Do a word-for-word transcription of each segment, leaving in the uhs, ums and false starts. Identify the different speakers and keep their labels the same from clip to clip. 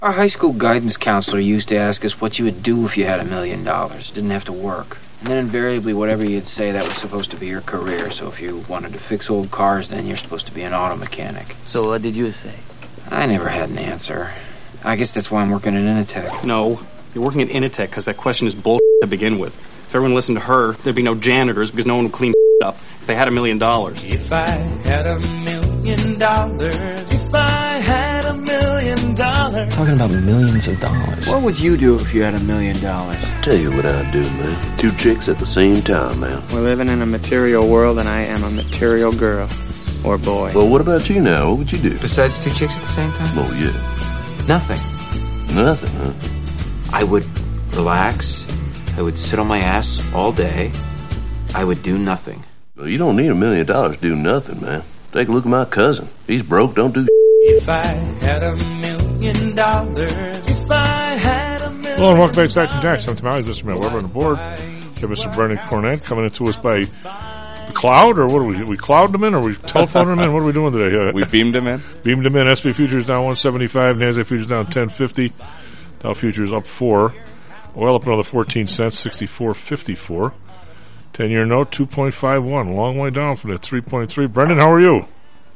Speaker 1: Our high school guidance counselor used to ask us what you would do if you had a million dollars. Didn't have to work. And then invariably, whatever you'd say, that was supposed to be your career. So if you wanted to fix old cars, then you're supposed to be an auto mechanic.
Speaker 2: So what did you say?
Speaker 1: I never had an answer. I guess that's why I'm working at Initech.
Speaker 3: No, you're working at Initech because that question is bullshit to begin with. If everyone listened to her, there'd be no janitors because no one would clean up if they had a million dollars.
Speaker 4: If I had a million dollars, if I had a million dollars.
Speaker 2: Talking about millions of dollars.
Speaker 1: What would you do if you had a million dollars?
Speaker 5: Tell you what I'd do, man. Two chicks at the same time, man.
Speaker 6: We're living in a material world, and I am a material girl. Or boy.
Speaker 5: Well, what about you now? What would you do?
Speaker 1: Besides two chicks at the same time?
Speaker 5: Oh, yeah.
Speaker 1: Nothing.
Speaker 5: Nothing, huh?
Speaker 1: I would relax. I would sit on my ass all day. I would do nothing.
Speaker 5: Well, you don't need a million dollars to do nothing, man. Take a look at my cousin. He's broke, don't do
Speaker 4: If I had a million dollars, if I had a million
Speaker 7: Hello and welcome back to Action Jack. I'm Tamales, Mister Matt Weber on the board. We have Mister Brendan Cornett coming into us by the cloud, or what are we? We clouded him in, or we telephoned him in? What are we doing today? Uh,
Speaker 8: we beamed him in.
Speaker 7: Beamed him in. S and P futures down one seventy-five. NASDAQ futures down ten fifty. Dow futures up four. Oil up another fourteen cents, sixty-four fifty-four. ten-year note, two point five one. Long way down from that three point three. Brendan, how are you?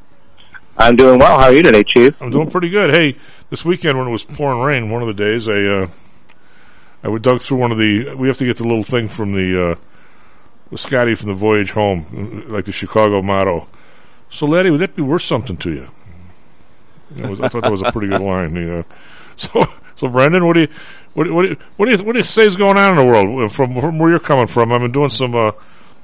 Speaker 9: I'm doing well. How are you today, Chief?
Speaker 7: I'm doing pretty good. Hey, this weekend when it was pouring rain, one of the days, I uh, I would dug through one of the. We have to get the little thing from the uh, with Scotty from the Voyage Home, like the Chicago motto. So, laddie, would that be worth something to you? It was, I thought that was a pretty good line. You know. So, so Brendan, what do you, what, what, do you, what do you, what do you say is going on in the world from, from where you're coming from? I've been doing some uh,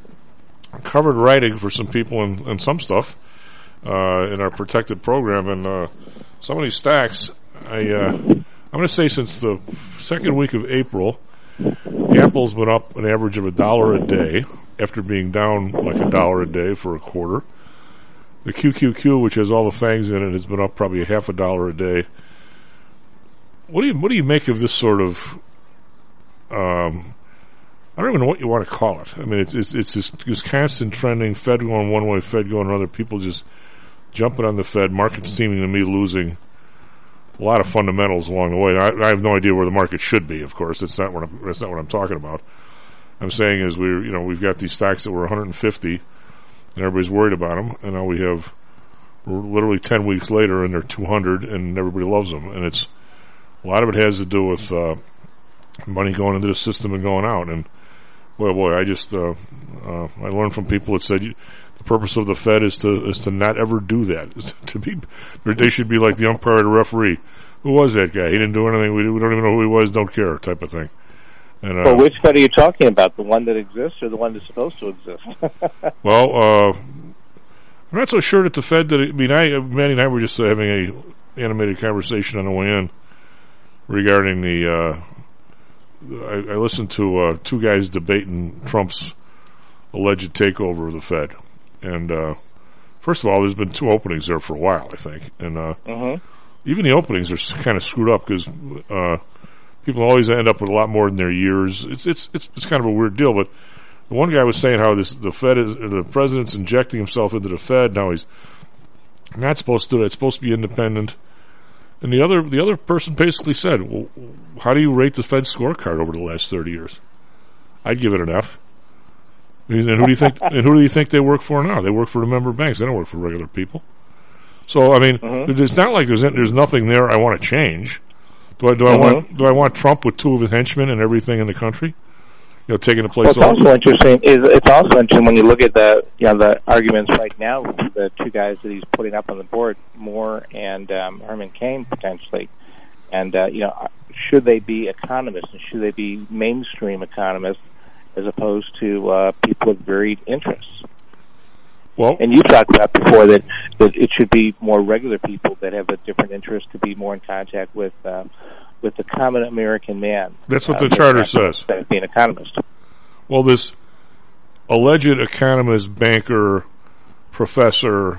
Speaker 7: covered writing for some people and, and some stuff uh, in our protected program, and uh, some of these stacks, I, uh, I'm going to say since the second week of April, Apple's been up an average of a dollar a day after being down like a dollar a day for a quarter. The Q Q Q, which has all the fangs in it, has been up probably a half a dollar a day. What do you what do you make of this sort of? Um, I don't even know what you want to call it. I mean, it's it's it's this, this constant trending. Fed going one way, Fed going another. People just jumping on the Fed. Market seeming to me losing a lot of fundamentals along the way. I, I have no idea where the market should be. Of course, that's not what I'm, that's not what I'm talking about. I'm saying is we're you know we've got these stocks that were one hundred fifty, and everybody's worried about them, and now we have we're literally ten weeks later, and they're two hundred, and everybody loves them, and it's. A lot of it has to do with uh, money going into the system and going out. And, boy, boy, I just, uh, uh, I learned from people that said you, the purpose of the Fed is to is to not ever do that. Is to be, they should be like the umpire or the referee. Who was that guy? He didn't do anything. We, we don't even know who he was, don't care type of thing. And, uh,
Speaker 9: well, which Fed are you talking about? The one that exists or the one that's supposed to exist?
Speaker 7: well, uh, I'm not so sure that the Fed that, I mean, I, Manny and I were just uh, having a animated conversation on the way in regarding the, uh, I, I listened to uh, two guys debating Trump's alleged takeover of the Fed. And, uh, first of all, there's been two openings there for a while, I think. And uh,
Speaker 9: mm-hmm.
Speaker 7: even the openings are kind of screwed up because uh, people always end up with a lot more than their years. It's it's it's, it's kind of a weird deal. But the one guy was saying how this the Fed is, the president's injecting himself into the Fed. Now he's not supposed to do that. It's supposed to be independent. And the other the other person basically said, well, how do you rate the Fed scorecard over the last thirty years? I'd give it an F. And who do you think and who do you think they work for now? They work for the member banks. They don't work for regular people. So I mean, mm-hmm. it's not like there's there's nothing there I want to change. Do I do I mm-hmm. want do I want Trump with two of his henchmen and everything in the country? You know, taking the place.
Speaker 9: What's also interesting is it's also interesting when you look at the you know the arguments right now. The two guys that he's putting up on the board, Moore and um, Herman Cain, potentially, and uh, you know, should they be economists and should they be mainstream economists as opposed to uh, people with varied interests?
Speaker 7: Well,
Speaker 9: and you talked about before that that it should be more regular people that have a different interest to be more in contact with. Uh, with the common American man.
Speaker 7: That's what
Speaker 9: uh,
Speaker 7: the charter says.
Speaker 9: Being an economist.
Speaker 7: Well, this alleged economist, banker, professor,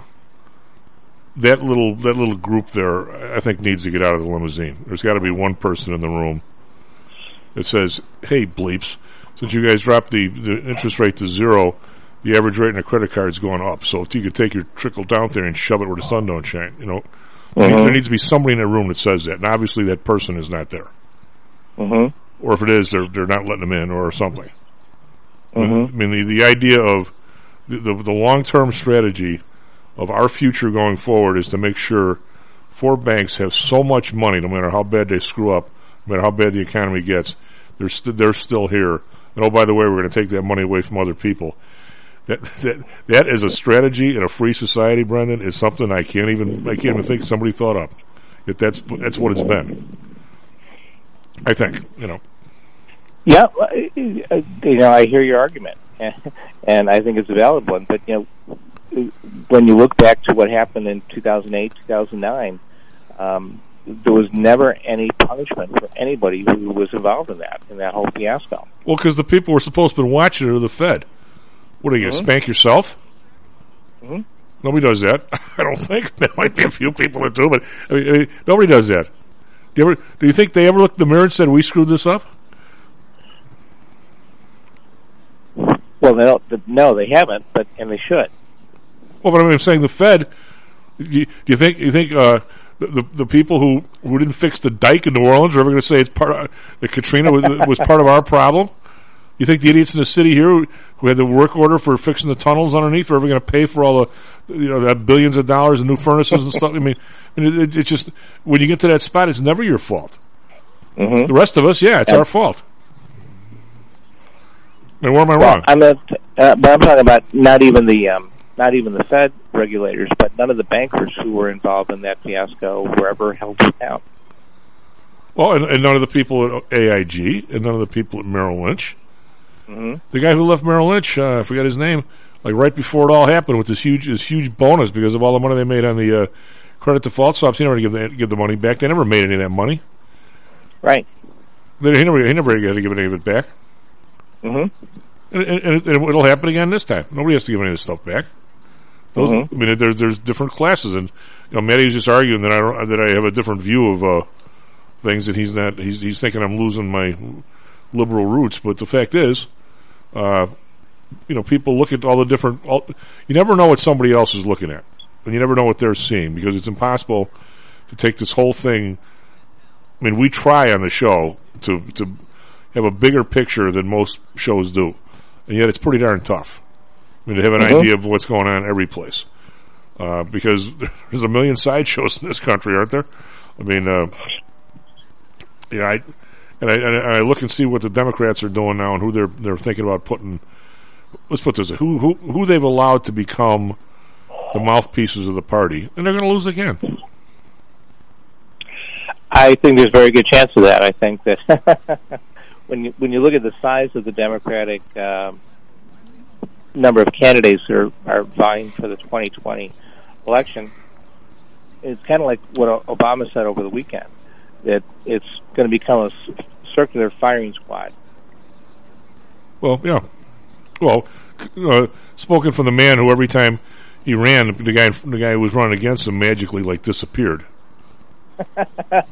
Speaker 7: that little that little group there, I think needs to get out of the limousine. There's got to be one person in the room that says, hey, bleeps, since you guys dropped the, the interest rate to zero, the average rate in a credit card is going up. So you could take your trickle down there and shove it where the sun don't shine. You know,
Speaker 9: Mm-hmm.
Speaker 7: There needs to be somebody in the room that says that, and obviously that person is not there.
Speaker 9: Mm-hmm.
Speaker 7: Or if it is, they're they're not letting them in, or something.
Speaker 9: Mm-hmm.
Speaker 7: I mean, the, the idea of the, the, the long-term strategy of our future going forward is to make sure four banks have so much money, no matter how bad they screw up, no matter how bad the economy gets, they're, st- they're still here. And oh, by the way, we're going to take that money away from other people. That, that that is a strategy in a free society, Brendan, is something I can't even I can't even think somebody thought up. That that's that's what it's been. I think, you know.
Speaker 9: Yeah, you know, I hear your argument, and I think it's a valid one. But you know, when you look back to what happened in two thousand eight, two thousand nine, um, there was never any punishment for anybody who was involved in that in that whole fiasco.
Speaker 7: Well, because the people who were supposed to be watching it are the Fed. What are you going to
Speaker 9: Mm-hmm.
Speaker 7: spank yourself?
Speaker 9: Mm-hmm.
Speaker 7: Nobody does that. I don't think. There might be a few people that do, but I mean, I mean, nobody does that. Do you, ever, do you think they ever looked in the mirror and said, we screwed this up?
Speaker 9: Well, they don't, no, they haven't, but and they should.
Speaker 7: Well, but I mean, I'm saying the Fed, you, do you think you think uh, the, the the people who, who didn't fix the dike in New Orleans are ever going to say it's part of, that Katrina was, was part of our problem? You think the idiots in the city here who, who had the work order for fixing the tunnels underneath are ever going to pay for all the, you know, that billions of dollars in new furnaces and stuff? I mean, I mean it, it just, when you get to that spot, it's never your fault.
Speaker 9: Mm-hmm.
Speaker 7: The rest of us, yeah, it's
Speaker 9: Yeah.
Speaker 7: our fault. I mean, where am I
Speaker 9: Well,
Speaker 7: wrong?
Speaker 9: I'm not, uh, but I'm talking about not even the um, not even the Fed regulators, but none of the bankers who were involved in that fiasco were ever held account.
Speaker 7: Well, and, and none of the people at A I G, and none of the people at Merrill Lynch.
Speaker 9: Mm-hmm.
Speaker 7: The guy who left Merrill Lynch, uh, I forgot his name, like right before it all happened with this huge this huge bonus because of all the money they made on the uh, credit default swaps. He never give the, give the money back. They never made any of that money.
Speaker 9: Right.
Speaker 7: They, he never he never had to give any of it back.
Speaker 9: Mm-hmm.
Speaker 7: And, and, and it'll happen again this time. Nobody has to give any of this stuff back. Those,
Speaker 9: Mm-hmm.
Speaker 7: I mean, there's there's different classes, and you know, Matty was just arguing that I don't, that I have a different view of uh, things, and he's not. He's he's thinking I'm losing my liberal roots, but the fact is, uh, you know, people look at all the different. All, you never know what somebody else is looking at, and you never know what they're seeing because it's impossible to take this whole thing. I mean, we try on the show to to have a bigger picture than most shows do, and yet it's pretty darn tough. I mean, to have an
Speaker 9: Mm-hmm.
Speaker 7: idea of what's going on every place, uh, because there's a million sideshows in this country, aren't there? I mean, uh, you know, I and I and I look and see what the Democrats are doing now and who they're they're thinking about putting. Let's put this: who who who they've allowed to become the mouthpieces of the party, and they're going to lose again.
Speaker 9: I think there's a very good chance of that. I think that when you when you look at the size of the Democratic um, number of candidates that are, are vying for the twenty twenty election, it's kind of like what Obama said over the weekend, that it's going to become a circular firing squad.
Speaker 7: Well, yeah. Well, uh, spoken from the man who every time he ran, the guy the guy who was running against him magically like disappeared. I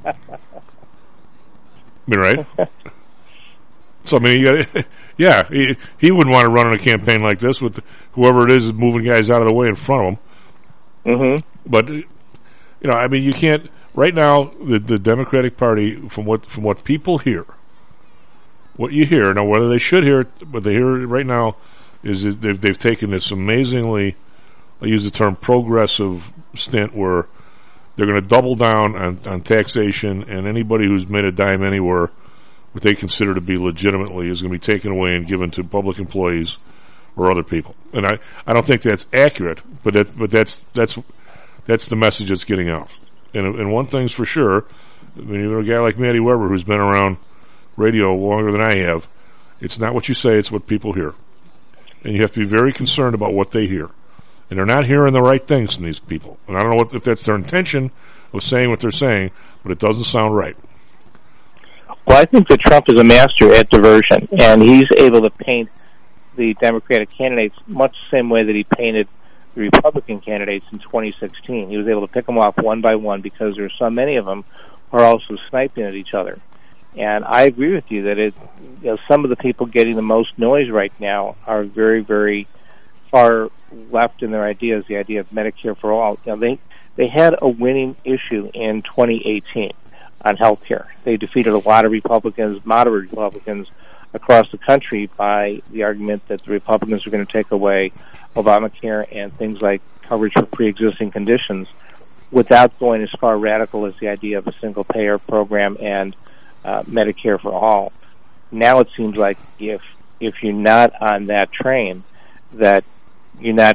Speaker 7: mean, right? So I mean, you gotta, yeah, he, he wouldn't want to run on a campaign like this with whoever it is is moving guys out of the way in front of him.
Speaker 9: Mm-hmm.
Speaker 7: But you know, I mean, you can't. Right now, the the Democratic Party, from what from what people hear, what you hear now, whether they should hear it, but they hear it right now, is that they've they've taken this amazingly, I use the term progressive stint where they're going to double down on, on taxation, and anybody who's made a dime anywhere, what they consider to be legitimately, is going to be taken away and given to public employees or other people. And I, I don't think that's accurate, but that, but that's that's that's the message that's getting out. And and one thing's for sure, I mean, even a guy like Matty Weber, who's been around radio longer than I have, it's not what you say, it's what people hear. And you have to be very concerned about what they hear. And they're not hearing the right things from these people. And I don't know what, if that's their intention of saying what they're saying, but it doesn't sound right.
Speaker 9: Well, I think that Trump is a master at diversion, and he's able to paint the Democratic candidates much the same way that he painted the Republican candidates in twenty sixteen. He was able to pick them off one by one because there's so many of them who are also sniping at each other. And I agree with you that it, you know, some of the people getting the most noise right now are very, very far left in their ideas. The idea of Medicare for all. You know, they they had a winning issue in twenty eighteen on health care. They defeated a lot of Republicans, moderate Republicans, across the country by the argument that the Republicans were going to take away Obamacare and things like coverage for pre-existing conditions without going as far radical as the idea of a single-payer program and uh, Medicare for all. Now it seems like if if you're not on that train, that you're not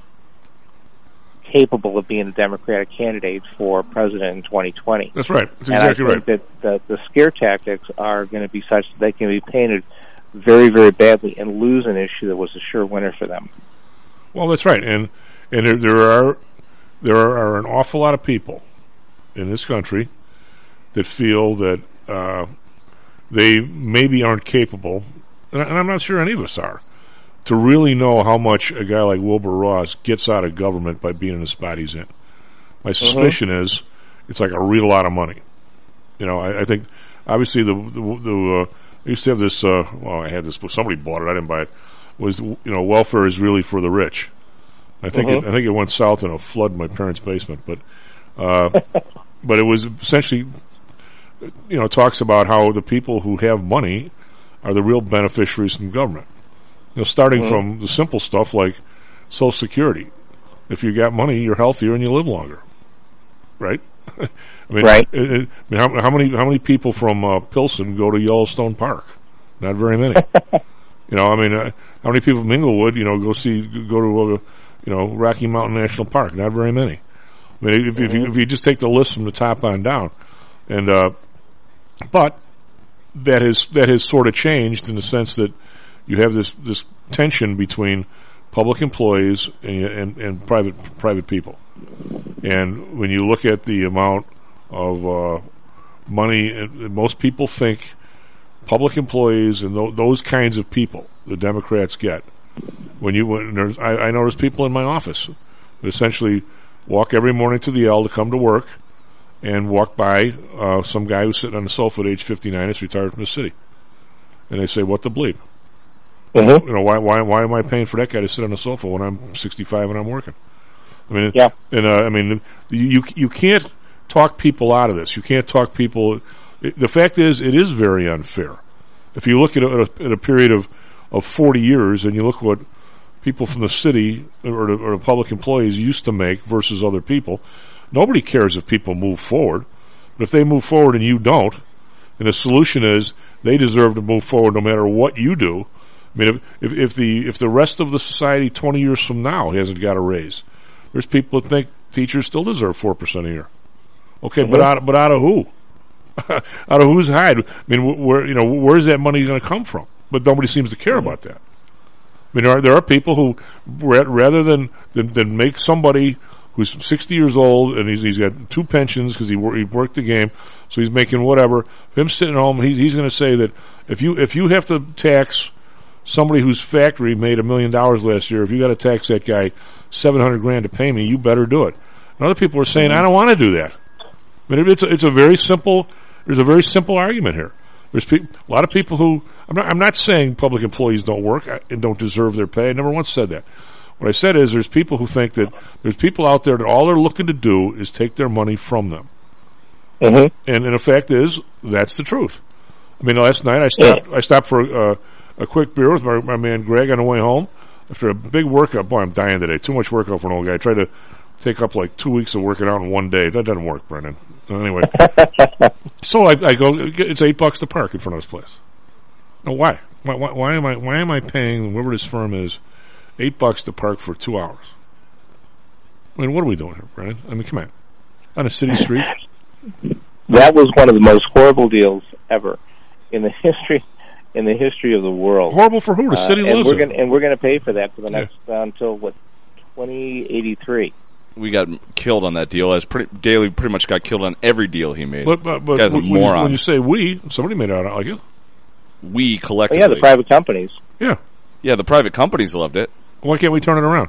Speaker 9: capable of being a Democratic candidate for president in twenty twenty.
Speaker 7: That's right. That's
Speaker 9: and
Speaker 7: exactly
Speaker 9: I think
Speaker 7: right.
Speaker 9: that the, the scare tactics are going to be such that they can be painted very, very badly and lose an issue that was a sure winner for them.
Speaker 7: Well, that's right, and and there, there are there are an awful lot of people in this country that feel that uh, they maybe aren't capable, and, I, and I'm not sure any of us are, to really know how much a guy like Wilbur Ross gets out of government by being in the spot he's in. My suspicion mm-hmm. is it's like a real lot of money. You know, I, I think obviously the the, the uh, I used to have this. Uh, well, I had this book. Somebody bought it. I didn't buy it. Was you know, welfare is really for the rich. I think
Speaker 9: mm-hmm.
Speaker 7: it, I think it went south in a flood in my parents' basement, but uh, but it was essentially, you know, talks about how the people who have money are the real beneficiaries from government. You know, starting mm-hmm. from the simple stuff like Social Security. If you got money, you're healthier and you live longer, right? I mean,
Speaker 9: right.
Speaker 7: It, it, I mean, how, how many how many people from uh, Pilsen go to Yellowstone Park? Not very many. You know, I mean, uh, how many people from Inglewood, you know, go see go to uh, you know Rocky Mountain National Park? Not very many. I mean, if, mm-hmm. if you if you just take the list from the top on down, and uh, but that has that has sort of changed in the sense that you have this this tension between public employees and and, and private private people. And when you look at the amount of uh, money, most people think public employees and th- those kinds of people the Democrats get. When you, when there's, I, I notice people in my office that essentially walk every morning to the L to come to work and walk by uh, some guy who's sitting on the sofa at age fifty-nine that's retired from the city. And they say, what the bleep?
Speaker 9: Mm-hmm.
Speaker 7: You know, why, why, why am I paying for that guy to sit on the sofa when I'm sixty-five and I'm working? I mean,
Speaker 9: yeah.
Speaker 7: and uh, I mean, you you can't talk people out of this. You can't talk people. It, the fact is, it is very unfair. If you look at a, at a, at a period of, of forty years, and you look what people from the city or the, or the public employees used to make versus other people, nobody cares if people move forward. But if they move forward and you don't, and the solution is they deserve to move forward no matter what you do. I mean, if, if, if the if the rest of the society twenty years from now hasn't got a raise, there's people that think teachers still deserve four percent a year. Okay, mm-hmm. but out of, but out of who? Out of whose hide? I mean, where you know where's that money going to come from? But nobody seems to care mm-hmm. about that. I mean, there are, there are people who rather than, than than make somebody who's sixty years old and he's he's got two pensions because he, wor- he worked the game, so he's making whatever. Him sitting home, he, he's going to say that if you if you have to tax somebody whose factory made a million dollars last year, if you got to tax that guy seven hundred grand to pay me, you better do it. And other people are saying, I don't want to do that. I mean, it's a, it's a very simple. There's a very simple argument here. There's pe- a lot of people who I'm not. I'm not saying public employees don't work and don't deserve their pay. I never once said that. What I said is there's people who think that there's people out there that all they're looking to do is take their money from them.
Speaker 9: Mm-hmm.
Speaker 7: And, and the fact is, that's the truth. I mean, last night I stopped. Yeah. I stopped for uh, a quick beer with my, my man Greg on the way home after a big workout. Boy, I'm dying today. Too much workout for an old guy. I tried to take up like two weeks of working out in one day. That doesn't work, Brendan. Anyway, so I, I go. It's eight bucks to park in front of this place. Now, why? Why, why? why am I? Why am I paying whoever this firm is eight bucks to park for two hours? I mean, what are we doing here, Brendan? I mean, come on, on a city street.
Speaker 9: That was one of the most horrible deals ever in the history in the history of the world.
Speaker 7: Horrible for who? The city
Speaker 9: uh, and
Speaker 7: loves
Speaker 9: we're
Speaker 7: it.
Speaker 9: Gonna, and we're going to pay for that for the next
Speaker 7: yeah.
Speaker 9: uh, until what twenty eighty-three.
Speaker 8: We got killed on that deal. As pretty, Daley pretty much got killed on every deal he made.
Speaker 7: But, but, but
Speaker 8: guy's a
Speaker 7: when,
Speaker 8: moron.
Speaker 7: You, when you say we, somebody made it out like it.
Speaker 8: We collectively.
Speaker 9: Oh, yeah, the private companies.
Speaker 7: Yeah.
Speaker 8: Yeah, the private companies loved it.
Speaker 7: Why can't we turn it around?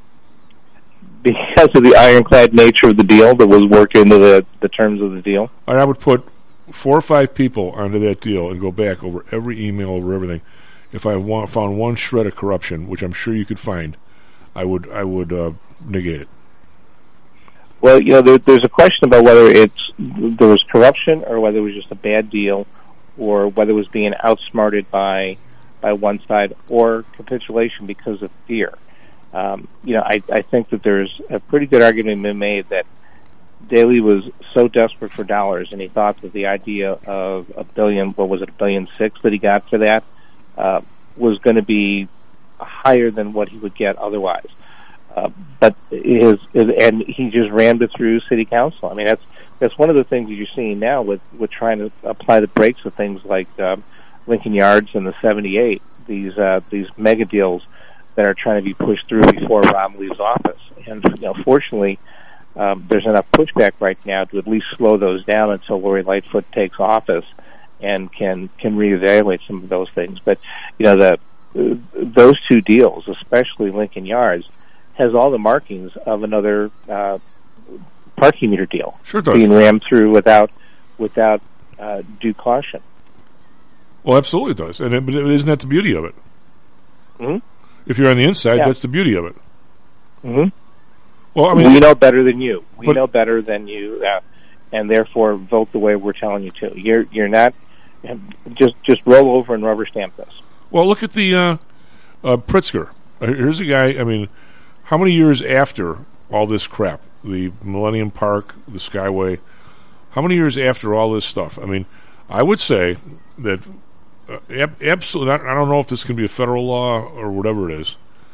Speaker 9: Because of the ironclad nature of the deal that was worked into the, the terms of the deal.
Speaker 7: I would put four or five people onto that deal and go back over every email, over everything. If I want, found one shred of corruption, which I'm sure you could find, I would I would uh, negate it.
Speaker 9: Well, you know, there, there's a question about whether it's there was corruption or whether it was just a bad deal, or whether it was being outsmarted by by one side, or capitulation because of fear. Um, you know, I, I think that there's a pretty good argument been made that Daley was so desperate for dollars, and he thought that the idea of a billion, what was it, a billion six that he got for that, uh, was going to be higher than what he would get otherwise. Uh, but his, his and he just rammed it through city council. I mean, that's that's one of the things that you're seeing now with, with trying to apply the brakes of things like um, Lincoln Yards and the seventy-eight. These uh, these mega deals that are trying to be pushed through before Rob leaves office. And you know, fortunately, um, there's enough pushback right now to at least slow those down until Lori Lightfoot takes office and can can reevaluate some of those things. But you know, the uh, those two deals, especially Lincoln Yards, has all the markings of another uh, parking meter deal.
Speaker 7: Sure does.
Speaker 9: Being rammed through without without uh, due caution.
Speaker 7: Well, absolutely it does. And it, but isn't that the beauty of it?
Speaker 9: Mm-hmm.
Speaker 7: If you're on the inside,
Speaker 9: yeah.
Speaker 7: that's the beauty of it.
Speaker 9: Mm-hmm.
Speaker 7: Well, I mean,
Speaker 9: we know better than you. We
Speaker 7: but,
Speaker 9: know better than you, uh, and therefore vote the way we're telling you to. You're you're not just just roll over and rubber stamp this.
Speaker 7: Well, look at the uh, uh, Pritzker. Uh, here's a guy. I mean, how many years after all this crap, the Millennium Park, the Skyway, how many years after all this stuff? I mean, I would say that uh, ab- absolutely. I don't know if this can be a federal law or whatever it is,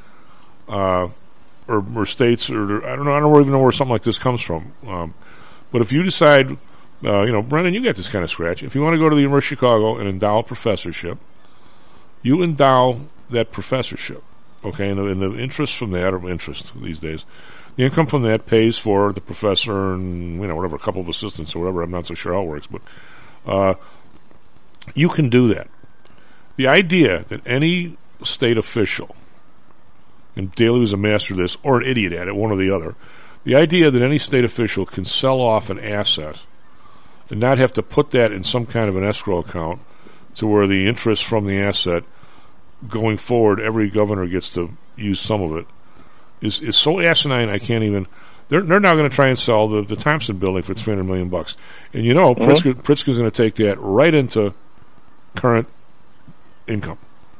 Speaker 7: uh, or, or states, or I don't know. I don't even know where something like this comes from. Um, but if you decide, uh, you know, Brendan, you got this kind of scratch. If you want to go to the University of Chicago and endow a professorship, you endow that professorship. Okay, and the, and the interest from that, or interest these days, the income from that pays for the professor and, you know, whatever, a couple of assistants or whatever. I'm not so sure how it works, but uh, you can do that. The idea that any state official, and Daley was a master of this, or an idiot at it, one or the other, the idea that any state official can sell off an asset and not have to put that in some kind of an escrow account to where the interest from the asset going forward, every governor gets to use some of it, is is so asinine. I can't even. They're they're now going to try and sell the, the Thompson building for three hundred million bucks, and you know, mm-hmm. Pritzker, Pritzker's going to take that right into current income,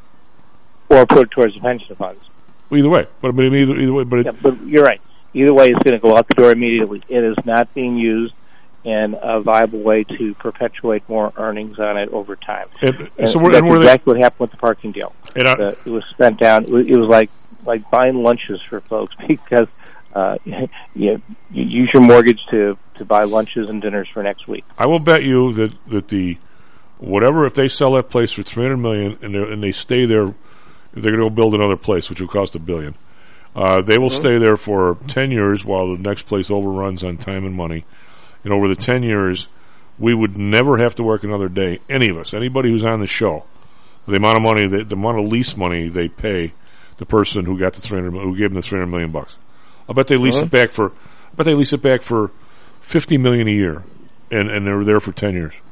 Speaker 9: or put it towards the pension funds.
Speaker 7: Well, either way, but, but either either way, but, it,
Speaker 9: yeah, but you're right. Either way, it's going to go out the door immediately. It is not being used in a viable way to perpetuate more earnings on it over time.
Speaker 7: And,
Speaker 9: and
Speaker 7: so
Speaker 9: that's
Speaker 7: and
Speaker 9: exactly what happened with the parking deal.
Speaker 7: And I,
Speaker 9: the, it was spent down. It was, it was like like buying lunches for folks because uh, you, you use your mortgage to, to buy lunches and dinners for next week.
Speaker 7: I will bet you that, that the whatever, if they sell that place for three hundred million and, and they stay there, if they're going to go build another place, which will cost a billion, uh, they will mm-hmm. stay there for ten years while the next place overruns on time and money. And over the ten years, we would never have to work another day. Any of us, anybody who's on the show, the amount of money, the, the amount of lease money they pay the person who got the three hundred, who gave them the three hundred million bucks. I bet they lease uh-huh. it back for, I bet they lease it back for fifty million a year, and and they were there for ten years.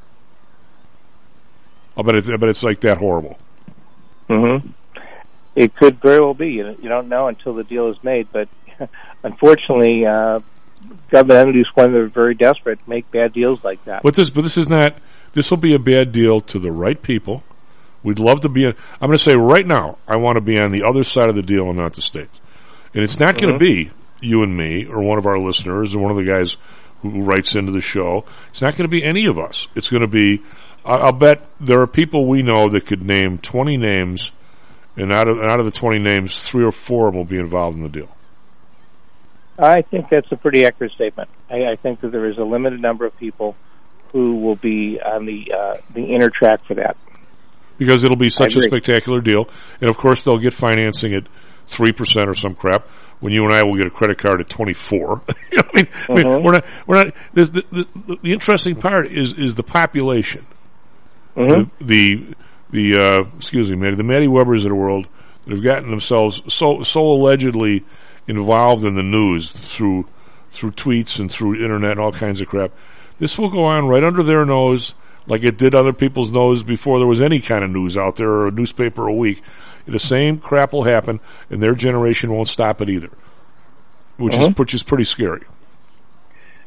Speaker 7: I bet it's, I bet it's like that horrible.
Speaker 9: Mm-hmm. It could very well be. You, you don't know until the deal is made, but unfortunately. Uh, Government entities, when they're very desperate, make bad deals like that.
Speaker 7: But this, but this is not. This will be a bad deal to the right people. We'd love to be. In, I'm going to say right now, I want to be on the other side of the deal and not the states. And it's not mm-hmm. going to be you and me, or one of our listeners, or one of the guys who writes into the show. It's not going to be any of us. It's going to be. I'll bet there are people we know that could name twenty names, and out of and out of the twenty names, three or four will be involved in the deal.
Speaker 9: I think that's a pretty accurate statement. I, I think that there is a limited number of people who will be on the uh, the inner track for that.
Speaker 7: Because it'll be such a spectacular deal, and of course they'll get financing at three percent or some crap. When you and I will get a credit card at twenty four. you know, I mean, uh-huh. I mean, we're not we're not. The, the, the, the interesting part is is the population.
Speaker 9: Uh-huh.
Speaker 7: The the, the uh, excuse me, Matty, the Matty Webbers of the world that have gotten themselves so so allegedly involved in the news through through tweets and through internet and all kinds of crap. This will go on right under their nose like it did other people's nose before there was any kind of news out there or a newspaper a week. The same crap will happen, and their generation won't stop it either, which uh-huh. is which is pretty scary.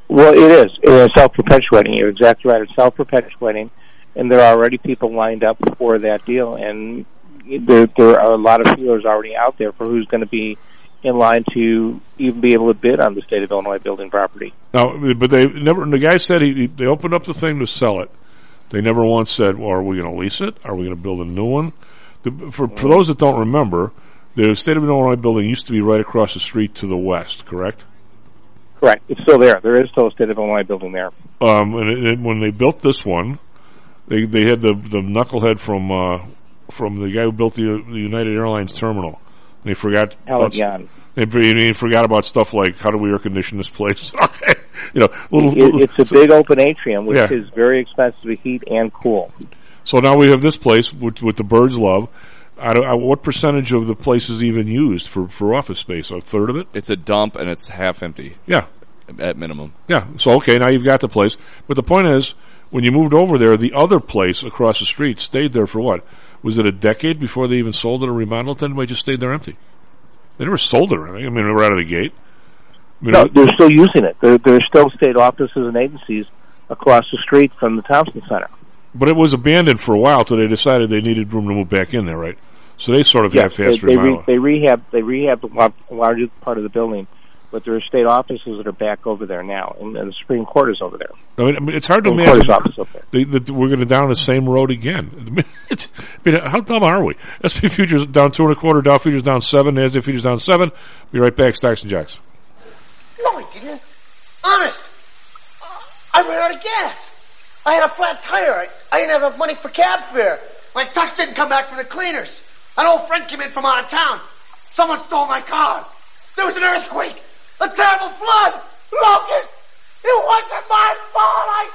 Speaker 9: Well, it is. It is self-perpetuating. You're exactly right. It's self-perpetuating, and there are already people lined up for that deal, and there, there are a lot of feelers already out there for who's going to be in line to even be able to bid on the state of Illinois building property.
Speaker 7: Now, but they never. The guy said he, they opened up the thing to sell it. They never once said, "Well, are we going to lease it? Are we going to build a new one?" The, for for those that don't remember, the state of Illinois building used to be right across the street to the west. Correct?
Speaker 9: Correct. It's still there. There is still a state of Illinois building there.
Speaker 7: Um, and it, it, when they built this one, they they had the the knucklehead from uh, from the guy who built the, the United Airlines terminal. They forgot.
Speaker 9: Alan Young.
Speaker 7: They, they forgot about stuff like how do we air condition this place? Okay, you know, little,
Speaker 9: it,
Speaker 7: little,
Speaker 9: it's a
Speaker 7: so,
Speaker 9: big open atrium, which
Speaker 7: yeah.
Speaker 9: is very expensive to heat and cool.
Speaker 7: So now we have this place with, with the birds love. I don't, I, what percentage of the place is even used for, for office space? A third of it?
Speaker 8: It's a dump and it's half empty.
Speaker 7: Yeah,
Speaker 8: at minimum.
Speaker 7: Yeah. So okay, now you've got the place, but the point is, when you moved over there, the other place across the street stayed there for what? Was it a decade before they even sold it or remodeled it? Anybody just stayed there empty? They never sold it or anything. I mean, they were out of the gate. I mean,
Speaker 9: no, they're still using it. There, there's still state offices and agencies across the street from the Thompson Center.
Speaker 7: But it was abandoned for a while until they decided they needed room to move back in there, right? So they sort of
Speaker 9: yes,
Speaker 7: half-assed
Speaker 9: they, they, re,
Speaker 7: remodel.
Speaker 9: they rehab they rehabbed a large part of the building, but there are state offices that are back over there now, and, and the Supreme Court is over there.
Speaker 7: I mean, I mean it's hard to
Speaker 9: Supreme
Speaker 7: imagine
Speaker 9: office over there.
Speaker 7: They, that we're going to down the same road again. It's, I mean, how dumb are we? S and P futures down two and a quarter, Dow futures down seven, NASDAQ futures down seven. Be right back, Stocks and Jocks.
Speaker 10: No, I didn't. Honest. I ran out of gas. I had a flat tire. I, I didn't have enough money for cab fare. My tux didn't come back from the cleaners. An old friend came in from out of town. Someone stole my car. There was an earthquake. A terrible flood. Locust. It wasn't my fault, I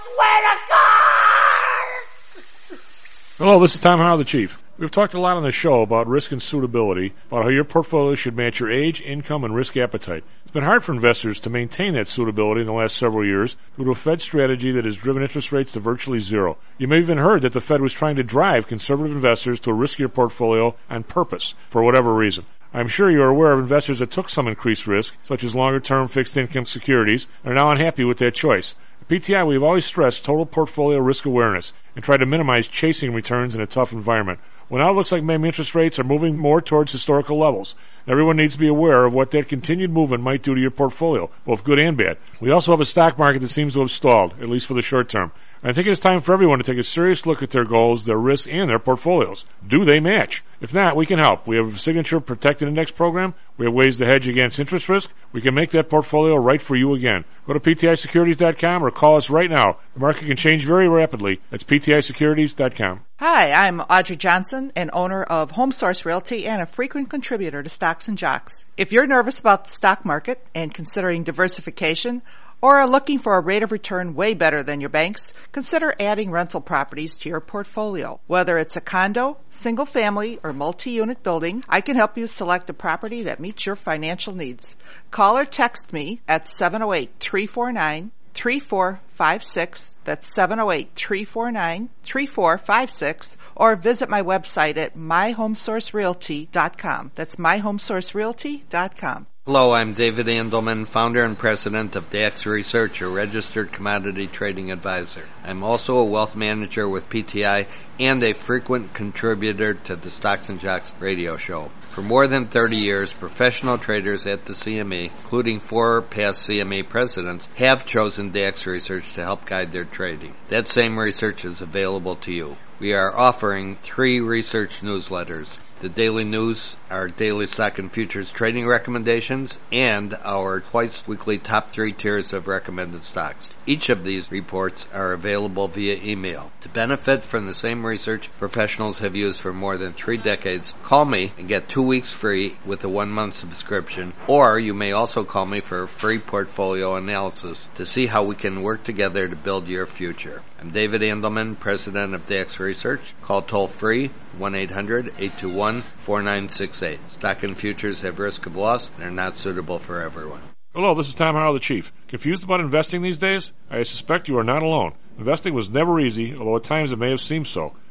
Speaker 10: swear to God!
Speaker 7: Hello, this is Tom Howell, the Chief. We've talked a lot on the show about risk and suitability, about how your portfolio should match your age, income, and risk appetite. It's been hard for investors to maintain that suitability in the last several years due to a Fed strategy that has driven interest rates to virtually zero. You may have even heard that the Fed was trying to drive conservative investors to a riskier portfolio on purpose, for whatever reason. I'm sure you're aware of investors that took some increased risk, such as longer-term fixed-income securities, and are now unhappy with that choice. At P T I, we've always stressed total portfolio risk awareness and tried to minimize chasing returns in a tough environment. Well, now it looks like maybe interest rates are moving more towards historical levels. Everyone needs to be aware of what that continued movement might do to your portfolio, both good and bad. We also have a stock market that seems to have stalled, at least for the short term. I think it's time for everyone to take a serious look at their goals, their risks, and their portfolios. Do they match? If not, we can help. We have a Signature Protected Index program. We have ways to hedge against interest risk. We can make that portfolio right for you again. Go to P T I securities dot com or call us right now. The market can change very rapidly. That's P T I securities dot com.
Speaker 11: Hi, I'm Audrey Johnson, an owner of Home Source Realty and a frequent contributor to Stocks and Jocks. If you're nervous about the stock market and considering diversification, or are looking for a rate of return way better than your banks, consider adding rental properties to your portfolio. Whether it's a condo, single family, or multi-unit building, I can help you select a property that meets your financial needs. Call or text me at seven oh eight, three four nine, three four five six. That's seven oh eight, three four nine, three four five six. Or visit my website at my home source realty dot com. That's my home source realty dot com.
Speaker 12: Hello, I'm David Andelman, founder and president of Dax Research, a registered commodity trading advisor. I'm also a wealth manager with P T I and a frequent contributor to the Stocks and Jocks radio show. For more than thirty years, professional traders at the C M E, including four past C M E presidents, have chosen Dax Research to help guide their trading. That same research is available to you. We are offering three research newsletters. The daily news, our daily stock and futures trading recommendations, and our twice weekly top three tiers of recommended stocks. Each of these reports are available via email. To benefit from the same research professionals have used for more than three decades, call me and get two weeks free with a one-month subscription, or you may also call me for a free portfolio analysis to see how we can work together to build your future. I'm David Andelman, president of Dax Research. Call toll-free one eight hundred, eight two one, four nine six eight. Stock and futures have risk of loss and are not suitable for everyone.
Speaker 7: Hello, this is Tom Howell, the Chief. Confused about investing these days? I suspect you are not alone. Investing was never easy, although at times it may have seemed so.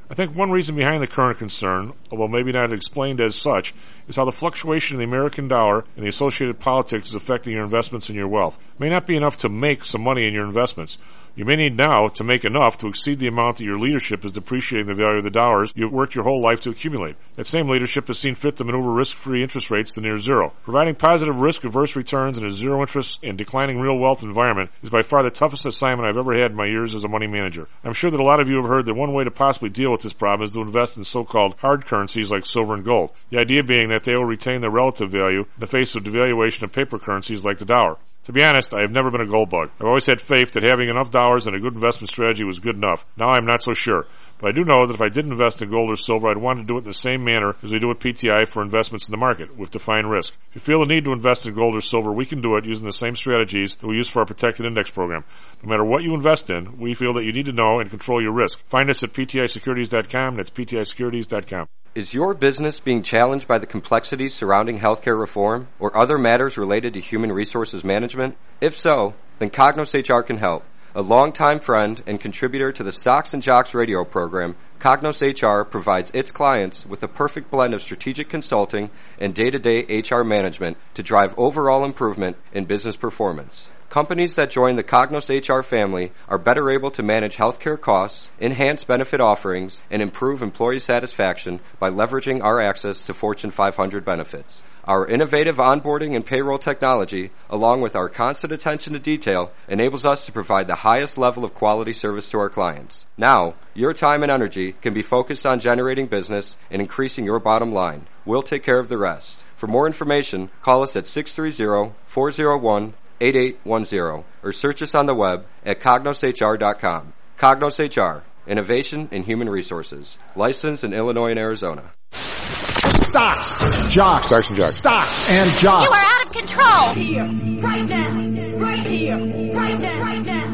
Speaker 7: I think one reason behind the current concern, although maybe not explained as such, is how the fluctuation in the American dollar and the associated politics is affecting your investments and your wealth. It may not be enough to make some money in your investments. You may need now to make enough to exceed the amount that your leadership is depreciating the value of the dollars you've worked your whole life to accumulate. That same leadership has seen fit to maneuver risk-free interest rates to near zero. Providing positive risk-averse returns in a zero-interest and declining real wealth environment is by far the toughest assignment I've ever had in my years as a money manager. I'm sure that a lot of you have heard that one way to possibly deal with this problem is to invest in so-called hard currencies like silver and gold. The idea being that they will retain their relative value in the face of devaluation of paper currencies like the dollar. To be honest, I have never been a gold bug. I've always had faith that having enough dollars and a good investment strategy was good enough. Now I'm not so sure. But I do know that if I did invest in gold or silver, I'd want to do it in the same manner as we do with P T I for investments in the market, with defined risk. If you feel the need to invest in gold or silver, we can do it using the same strategies that we use for our protected index program. No matter what you invest in, we feel that you need to know and control your risk. Find us at P T I securities dot com. That's P T I securities dot com.
Speaker 13: Is your business being challenged by the complexities surrounding healthcare reform or other matters related to human resources management? If so, then Cognos H R can help. A longtime friend and contributor to the Stocks and Jocks radio program, Cognos H R provides its clients with a perfect blend of strategic consulting and day-to-day H R management to drive overall improvement in business performance. Companies that join the Cognos H R family are better able to manage healthcare costs, enhance benefit offerings, and improve employee satisfaction by leveraging our access to Fortune five hundred benefits. Our innovative onboarding and payroll technology, along with our constant attention to detail, enables us to provide the highest level of quality service to our clients. Now, your time and energy can be focused on generating business and increasing your bottom line. We'll take care of the rest. For more information, call us at six three zero, four zero one, eight eight one zero or search us on the web at cognos H R dot com. Cognos H R, Innovation in Human Resources. Licensed in Illinois and Arizona.
Speaker 14: Stocks, jocks,
Speaker 7: Stocks and jocks.
Speaker 14: Stocks and jocks.
Speaker 15: You are out of control.
Speaker 16: Here, right now, right here, right now, right now.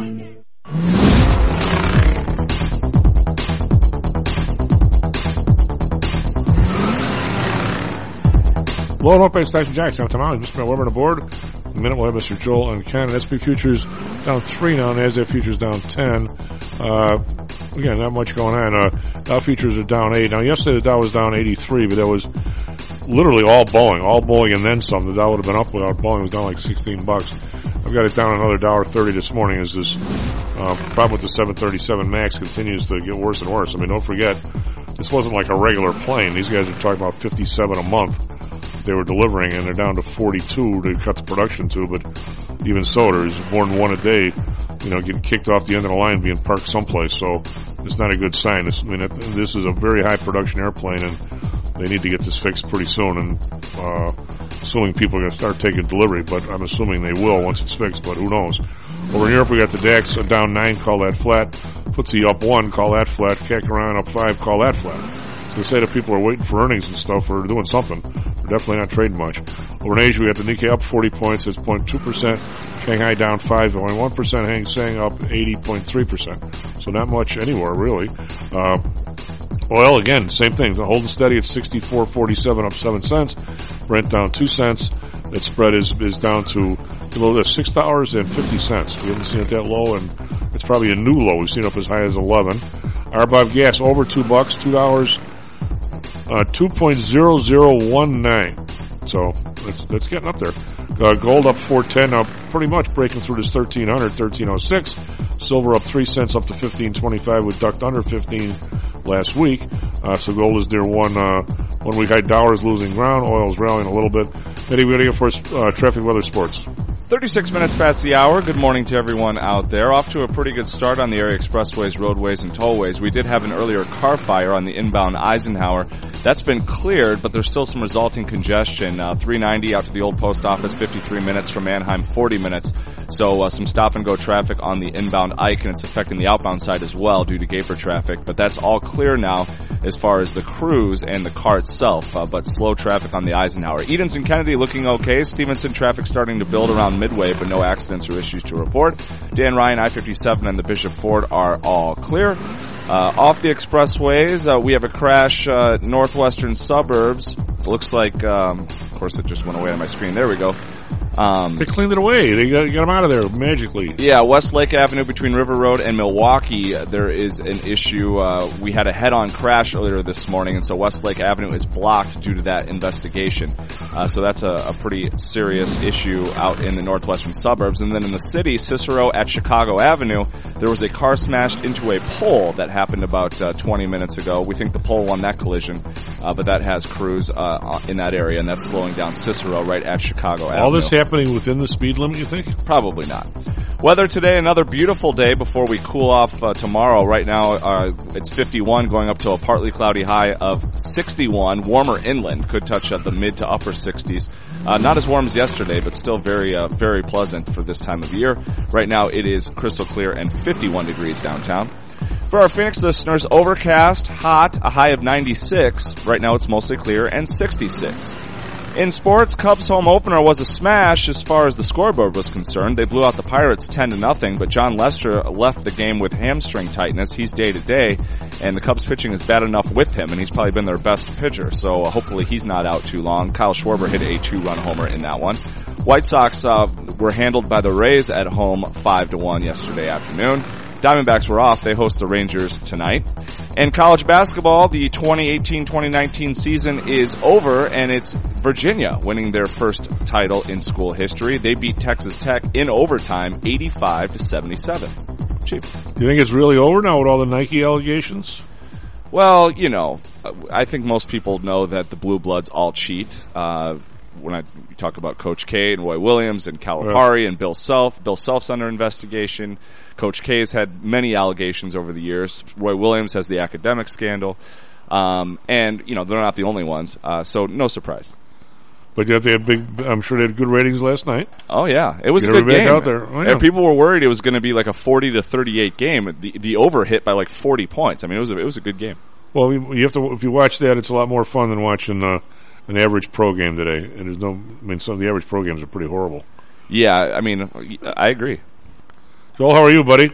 Speaker 7: Blowing up by Stocks and Jocks. I'm Tom Allen. Mister Weber on the board. In a minute, we'll have Mister Joel and Ken. S and P futures down three now. NASDAQ futures down ten. Uh, again, not much going on. Uh, Dow futures are down eight. Now, yesterday the Dow was down eighty-three, but that was literally all Boeing, all Boeing and then some. The Dow would have been up without Boeing. It was down like sixteen bucks. I've got it down another dollar thirty this morning as this uh, problem with the seven thirty-seven MAX continues to get worse and worse. I mean, don't forget, this wasn't like a regular plane. These guys are talking about fifty-seven a month they were delivering, and they're down to forty-two to cut the production to, but even so, there's more than one a day, you know, getting kicked off the end of the line, being parked someplace, so it's not a good sign. This, I mean, this is a very high production airplane, and they need to get this fixed pretty soon, and uh, assuming people are going to start taking delivery, but I'm assuming they will once it's fixed, but who knows. Over in Europe, we got the DAX down nine, call that flat. F T S E up one, call that flat. C A C around up five, call that flat. So we say that people are waiting for earnings and stuff or doing something. They're definitely not trading much. Over in Asia, we got the Nikkei up forty points, that's zero point two percent. Shanghai down five point one percent. Hang Seng up eighty point three percent. So not much anywhere, really. Uh, oil, again, same thing. Holding steady at sixty-four forty-seven, up seven cents. Brent down two cents. That spread is, is down to below this, six dollars and fifty cents. We haven't seen it that low, and it's probably a new low. We've seen it up as high as eleven. R B O B gas over two bucks, two dollars. Uh, two point zero zero one nine. So, that's, that's getting up there. Uh, gold up four ten, now pretty much breaking through this thirteen hundred, thirteen oh six. Silver up three cents up to fifteen twenty-five, with ducked under fifteen last week. Uh, so gold is near one, uh, one week high. Dollar's losing ground. Oil's rallying a little bit. Eddie, we're going to get for us, uh, traffic, weather, sports.
Speaker 8: thirty-six minutes past the hour. Good morning to everyone out there. Off to a pretty good start on the area expressways, roadways, and tollways. We did have an earlier car fire on the inbound Eisenhower. That's been cleared, but there's still some resulting congestion. Uh, three ninety out to the old post office, fifty-three minutes from Mannheim, forty minutes. So uh, some stop-and-go traffic on the inbound Ike, and it's affecting the outbound side as well due to Gaper traffic. But that's all clear now as far as the cruise and the car itself, uh, but slow traffic on the Eisenhower. Edens and Kennedy looking okay. Stevenson traffic starting to build around Midway, but no accidents or issues to report. Dan Ryan, I fifty-seven, and the Bishop Ford are all clear. Uh, off the expressways, uh, we have a crash, uh, northwestern suburbs. It looks like, um, of course it just went away on my screen. There we go. Um,
Speaker 7: they cleaned it away. They got, got them out of there magically.
Speaker 8: Yeah, Westlake Avenue between River Road and Milwaukee, uh, there is an issue. Uh, we had a head-on crash earlier this morning, and so Westlake Avenue is blocked due to that investigation. Uh, so that's a, a pretty serious issue out in the northwestern suburbs. And then in the city, Cicero at Chicago Avenue, there was a car smashed into a pole that happened about uh, twenty minutes ago. We think the pole won that collision, uh, but that has crews uh, in that area, and that's slowing down Cicero right at Chicago Avenue.
Speaker 7: All this happening within the speed limit, you think?
Speaker 8: Probably not. Weather today, another beautiful day before we cool off uh, tomorrow. Right now, uh, it's fifty-one, going up to a partly cloudy high of sixty-one. Warmer inland, could touch at the mid to upper sixties. Uh, not as warm as yesterday, but still very, uh, very pleasant for this time of year. Right now, it is crystal clear and fifty-one degrees downtown. For our Phoenix listeners, overcast, hot, a high of ninety-six. Right now, it's mostly clear and sixty-six. In sports, Cubs home opener was a smash as far as the scoreboard was concerned. They blew out the Pirates ten to nothing, but John Lester left the game with hamstring tightness. He's day to day, and the Cubs pitching is bad enough with him, and he's probably been their best pitcher, so uh, hopefully he's not out too long. Kyle Schwarber hit a two-run homer in that one. White Sox uh, were handled by the Rays at home five to one yesterday afternoon. Diamondbacks were off. They host the Rangers tonight. In college basketball, the twenty eighteen twenty nineteen season is over, and it's Virginia winning their first title in school history. They beat Texas Tech in overtime, eighty-five to seventy-seven. Chief.
Speaker 7: Do you think it's really over now with all the Nike allegations?
Speaker 8: Well, you know, I think most people know that the Blue Bloods all cheat. Uh, when I we talk about Coach K and Roy Williams and Calipari yeah. and Bill Self, Bill Self's under investigation. Coach K has had many allegations over the years. Roy Williams has the academic scandal. Um, and, you know, they're not the only ones. Uh, so no surprise.
Speaker 7: But yet they had big, I'm sure they had good ratings last night.
Speaker 8: Oh, yeah. It was
Speaker 7: Get
Speaker 8: a good game.
Speaker 7: Out there. Oh, yeah.
Speaker 8: And people were worried it was going to be like a forty to thirty-eight game. The, the over hit by like forty points. I mean, it was a, it was a good game.
Speaker 7: Well, you have to, if you watch that, it's a lot more fun than watching, uh, an average pro game today. And there's no, I mean, some of the average pro games are pretty horrible.
Speaker 8: Yeah, I mean, I agree.
Speaker 7: Joel, how are you, buddy?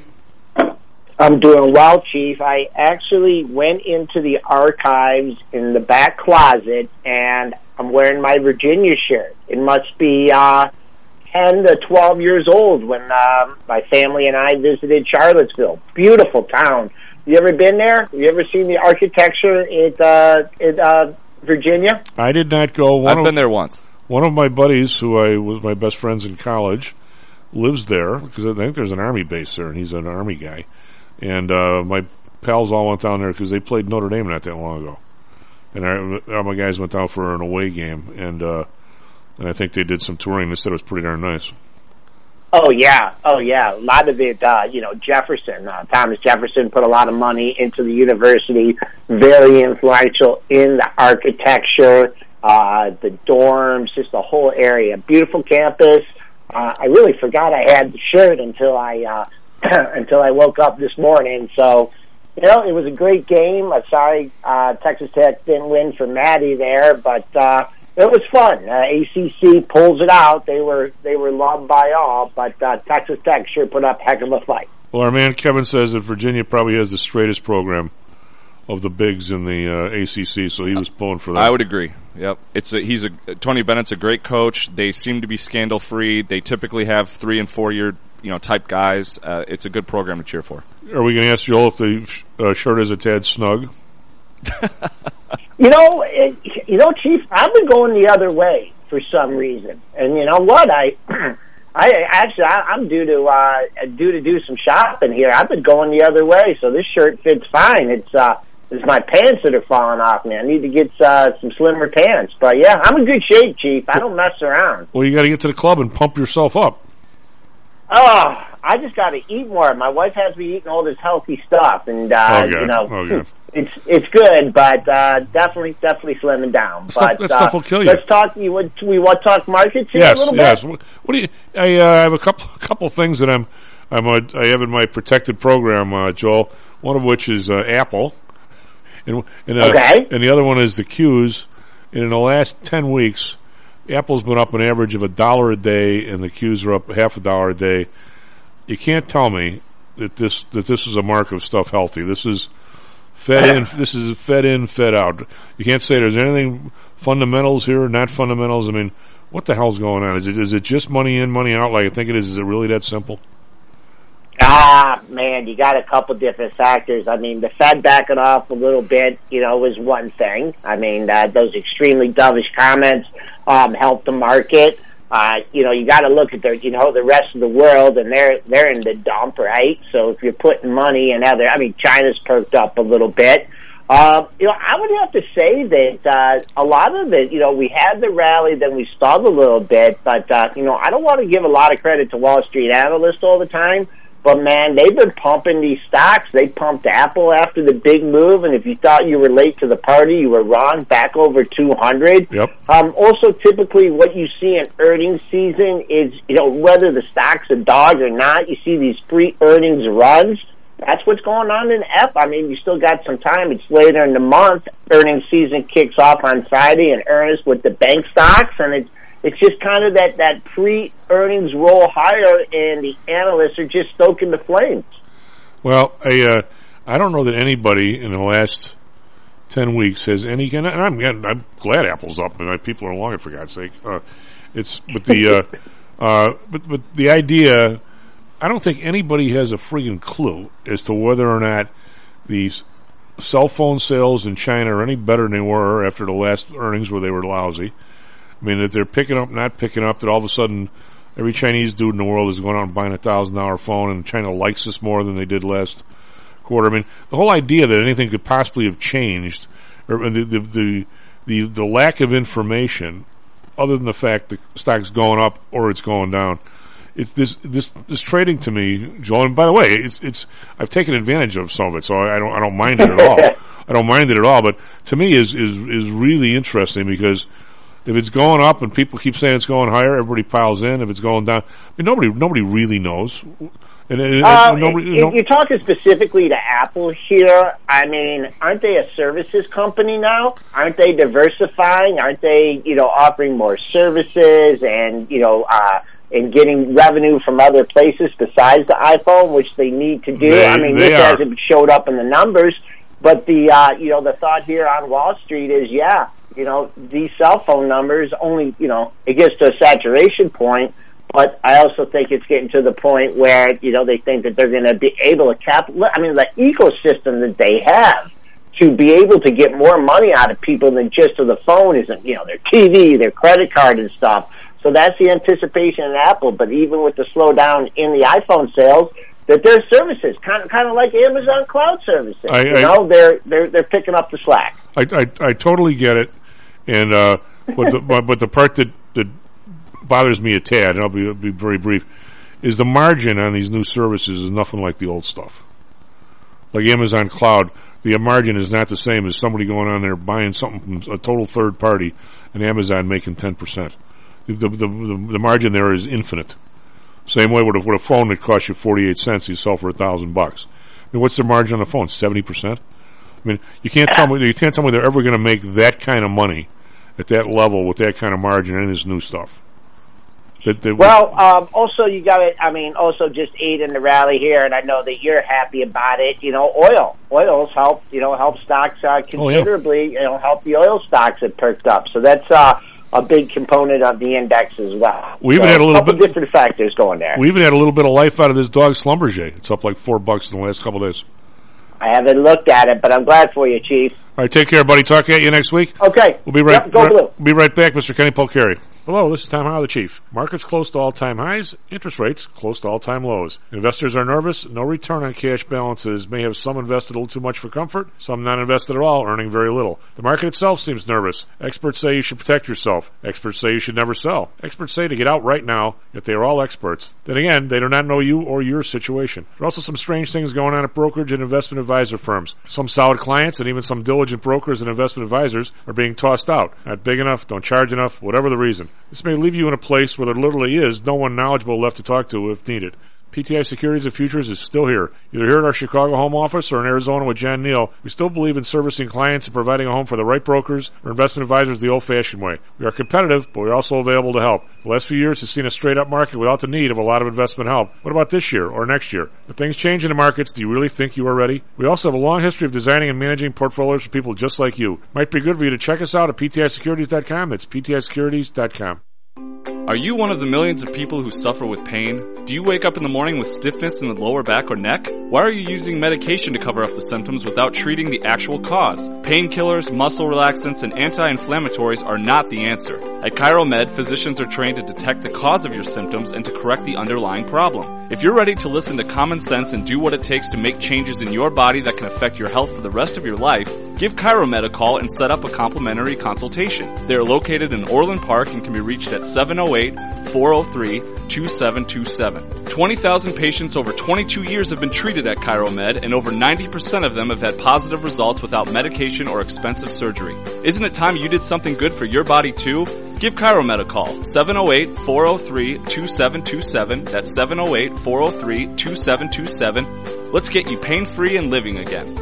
Speaker 15: I'm doing well, Chief. I actually went into the archives in the back closet, and I'm wearing my Virginia shirt. It must be uh, ten to twelve years old when uh, my family and I visited Charlottesville. Beautiful town. You ever been there? Have you ever seen the architecture in, uh, in uh, Virginia?
Speaker 7: I did not go. One
Speaker 8: I've
Speaker 7: of,
Speaker 8: been there once.
Speaker 7: One of my buddies, who I was my best friends in college, lives there because I think there's an Army base there, and he's an Army guy. And uh, my pals all went down there because they played Notre Dame not that long ago. And I, all my guys went down for an away game, and uh, and I think they did some touring. They said it was pretty darn nice.
Speaker 15: Oh, yeah. Oh, yeah. A lot of it, uh, you know, Jefferson, uh, Thomas Jefferson put a lot of money into the university, very influential in the architecture, uh, the dorms, just the whole area. Beautiful campus. Uh, I really forgot I had the shirt until I... Uh, until I woke up this morning. So, you know, it was a great game. I'm sorry uh, Texas Tech didn't win for Maddie there, but uh, it was fun. Uh, A C C pulls it out. They were they were loved by all, but uh, Texas Tech sure put up a heck of a fight.
Speaker 7: Well, our man Kevin says that Virginia probably has the straightest program of the bigs in the uh, A C C, so he was pulling for that.
Speaker 8: I would agree. Yep, it's a, he's a Tony Bennett's a great coach. They seem to be scandal free. They typically have three and four year you know type guys. Uh, it's a good program to cheer for.
Speaker 7: Are we going to ask Joel if the uh, shirt is a tad snug?
Speaker 15: You know, it, you know, Chief, I've been going the other way for some reason, and you know what? I, I actually, I, I'm due to uh, due to do some shopping here. I've been going the other way, so this shirt fits fine. It's uh, it's my pants that are falling off me. I need to get uh, some slimmer pants, but yeah, I'm in good shape, Chief. I don't mess around.
Speaker 7: Well, you got to get to the club and pump yourself up.
Speaker 15: Oh, I just got to eat more. My wife has me eating all this healthy stuff, and uh,
Speaker 7: okay.
Speaker 15: you know,
Speaker 7: okay.
Speaker 15: it's it's good, but uh, definitely definitely slimming down.
Speaker 7: That
Speaker 15: but
Speaker 7: stuff, that stuff
Speaker 15: uh,
Speaker 7: will kill you.
Speaker 15: Let's talk. You would we want to talk markets here
Speaker 7: yes,
Speaker 15: a little
Speaker 7: yes.
Speaker 15: bit?
Speaker 7: Yes. What do you? I uh, have a couple couple things that I'm I'm a, I have in my protected program, uh, Joel. One of which is uh, Apple, and and, uh,
Speaker 15: okay.
Speaker 7: and the other one is the Qs. And in the last ten weeks, Apple's been up an average of a dollar a day, and the Qs are up half a dollar a day. You can't tell me that this that this is a mark of stuff healthy. This is fed in. This is fed in, fed out. You can't say there's anything fundamentals here, not fundamentals. I mean, What the hell's going on? Is it is it just money in, money out like I think it is? Is it really that simple?
Speaker 15: Ah, man, you got a couple different factors. I mean, the Fed backing off a little bit, you know, was one thing. I mean, uh, those extremely dovish comments um, helped the market. Uh, you know, you got to look at the, you know, the rest of the world, and they're they're in the dump, right? So if you're putting money in other, I mean, China's perked up a little bit. Uh, you know, I would have to say that uh, a lot of it, you know, we had the rally, then we stalled a little bit, but, uh, you know, I don't want to give a lot of credit to Wall Street analysts all the time. But, man, they've been pumping these stocks. They pumped Apple after the big move, and if you thought you were late to the party, you were wrong, back over two hundred.
Speaker 7: Yep.
Speaker 15: Um, also, typically what you see in earnings season is, you know, whether the stock's a dog or not, you see these pre-earnings runs. That's what's going on in F. I mean, you still got some time. It's later in the month. Earnings season kicks off on Friday in earnest with the bank stocks, and it's It's just kind of that, that pre-earnings roll higher, and the analysts are just stoking the flames.
Speaker 7: Well, I, uh, I don't know that anybody in the last ten weeks has any, and I'm, I'm glad Apple's up, and people are long, for God's sake. Uh, it's, but the, uh, uh, but, but the idea, I don't think anybody has a friggin' clue as to whether or not these cell phone sales in China are any better than they were after the last earnings where they were lousy. I mean, that they're picking up, not picking up, that all of a sudden every Chinese dude in the world is going out and buying a one thousand dollars phone, and China likes us more than they did last quarter. I mean, the whole idea that anything could possibly have changed, or the the the, the, the lack of information, other than the fact the stock's going up or it's going down, it's this this this trading to me, Joel. And by the way, it's it's I've taken advantage of some of it, so I don't I don't mind it at all. I don't mind it at all. But to me, is is is really interesting because if it's going up and people keep saying it's going higher, everybody piles in. If it's going down, I mean, nobody nobody really knows. And, and,
Speaker 15: uh,
Speaker 7: and nobody,
Speaker 15: if you're talking specifically to Apple here, I mean, aren't they a services company now? Aren't they diversifying? Aren't they, you know, offering more services and, you know, uh, and getting revenue from other places besides the iPhone, which they need to do?
Speaker 7: They,
Speaker 15: I mean,
Speaker 7: they
Speaker 15: this
Speaker 7: are.
Speaker 15: hasn't showed up in the numbers, but the, uh, you know, the thought here on Wall Street is, yeah, you know, these cell phone numbers only, you know, it gets to a saturation point, but I also think it's getting to the point where, you know, they think that they're going to be able to cap, I mean, the ecosystem that they have to be able to get more money out of people than just to the phone isn't, you know, their T V, their credit card and stuff. So that's the anticipation in Apple, but even with the slowdown in the iPhone sales, that their services, kind of, kind of like Amazon Cloud services,
Speaker 7: I,
Speaker 15: you
Speaker 7: I,
Speaker 15: know, they're, they're, they're picking up the slack.
Speaker 7: I, I, I totally get it. And, uh, but the, but, but the part that, that bothers me a tad, and I'll be, I'll be very brief, is the margin on these new services is nothing like the old stuff. Like Amazon Cloud, the margin is not the same as somebody going on there buying something from a total third party and Amazon making ten percent. The, the, the, the margin there is infinite. Same way with a, with a phone that costs you forty-eight cents, you sell for a thousand bucks. I mean, what's the margin on the phone? seventy percent? I mean, you can't tell me, you can't tell me they're ever going to make that kind of money at that level with that kind of margin in this new stuff. That, that
Speaker 15: well, um, also you got to, I mean, also just aid in the rally here, and I know that you're happy about it. You know, oil, oil's help, you know, help stocks uh, considerably. Oh, yeah. You know, help the oil stocks that perked up. So that's uh, a big component of the index as well.
Speaker 7: We even
Speaker 15: so
Speaker 7: had a little
Speaker 15: couple
Speaker 7: bit
Speaker 15: different factors going there.
Speaker 7: We even had a little bit of life out of this dog Schlumberger. It's up like four bucks in the last couple of days.
Speaker 15: I haven't looked at it, but I'm glad for you, Chief.
Speaker 7: All right, take care, buddy. Talk at you next week.
Speaker 15: Okay.
Speaker 7: We'll be right,
Speaker 15: yep, go
Speaker 7: right,
Speaker 15: blue.
Speaker 7: We'll be right back, Mister Kenny Polcari. Hello, this is Tom Howell, the Chief. Markets close to all-time highs, interest rates close to all-time lows. Investors are nervous. No return on cash balances may have some invested a little too much for comfort, some not invested at all, earning very little. The market itself seems nervous. Experts say you should protect yourself. Experts say you should never sell. Experts say to get out right now, yet they are all experts. Then again, they do not know you or your situation. There are also some strange things going on at brokerage and investment advisor firms. Some solid clients and even some diligent brokers and investment advisors are being tossed out. Not big enough, don't charge enough, whatever the reason. This may leave you in a place where there literally is no one knowledgeable left to talk to if needed. P T I Securities and Futures is still here. Either here at our Chicago home office or in Arizona with John Neal, we still believe in servicing clients and providing a home for the right brokers or investment advisors the old-fashioned way. We are competitive, but we're also available to help. The last few years has seen a straight-up market without the need of a lot of investment help. What about this year or next year? If things change in the markets, do you really think you are ready? We also have a long history of designing and managing portfolios for people just like you. Might be good for you to check us out at P T I securities dot com. It's P T I securities dot com.
Speaker 8: Are you one of the millions of people who suffer with pain? Do you wake up in the morning with stiffness in the lower back or neck? Why are you using medication to cover up the symptoms without treating the actual cause? Painkillers, muscle relaxants, and anti-inflammatories are not the answer. At ChiroMed, physicians are trained to detect the cause of your symptoms and to correct the underlying problem. If you're ready to listen to common sense and do what it takes to make changes in your body that can affect your health for the rest of your life, give ChiroMed a call and set up a complimentary consultation. They are located in Orland Park and can be reached at seven oh eight, four oh three, two seven two seven. twenty thousand patients over twenty-two years have been treated at ChiroMed, and over ninety percent of them have had positive results without medication or expensive surgery. Isn't it time you did something good for your body too? Give ChiroMed a call, seven oh eight, four oh three, two seven two seven. That's seven oh eight, four oh three, two seven two seven. Let's get you pain-free and living again.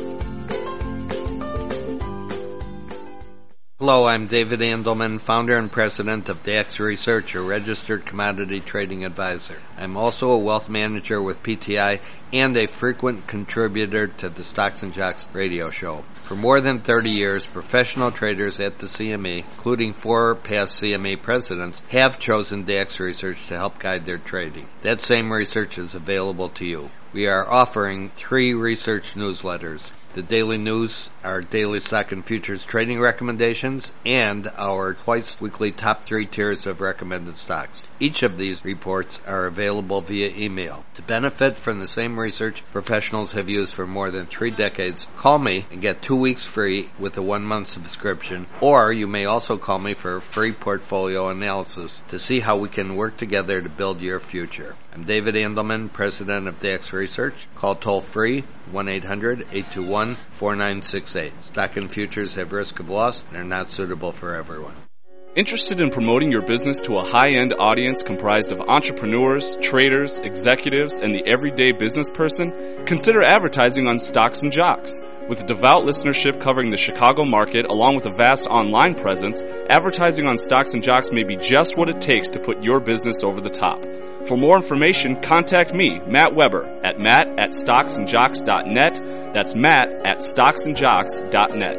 Speaker 12: Hello, I'm David Andelman, founder and president of Dax Research, a registered commodity trading advisor. I'm also a wealth manager with P T I and a frequent contributor to the Stocks and Jocks radio show. For more than thirty years, professional traders at the C M E, including four past C M E presidents, have chosen Dax Research to help guide their trading. That same research is available to you. We are offering three research newsletters. The daily news, our daily stock and futures trading recommendations, and our twice-weekly top three tiers of recommended stocks. Each of these reports are available via email. To benefit from the same research professionals have used for more than three decades, call me and get two weeks free with a one-month subscription, or you may also call me for a free portfolio analysis to see how we can work together to build your future. I'm David Andelman, president of Dax Research. Call toll-free, one eight hundred, eight two one, four nine six eight. Stock and futures have risk of loss and are not suitable for everyone.
Speaker 8: Interested in promoting your business to a high-end audience comprised of entrepreneurs, traders, executives, and the everyday business person? Consider advertising on Stocks and Jocks. With a devout listenership covering the Chicago market along with a vast online presence, advertising on Stocks and Jocks may be just what it takes to put your business over the top. For more information, contact me, Matt Weber, at matt at stocksandjocks dot net. That's Matt at stocksandjocks dot net.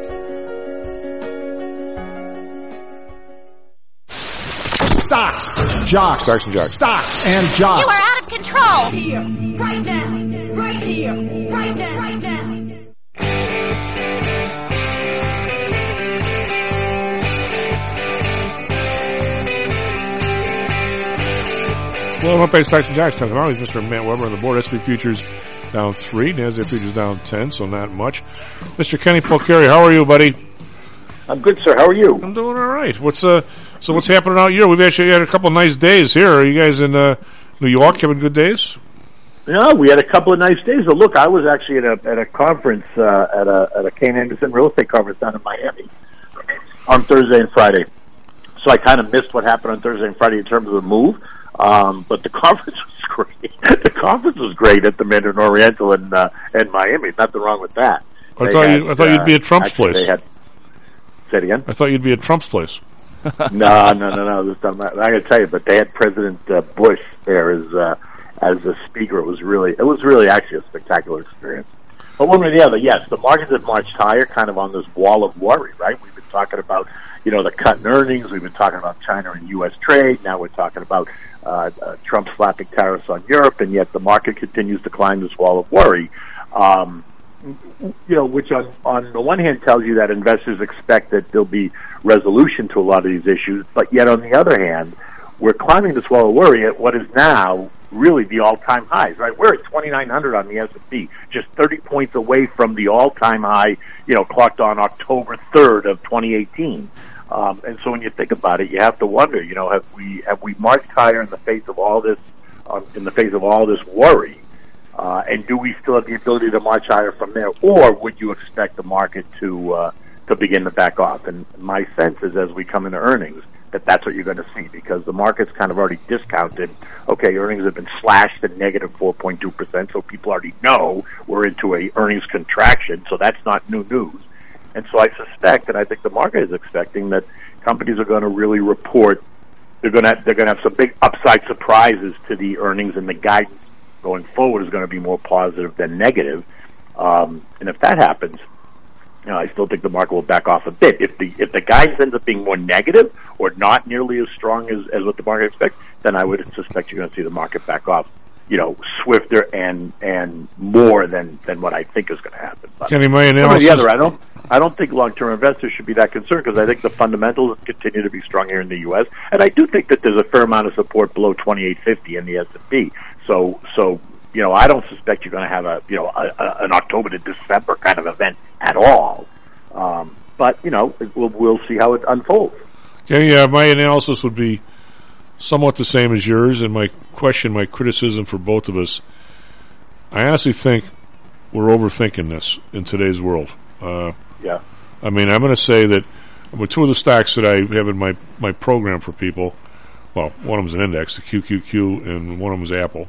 Speaker 14: Stocks, jocks,
Speaker 7: Stocks and Jocks.
Speaker 14: Stocks and jocks.
Speaker 16: You are out of control. Here, right now, right here, right now, right now.
Speaker 7: Well, up by Stocks and Jocks, talking about Mister Matt Weber on the board. S and P futures down three, NASDAQ futures down ten, so not much. Mister Kenny Polcari, how are you, buddy?
Speaker 17: I'm good, sir. How are you?
Speaker 7: I'm doing all right. What's uh? So what's happening out here? We've actually had a couple of nice days here. Are you guys in uh, New York having good days?
Speaker 17: Yeah, we had a couple of nice days. But look, I was actually at a at a conference uh, at a at a Kane Anderson real estate conference down in Miami on Thursday and Friday. So I kind of missed what happened on Thursday and Friday in terms of the move. Um, but the conference was great. The conference was great at the Mandarin Oriental in uh, in Miami. Nothing wrong with that.
Speaker 7: I thought, had, you, I thought uh, you'd be at Trump's
Speaker 17: actually,
Speaker 7: place.
Speaker 17: They had, say it again?
Speaker 7: I thought you'd be at Trump's place.
Speaker 17: no, no, no, no. This time, I'm going to tell you, but they had President uh, Bush there as uh, as a speaker. It was really, it was really actually a spectacular experience. But one way or the other, yes, the markets have marched higher, kind of on this wall of worry, right? We've been talking about, you know, the cut in earnings. We've been talking about China and U S trade. Now we're talking about uh, uh, Trump slapping tariffs on Europe, and yet the market continues to climb this wall of worry. Um, you know, which on, on the one hand tells you that investors expect that there'll be resolution to a lot of these issues, but yet on the other hand, we're climbing this wall of worry at what is now really the all-time highs, right? We're at twenty-nine hundred on the S and P, just thirty points away from the all-time high, you know, clocked on October third of twenty eighteen. Um, and so when you think about it, you have to wonder, you know, have we have we marched higher in the face of all this, um, in the face of all this worry? Uh, and do we still have the ability to march higher from there, or would you expect the market to uh, to begin to back off? And my sense is, as we come into earnings, that that's what you're going to see, because the market's kind of already discounted. Okay, earnings have been slashed to negative four point two percent, so people already know we're into a earnings contraction, so that's not new news. And so I suspect, and I think the market is expecting, that companies are going to really report, they're going to they're going to have some big upside surprises to the earnings, and the guidance going forward is going to be more positive than negative. Um, and if that happens, You know, I still think the market will back off a bit. If the if the guidance ends up being more negative or not nearly as strong as, as what the market expects, then I would suspect you're going to see the market back off, you know, swifter and and more than, than what I think is going to happen. But
Speaker 7: Kenny, my
Speaker 17: one or
Speaker 7: analysis...
Speaker 17: the other, I don't I don't think long-term investors should be that concerned because I think the fundamentals continue to be strong here in the U S and I do think that there's a fair amount of support below twenty-eight fifty in the S and P. So so. You know, I don't suspect you're going to have a, you know, a, a, an October to December kind of event at all. Um, but, you know, we'll, we'll see how it unfolds.
Speaker 7: Okay, yeah, my analysis would be somewhat the same as yours, and my question, my criticism for both of us, I honestly think we're overthinking this in today's world. Uh,
Speaker 17: yeah.
Speaker 7: I mean, I'm going to say that with two of the stocks that I have in my, my program for people, well, one of them is an index, the Q Q Q, and one of them is Apple.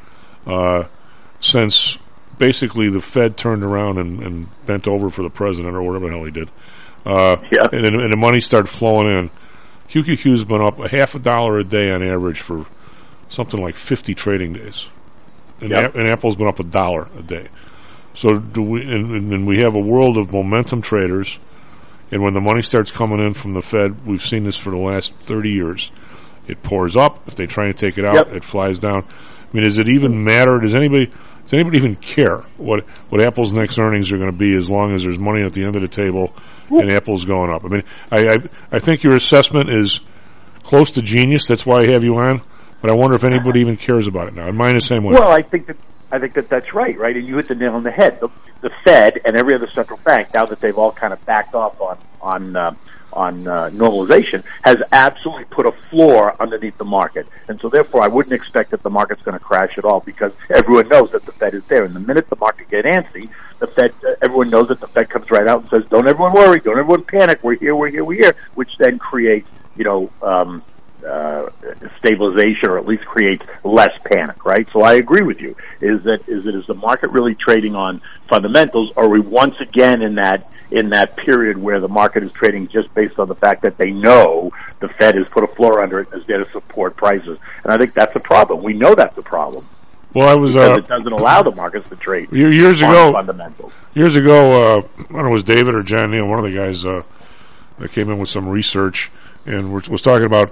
Speaker 7: Uh, since basically the Fed turned around and, and bent over for the president or whatever the hell he did, uh,
Speaker 17: yeah.
Speaker 7: and, and the money started flowing in, Q Q Q's been up a half a dollar a day on average for something like fifty trading days, and,
Speaker 17: yep.
Speaker 7: a- and Apple's been up a dollar a day. So do we? And, and we have a world of momentum traders, and when the money starts coming in from the Fed, we've seen this for the last thirty years. It pours up. If they try and take it out,
Speaker 17: yep.
Speaker 7: it flies down. I mean, does it even matter? Does anybody does anybody even care what what Apple's next earnings are going to be as long as there's money at the end of the table and Apple's going up? I mean, I, I I think your assessment is close to genius. That's why I have you on. But I wonder if anybody even cares about it now. And mine the same way.
Speaker 17: Well, I think that I think that that's right, right? And you hit the nail on the head. The, the Fed and every other central bank, now that they've all kind of backed off on on uh, on uh, normalization, has absolutely put a floor underneath the market. And so therefore I wouldn't expect that the market's going to crash at all because everyone knows that the Fed is there. And the minute the market gets antsy, the Fed, uh, everyone knows that the Fed comes right out and says, don't everyone worry, don't everyone panic, we're here, we're here, we're here, which then creates, you know, um, uh, stabilization or at least creates less panic, right? So I agree with you. Is that, is that, is the market really trading on fundamentals? Or are we once again in that in that period where the market is trading just based on the fact that they know the Fed has put a floor under it and is there to support prices? And I think that's a problem. We know that's a problem.
Speaker 7: Well, I was
Speaker 17: because
Speaker 7: uh,
Speaker 17: it doesn't allow the markets to trade
Speaker 7: years
Speaker 17: on
Speaker 7: ago.
Speaker 17: Fundamentals.
Speaker 7: Years ago, uh, I don't know, it was David or John Neal, one of the guys uh, that came in with some research and was talking about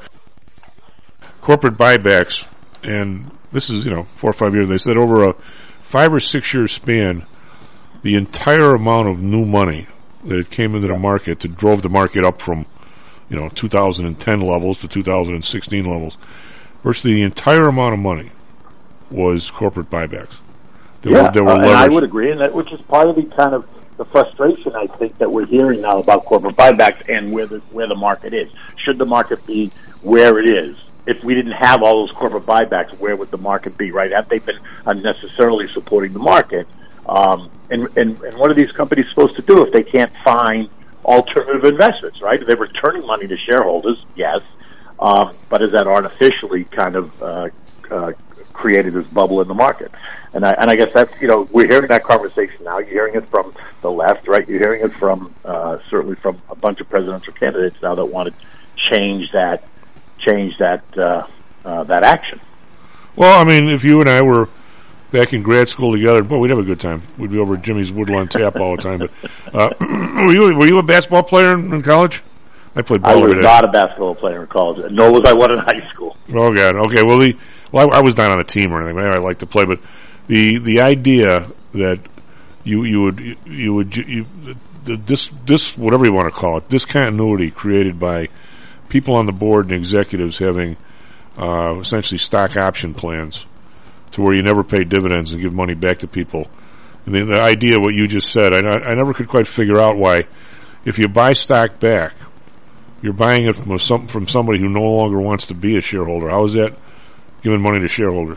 Speaker 7: corporate buybacks. And this is, you know, four or five years. They said over a five or six year span, the entire amount of new money that it came into the market that drove the market up from, you know, two thousand ten levels to two thousand sixteen levels. Virtually the entire amount of money was corporate buybacks. There
Speaker 17: yeah,
Speaker 7: were, there were
Speaker 17: uh, and I
Speaker 7: levers.
Speaker 17: would agree, and that which is part of the kind of the frustration I think that we're hearing now about corporate buybacks and where the where the market is. Should the market be where it is? If we didn't have all those corporate buybacks, where would the market be? Right? Have they been unnecessarily supporting the market? Um, and, and, and what are these companies supposed to do if they can't find alternative investments, right? They're returning money to shareholders, yes, um, but is that artificially kind of uh, uh, created this bubble in the market? And I, and I guess that's, you know, we're hearing that conversation now. You're hearing it from the left, right? You're hearing it from, uh, certainly from a bunch of presidential candidates now that want to change that, change that, uh, uh, that action.
Speaker 7: Well, I mean, if you and I were back in grad school together, boy, we'd have a good time. We'd be over at Jimmy's Woodlawn Tap all the time. But uh, were you were you a basketball player in, in college? I played ball
Speaker 17: I was
Speaker 7: every day.
Speaker 17: not a basketball player in college, nor was I one in high school.
Speaker 7: Oh God. Okay. Well, the well, I, I was not on a team or anything. But I liked to play, but the the idea that you you would you, you would you the, this this whatever you want to call it, discontinuity created by people on the board and executives having uh, essentially stock option plans, to where you never pay dividends and give money back to people. And the, the idea, what you just said, I, I never could quite figure out why, if you buy stock back, you're buying it from some from somebody who no longer wants to be a shareholder. How is that giving money to shareholders?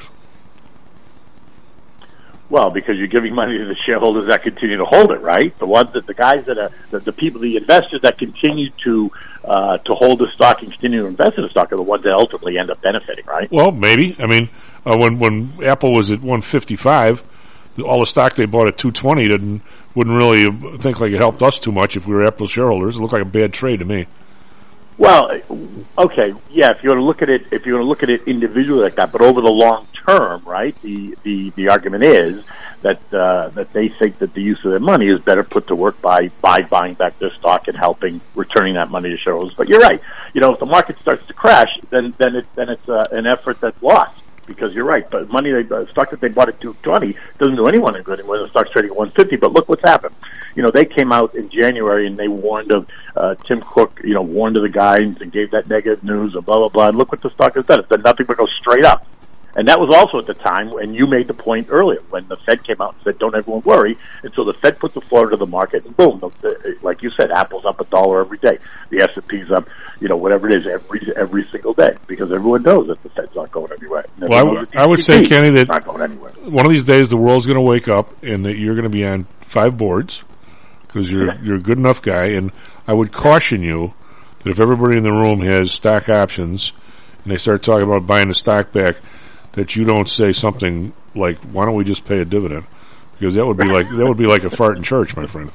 Speaker 17: Well, because you're giving money to the shareholders that continue to hold it, right? The ones that the guys that are the, the people, the investors that continue to uh, to hold the stock and continue to invest in the stock are the ones that ultimately end up benefiting, right?
Speaker 7: Well, maybe. I mean, uh, when when Apple was at one fifty-five, all the stock they bought at two twenty didn't wouldn't really think like it helped us too much if we were Apple shareholders. It looked like a bad trade to me.
Speaker 17: Well, okay, yeah. If you want to look at it, if you want to look at it individually like that, but over the long term, right, the, the, the argument is that uh, that they think that the use of their money is better put to work by, by buying back their stock and helping returning that money to shareholders. But you're right. You know, if the market starts to crash, then then it, then it's uh, an effort that's lost. Because you're right, but money they uh, stock that they bought at two twenty doesn't do anyone any good anymore. The stock's trading at one fifty. But look what's happened. You know, they came out in January and they warned of uh, Tim Cook. You know, warned of the guys and gave that negative news and blah blah blah. And look what the stock has done. It's done nothing but go straight up. And that was also at the time when you made the point earlier when the Fed came out and said, "Don't everyone worry." And so the Fed put the floor to the market, and boom, the, the, like you said, Apple's up a dollar every day. The S and P's up, you know, whatever it is, every every single day because everyone knows that the Fed's not going anywhere.
Speaker 7: Well, I, w- I would say, Kenny, that
Speaker 17: not going anywhere.
Speaker 7: One of these days the world's going to wake up and that you're going to be on five boards because you're yeah. you're a good enough guy. And I would caution you that if everybody in the room has stock options and they start talking about buying the stock back, that you don't say something like, "Why don't we just pay a dividend?" Because that would be like that would be like a fart in church, my friend.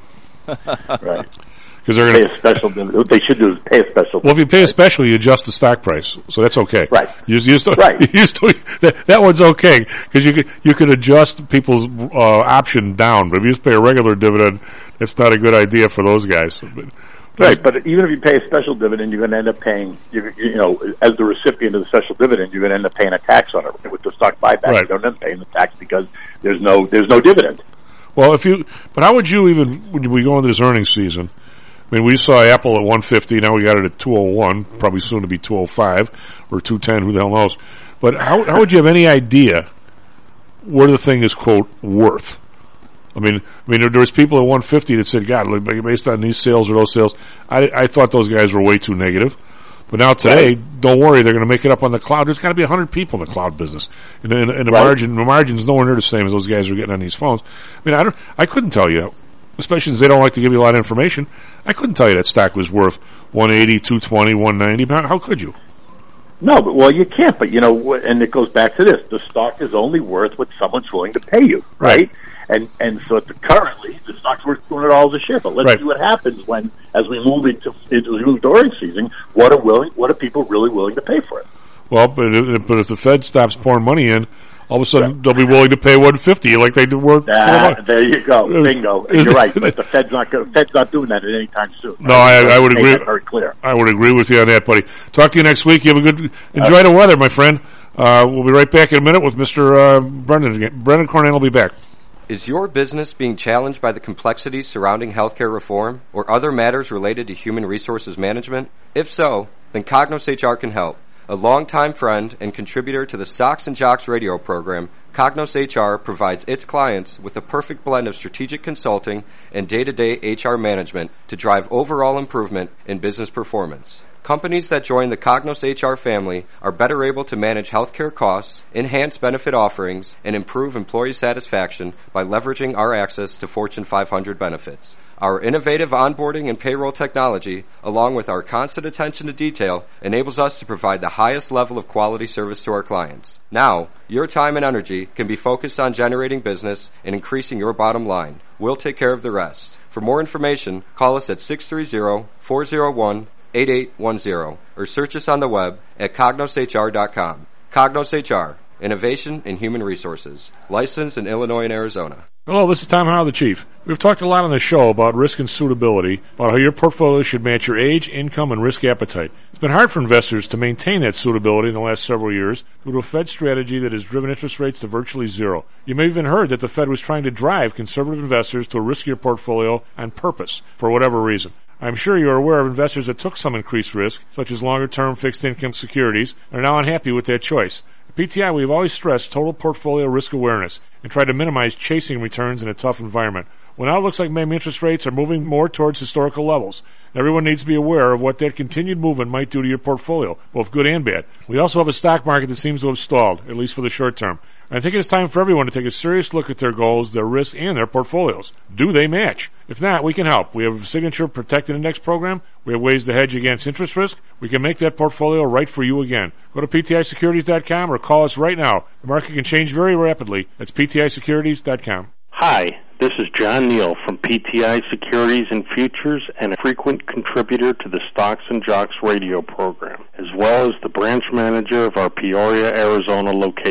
Speaker 17: Right.
Speaker 7: Because they're going
Speaker 17: to pay a special dividend. What they should do is pay a special dividend.
Speaker 7: Well, if you pay a special, you adjust the stock price, so that's okay.
Speaker 17: Right.
Speaker 7: You, you still,
Speaker 17: right.
Speaker 7: You still, that, that one's okay because you could you could adjust people's uh, option down. But if you just pay a regular dividend, that's not a good idea for those guys. But,
Speaker 17: Right, but even if you pay a special dividend, you're going to end up paying, you, you know, as the recipient of the special dividend, you're going to end up paying a tax on it. With the stock buyback,
Speaker 7: right.
Speaker 17: You don't end up paying the tax because there's no there's no dividend.
Speaker 7: Well, if you, but how would you even when we go into this earnings season? I mean, we saw Apple at one fifty. Now we got it at two oh one. Probably soon to be two oh five or two ten. Who the hell knows? But how how would you have any idea where the thing is quote worth? I mean, I mean, there was people at one fifty that said, "God, based on these sales or those sales, I, I thought those guys were way too negative." But now today, right. Don't worry, they're going to make it up on the cloud. There's got to be a hundred people in the cloud business, and, and, and the right. margin, the margin's nowhere near the same as those guys are getting on these phones. I mean, I don't, I couldn't tell you, especially since they don't like to give you a lot of information. I couldn't tell you that stock was worth one eighty, two twenty, one ninety. How, how could you?
Speaker 17: No, but well, you can't. But you know, and it goes back to this: the stock is only worth what someone's willing to pay you, right? right. And and so at the, currently the stock's worth two hundred dollars a share. But let's right. see what happens when, as we move into into the during season, what are willing, what are people really willing to pay for it?
Speaker 7: Well, but if, but if the Fed stops pouring money in, all of a sudden right. they'll be willing to pay one fifty like they did. Were
Speaker 17: ah, there you go, bingo. And you're right, but the Fed's not going. Fed's not doing that at any time soon.
Speaker 7: No, I, I, I would agree.
Speaker 17: Very clear.
Speaker 7: I would agree with you on that, buddy. Talk to you next week. You have a good enjoy uh, the weather, my friend. Uh, we'll be right back in a minute with Mister Uh, Brendan. Brendan Cornell will be back.
Speaker 13: Is your business being challenged by the complexities surrounding healthcare reform or other matters related to human resources management? If so, then Cognos H R can help. A longtime friend and contributor to the Stocks and Jocks radio program, Cognos H R provides its clients with a perfect blend of strategic consulting and day-to-day H R management to drive overall improvement in business performance. Companies that join the Cognos H R family are better able to manage healthcare costs, enhance benefit offerings, and improve employee satisfaction by leveraging our access to Fortune five hundred benefits. Our innovative onboarding and payroll technology, along with our constant attention to detail, enables us to provide the highest level of quality service to our clients. Now, your time and energy can be focused on generating business and increasing your bottom line. We'll take care of the rest. For more information, call us at six three zero, four zero one, eight eight one zero or search us on the web at cognos h r dot com. Cognos H R, Innovation in Human Resources, licensed in Illinois and Arizona.
Speaker 7: Hello, this is Tom Howell, the Chief. We've talked a lot on the show about risk and suitability, about how your portfolio should match your age, income, and risk appetite. It's been hard for investors to maintain that suitability in the last several years due to a Fed strategy that has driven interest rates to virtually zero. You may have even heard that the Fed was trying to drive conservative investors to a riskier portfolio on purpose, for whatever reason. I'm sure you're aware of investors that took some increased risk, such as longer-term fixed income securities, and are now unhappy with that choice. At P T I, we've always stressed total portfolio risk awareness and tried to minimize chasing returns in a tough environment. Well, now it looks like maybe interest rates are moving more towards historical levels. Everyone needs to be aware of what that continued movement might do to your portfolio, both good and bad. We also have a stock market that seems to have stalled, at least for the short term. I think it's time for everyone to take a serious look at their goals, their risks, and their portfolios. Do they match? If not, we can help. We have a Signature Protected Index program. We have ways to hedge against interest risk. We can make that portfolio right for you again. Go to P T I securities dot com or call us right now. The market can change very rapidly. That's P T I securities dot com.
Speaker 18: Hi, this is John Neal from P T I Securities and Futures and a frequent contributor to the Stocks and Jocks radio program, as well as the branch manager of our Peoria, Arizona location.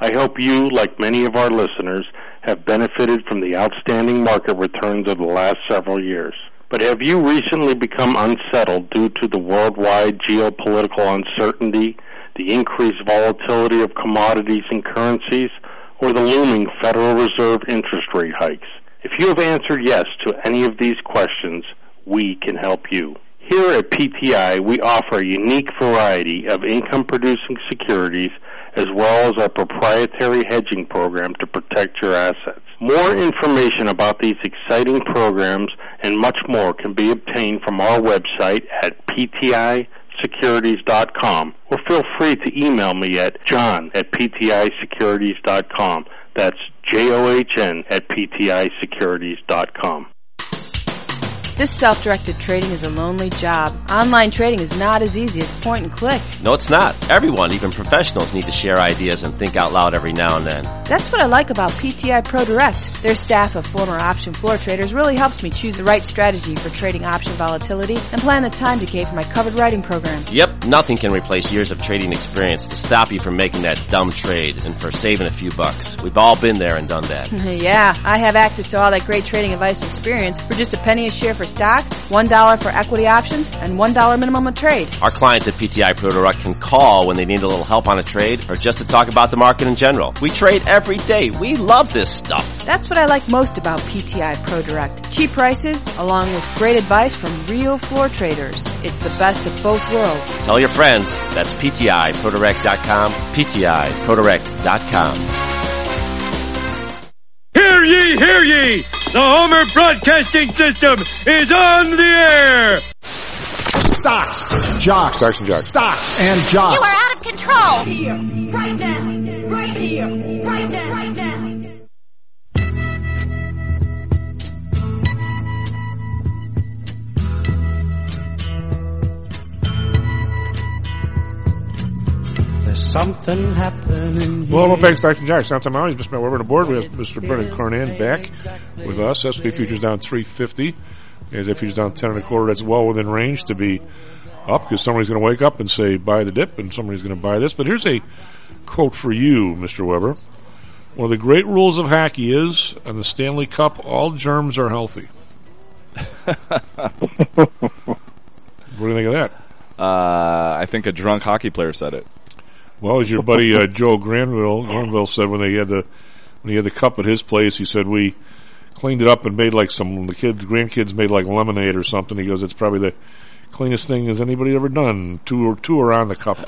Speaker 18: I hope you, like many of our listeners, have benefited from the outstanding market returns of the last several years. But have you recently become unsettled due to the worldwide geopolitical uncertainty, the increased volatility of commodities and currencies, or the looming Federal Reserve interest rate hikes? If you have answered yes to any of these questions, we can help you. Here at P T I, we offer a unique variety of income-producing securities as well as our proprietary hedging program to protect your assets. More information about these exciting programs and much more can be obtained from our website at p t i securities dot com, or feel free to email me at john at p t i securities dot com. That's J O H N at p t i securities dot com.
Speaker 19: This self-directed trading is a lonely job. Online trading is not as easy as point and click.
Speaker 20: No, it's not. Everyone, even professionals, need to share ideas and think out loud every now and then.
Speaker 19: That's what I like about P T I Pro Direct. Their staff of former option floor traders really helps me choose the right strategy for trading option volatility and plan the time decay for my covered writing program.
Speaker 20: Yep, nothing can replace years of trading experience to stop you from making that dumb trade and for saving a few bucks. We've all been there and done that.
Speaker 19: Yeah, I have access to all that great trading advice and experience for just a penny a share for stocks, one dollar for equity options, and one dollar minimum a trade.
Speaker 20: Our clients at P T I Pro Direct can call when they need a little help on a trade or just to talk about the market in general. We trade every day. We love this stuff.
Speaker 19: That's what I like most about P T I Pro Direct. Cheap prices, along with great advice from real floor traders. It's the best of both worlds.
Speaker 20: Tell your friends. That's P T I Pro Direct dot com, P T I Pro Direct dot com.
Speaker 21: Hear ye, hear ye! The Homer Broadcasting System is on the air!
Speaker 14: Stocks, jocks,
Speaker 7: Stocks and jocks.
Speaker 14: Stocks and jocks.
Speaker 16: You are out of control! Right here, right now, right here, right now, right now.
Speaker 4: There's something happening.
Speaker 7: Well, welcome back to Stocks and Jocks. Sometime out, he's Mister Matt Weber on the board. We have Mister Brendan Carnan back with us. S and P futures down three fifty. As if futures down ten and a quarter, that's well within range to be up because somebody's going to wake up and say buy the dip, and somebody's going to buy this. But here's a quote for you, Mister Weber. One of the great rules of hockey is, on the Stanley Cup, all germs are healthy. What do you think of that?
Speaker 8: Uh, I think a drunk hockey player said it.
Speaker 7: Well, as your buddy uh, Joe Granville, Granville said when they had the when he had the cup at his place, he said we cleaned it up and made like some the kids grandkids made like lemonade or something. He goes, it's probably the cleanest thing as anybody ever done. Two or two around the cup.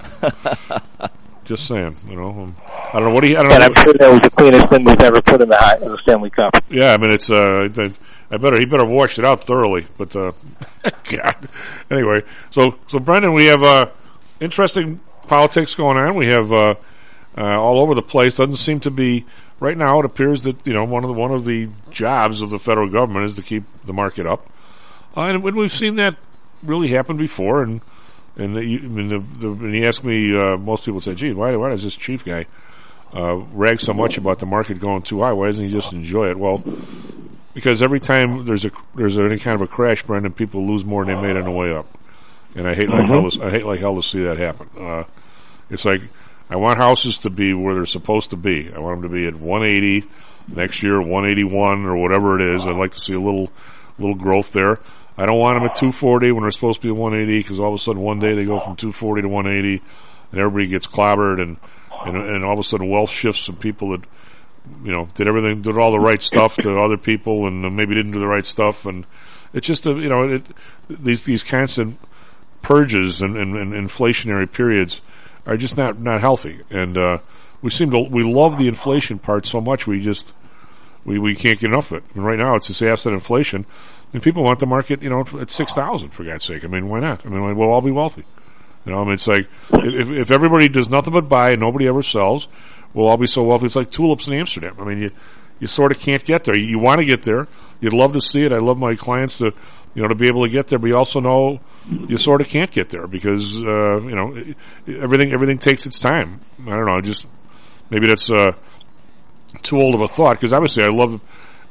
Speaker 7: Just saying, you know. I don't know what he. I don't
Speaker 9: and
Speaker 7: know.
Speaker 9: I'm sure that was the cleanest thing we've ever put in the, in the Stanley Cup.
Speaker 7: Yeah, I mean it's. Uh, I better he better wash it out thoroughly. But uh, God. Anyway, so so Brendan, we have uh, interesting politics going on. We have uh, uh, all over the place. Doesn't seem to be right now. It appears that you know one of the one of the jobs of the federal government is to keep the market up, uh, and we've seen that really happen before. And and the, I mean, the, the, when you ask me, uh, most people say, "Gee, why why does this chief guy uh, rag so much about the market going too high? Why doesn't he just enjoy it?" Well, because every time there's a there's any kind of a crash, Brendan, people lose more than they made on the way up. And I hate like hell to, I hate like hell to see that happen. Uh, it's like I want houses to be where they're supposed to be. I want them to be at one eighty next year, one eighty-one or whatever it is. I'd like to see a little little growth there. I don't want them at two forty when they're supposed to be at one eighty because all of a sudden one day they go from two forty to one eighty and everybody gets clobbered and and, and all of a sudden wealth shifts from people that you know did everything did all the right stuff to other people and maybe didn't do the right stuff, and it's just a, you know it, these these constant purges and, and, and inflationary periods are just not, not healthy. And, uh, we seem to, we love the inflation part so much we just, we, we can't get enough of it. And right now it's this asset inflation and people want the market, you know, at six thousand for God's sake. I mean, why not? I mean, we'll all be wealthy. You know, I mean, it's like, if, if everybody does nothing but buy and nobody ever sells, we'll all be so wealthy. It's like tulips in Amsterdam. I mean, you, you sort of can't get there. You, you want to get there. You'd love to see it. I love my clients to, you know, to be able to get there, but you also know you sort of can't get there because, uh, you know, everything, everything takes its time. I don't know, just, maybe that's, uh, too old of a thought, because obviously I love,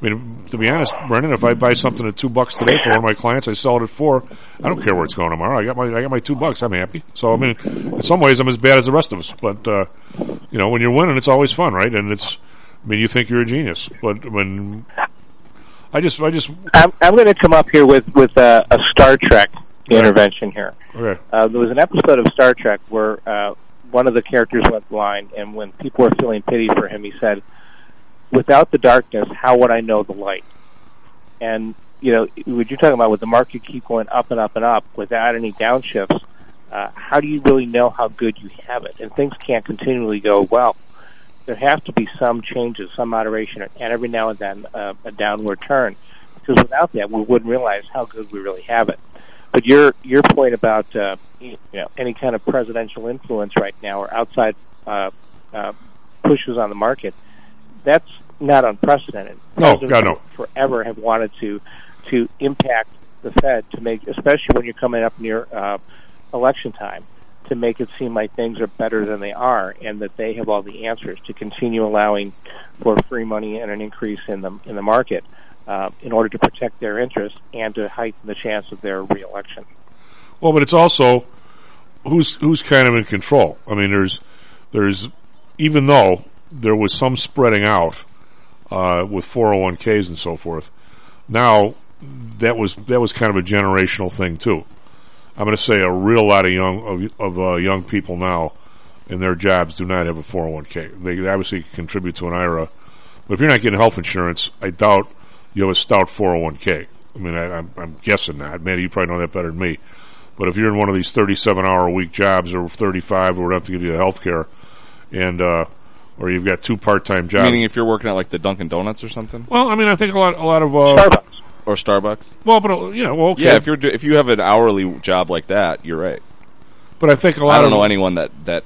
Speaker 7: I mean, to be honest, Brendan, if I buy something at two bucks today for one of my clients, I sell it at four. I don't care where it's going tomorrow. I got my I got my two bucks. I'm happy. So I mean, in some ways, I'm as bad as the rest of us. But uh, you know, when you're winning, it's always fun, right? And it's, I mean, you think you're a genius, but when I just I just
Speaker 9: I'm, I'm going to come up here with with a, a Star Trek intervention here.
Speaker 7: Okay.
Speaker 9: Uh, there was an episode of Star Trek where uh, one of the characters went blind, and when people were feeling pity for him, he said, "Without the darkness, how would I know the light?" And, you know, what you're talking about, with the market keep going up and up and up without any downshifts, uh, how do you really know how good you have it? And things can't continually go well. There have to be some changes, some moderation, and every now and then uh, a downward turn. Because without that, we wouldn't realize how good we really have it. But your your point about uh, you know, any kind of presidential influence right now or outside uh, uh, pushes on the market, that's not unprecedented.
Speaker 7: No,
Speaker 9: Presidents
Speaker 7: God, no.
Speaker 9: Forever have wanted to to impact the Fed to make, especially when you're coming up near uh, election time, to make it seem like things are better than they are, and that they have all the answers to continue allowing for free money and an increase in the in the market uh, in order to protect their interests and to heighten the chance of their reelection.
Speaker 7: Well, but it's also who's who's kind of in control. I mean, there's there's even though there was some spreading out uh, with four oh one k's and so forth, now that was that was kind of a generational thing too. I'm going to say a real lot of young of, of uh, young people now in their jobs do not have a four oh one k. They obviously contribute to an I R A, but if you're not getting health insurance, I doubt you have a stout four oh one k. I mean, I, I'm, I'm guessing not. Manny, you probably know that better than me. But if you're in one of these thirty-seven hour a week jobs or thirty-five, or would have to give you health care, and uh, or you've got two part time jobs.
Speaker 8: Meaning, if you're working at like the Dunkin' Donuts or something.
Speaker 7: Well, I mean, I think a lot, a lot of uh,
Speaker 9: Starbucks
Speaker 8: or Starbucks.
Speaker 7: Well, but uh, you know, well, okay.
Speaker 8: Yeah, if you're do- if you have an hourly job like that, you're right.
Speaker 7: But I think a lot.
Speaker 8: I don't
Speaker 7: of
Speaker 8: know anyone that that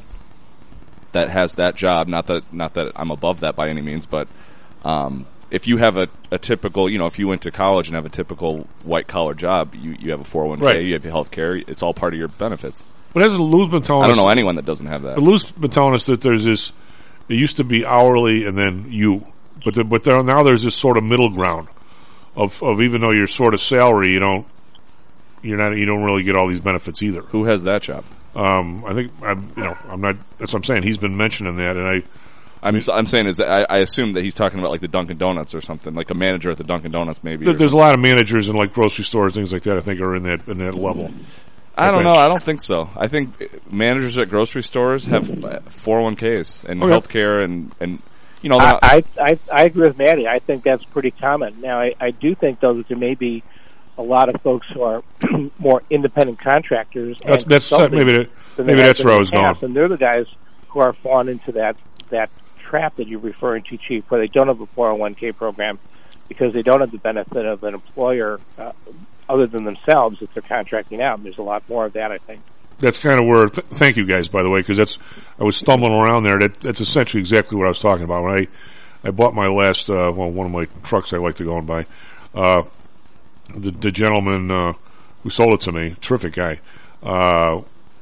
Speaker 8: that has that job. Not that not that I'm above that by any means, but. Um, If you have a, a typical, you know, if you went to college and have a typical white-collar job, you, you have a four oh one k,
Speaker 7: right.
Speaker 8: you have health care, it's all part of your benefits.
Speaker 7: But as Lou's been telling
Speaker 8: I don't
Speaker 7: us,
Speaker 8: know anyone that doesn't have that.
Speaker 7: But Lou's been telling us that there's this, it used to be hourly and then you, but the, but there, now there's this sort of middle ground of, of even though you're sort of salary, you don't, you're not, you don't really get all these benefits either.
Speaker 8: Who has that job?
Speaker 7: Um, I think, I'm, you know, I'm not, that's what I'm saying. He's been mentioning that, and I,
Speaker 8: I'm I'm saying is that I, I assume that he's talking about like the Dunkin' Donuts or something, like a manager at the Dunkin' Donuts maybe.
Speaker 7: There, there's a lot of managers in like grocery stores, things like that. I think are in that in that level.
Speaker 8: I don't know. I don't think so. I think managers at grocery stores have four oh one k's and
Speaker 7: Okay.
Speaker 8: health care and and you know.
Speaker 9: I, I I I agree with Maddie. I think that's pretty common. Now, I, I do think though that there may be a lot of folks who are more independent contractors.
Speaker 7: That's,
Speaker 9: and
Speaker 7: that's
Speaker 9: consulting
Speaker 7: maybe that,
Speaker 9: than
Speaker 7: maybe
Speaker 9: they have
Speaker 7: that's
Speaker 9: been
Speaker 7: where I
Speaker 9: in
Speaker 7: was
Speaker 9: the past.
Speaker 7: going.
Speaker 9: And they're the guys who are falling into that that. trap that you're referring to, Chief, where they don't have a four oh one k program because they don't have the benefit of an employer uh, other than themselves if they're contracting out. And there's a lot more of that, I think.
Speaker 7: That's kind of where. Th- thank you guys, by the way, because that's I was stumbling around there. That, that's essentially exactly what I was talking about when I I bought my last uh, well one of my trucks I like to go and buy. Uh, the, the gentleman uh, who sold it to me, terrific guy, uh,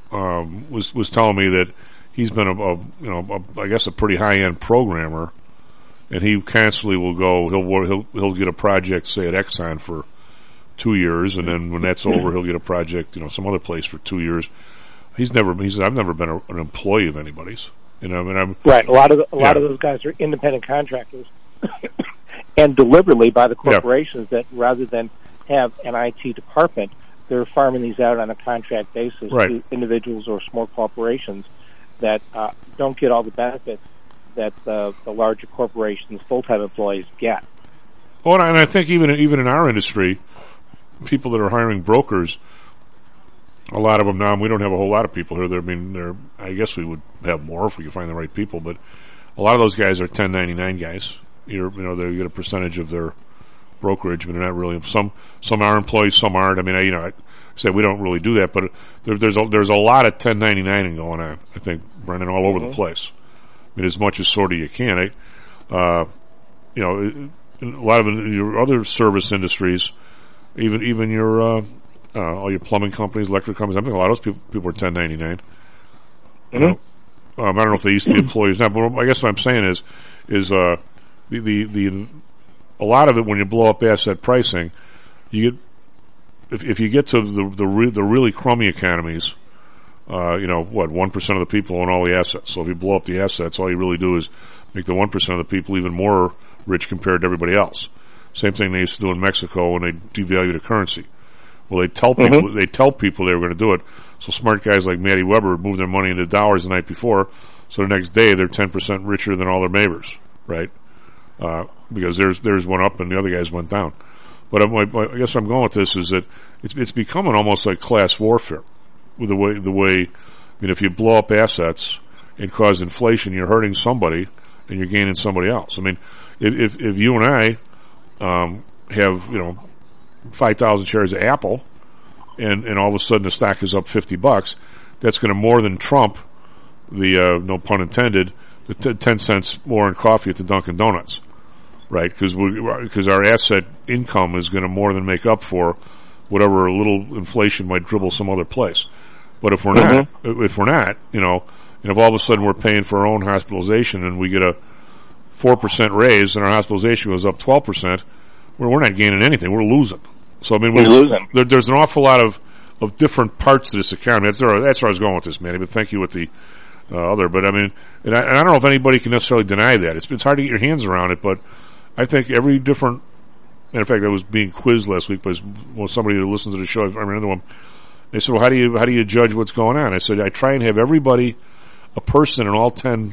Speaker 7: um, was was telling me that. He's been a, a you know a, I guess a pretty high end programmer, and he constantly will go. He'll he'll he'll get a project, say at Exxon for two years, and then when that's over, he'll get a project, you know, some other place for two years. He's never. He said, "I've never been a, an employee of anybody's." You know, I mean, I'm
Speaker 9: right. A lot of the, a
Speaker 7: yeah.
Speaker 9: lot of those guys are independent contractors, and deliberately by the corporations yeah. that rather than have an I T department, they're farming these out on a contract basis
Speaker 7: right.
Speaker 9: to individuals or small corporations that uh, don't get all the benefits that the, the larger corporations' full-time employees get.
Speaker 7: Oh, and I, and I think even even in our industry, people that are hiring brokers, a lot of them now. We don't have a whole lot of people here. That, I mean, they're, I guess we would have more if we could find the right people, but a lot of those guys are ten ninety-nine guys. You're, you know, they get a percentage of their brokerage, but they're not really. Some some are employees, some aren't. I mean, I, you know. I, Say we don't really do that, but there, there's a, there's a lot of ten ninety-nine going on. I think, Brendan, all over mm-hmm. the place. I mean, as much as sort of you can. Eh? Uh, you know, a lot of your other service industries, even even your uh, uh, all your plumbing companies, electric companies. I think a lot of those people people are ten ninety-nine.
Speaker 9: Mm-hmm.
Speaker 7: You know, um, I don't know if they used to be employees now, but I guess what I'm saying is is uh, the the the a lot of it, when you blow up asset pricing, you get if if you get to the the, re, the really crummy economies, uh, you know what, one percent of the people own all the assets. So if you blow up the assets, all you really do is make the one percent of the people even more rich compared to everybody else. Same thing they used to do in Mexico when they devalued a currency. Well, they tell people
Speaker 9: Mm-hmm.
Speaker 7: they tell people they were going to do it. So smart guys like Matty Weber move their money into dollars the night before, so the next day they're ten percent richer than all their neighbors, right? Uh, because theirs theirs went up and the other guys went down. But I'm, I guess where I'm going with this is that it's it's becoming almost like class warfare with the way the way. I mean, if you blow up assets and cause inflation, you're hurting somebody and you're gaining somebody else. I mean, if if, if you and I um, have you know five thousand shares of Apple, and and all of a sudden the stock is up fifty bucks, that's going to more than trump the uh, no pun intended the t- ten cents more in coffee at the Dunkin' Donuts. Right, because because our asset income is going to more than make up for whatever little inflation might dribble some other place. But if we're not,
Speaker 9: Mm-hmm.
Speaker 7: if we're not, you know, and if all of a sudden we're paying for our own hospitalization and we get a four percent raise and our hospitalization goes up twelve percent, we're we're not gaining anything. We're losing. So I mean,
Speaker 9: we're losing.
Speaker 7: There, there's an awful lot of, of different parts to this account. That's where, that's where I was going with this, Manny. But thank you with the uh, other. But I mean, and I, and I don't know if anybody can necessarily deny that. It's it's hard to get your hands around it, but I think every different, and in fact, I was being quizzed last week by well, somebody who listens to the show. I remember them. They said, "Well, how do you how do you judge what's going on?" I said, "I try and have everybody, a person in all ten.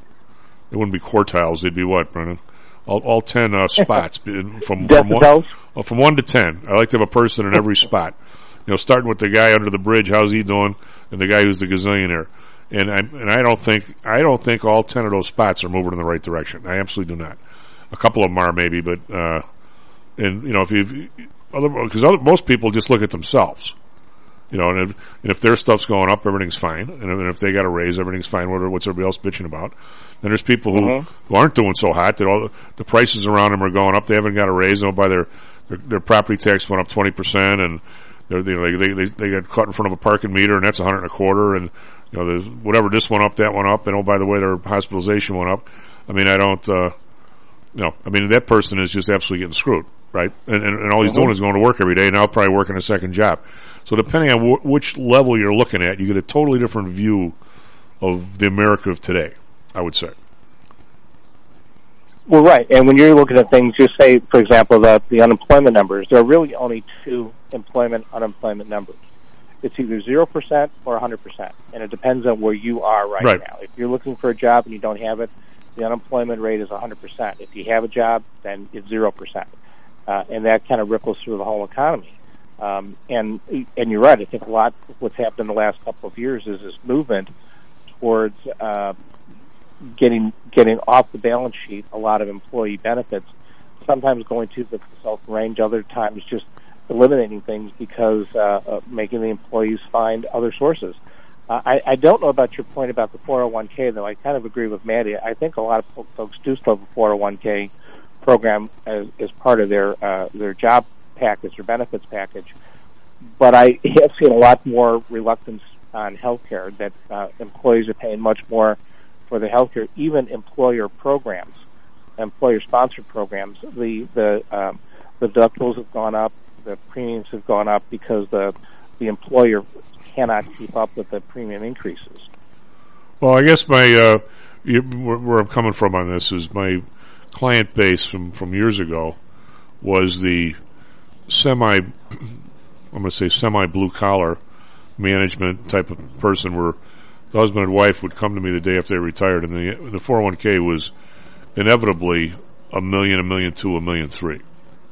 Speaker 7: They wouldn't be quartiles; they'd be what, Brennan? All, all ten uh, spots from from one, uh, from one to ten. I like to have a person in every spot. You know, starting with the guy under the bridge, how's he doing, and the guy who's the gazillionaire. And I and I don't think I don't think all ten of those spots are moving in the right direction. I absolutely do not. A couple of them are maybe, but uh, and you know if you because most people just look at themselves, you know, and if, and if their stuff's going up, everything's fine, and, and if they got a raise, everything's fine. What, what's everybody else bitching about? Then there's people who,
Speaker 9: Mm-hmm.
Speaker 7: who aren't doing so hot that all the, the prices around them are going up. They haven't got a raise. They don't buy their their, their property tax went up twenty percent, and they're, they they they they got caught in front of a parking meter, and that's a hundred and a quarter, and you know there's whatever this went up, that went up, and oh by the way, their hospitalization went up. I mean, I don't. Uh, No, I mean, that person is just absolutely getting screwed, right? And, and, and all he's
Speaker 9: Mm-hmm.
Speaker 7: doing is going to work every day, and now probably working a second job. So depending on w- which level you're looking at, you get a totally different view of the America of today, I would say.
Speaker 9: Well, right. And when you're looking at things, just say, for example, the, the unemployment numbers, there are really only two employment, unemployment numbers. It's either zero percent or one hundred percent, and it depends on where you are right,
Speaker 7: Right.
Speaker 9: now. If you're looking for a job and you don't have it, the unemployment rate is one hundred percent. If you have a job, then it's zero percent. Uh, and that kind of ripples through the whole economy. Um, and and you're right. I think a lot of what's happened in the last couple of years is this movement towards uh, getting getting off the balance sheet a lot of employee benefits, sometimes going to the consultant range, other times just eliminating things because uh, uh, making the employees find other sources. Uh, I, I don't know about your point about the four oh one k, though. I kind of agree with Maddie. I think a lot of folks do still have a four oh one k program as, as part of their uh, their job package or benefits package. But I have seen a lot more reluctance on healthcare, that uh, employees are paying much more for the healthcare, even employer programs, employer-sponsored programs. The the um, the deductibles have gone up, the premiums have gone up because the the employer cannot keep up with the premium increases.
Speaker 7: Well, I guess my uh, you, where, where I'm coming from on this is my client base from, from years ago was the semi, I'm going to say semi blue collar management type of person, where the husband and wife would come to me the day after they retired, and the the four oh one k was inevitably a million, a million two, a million three.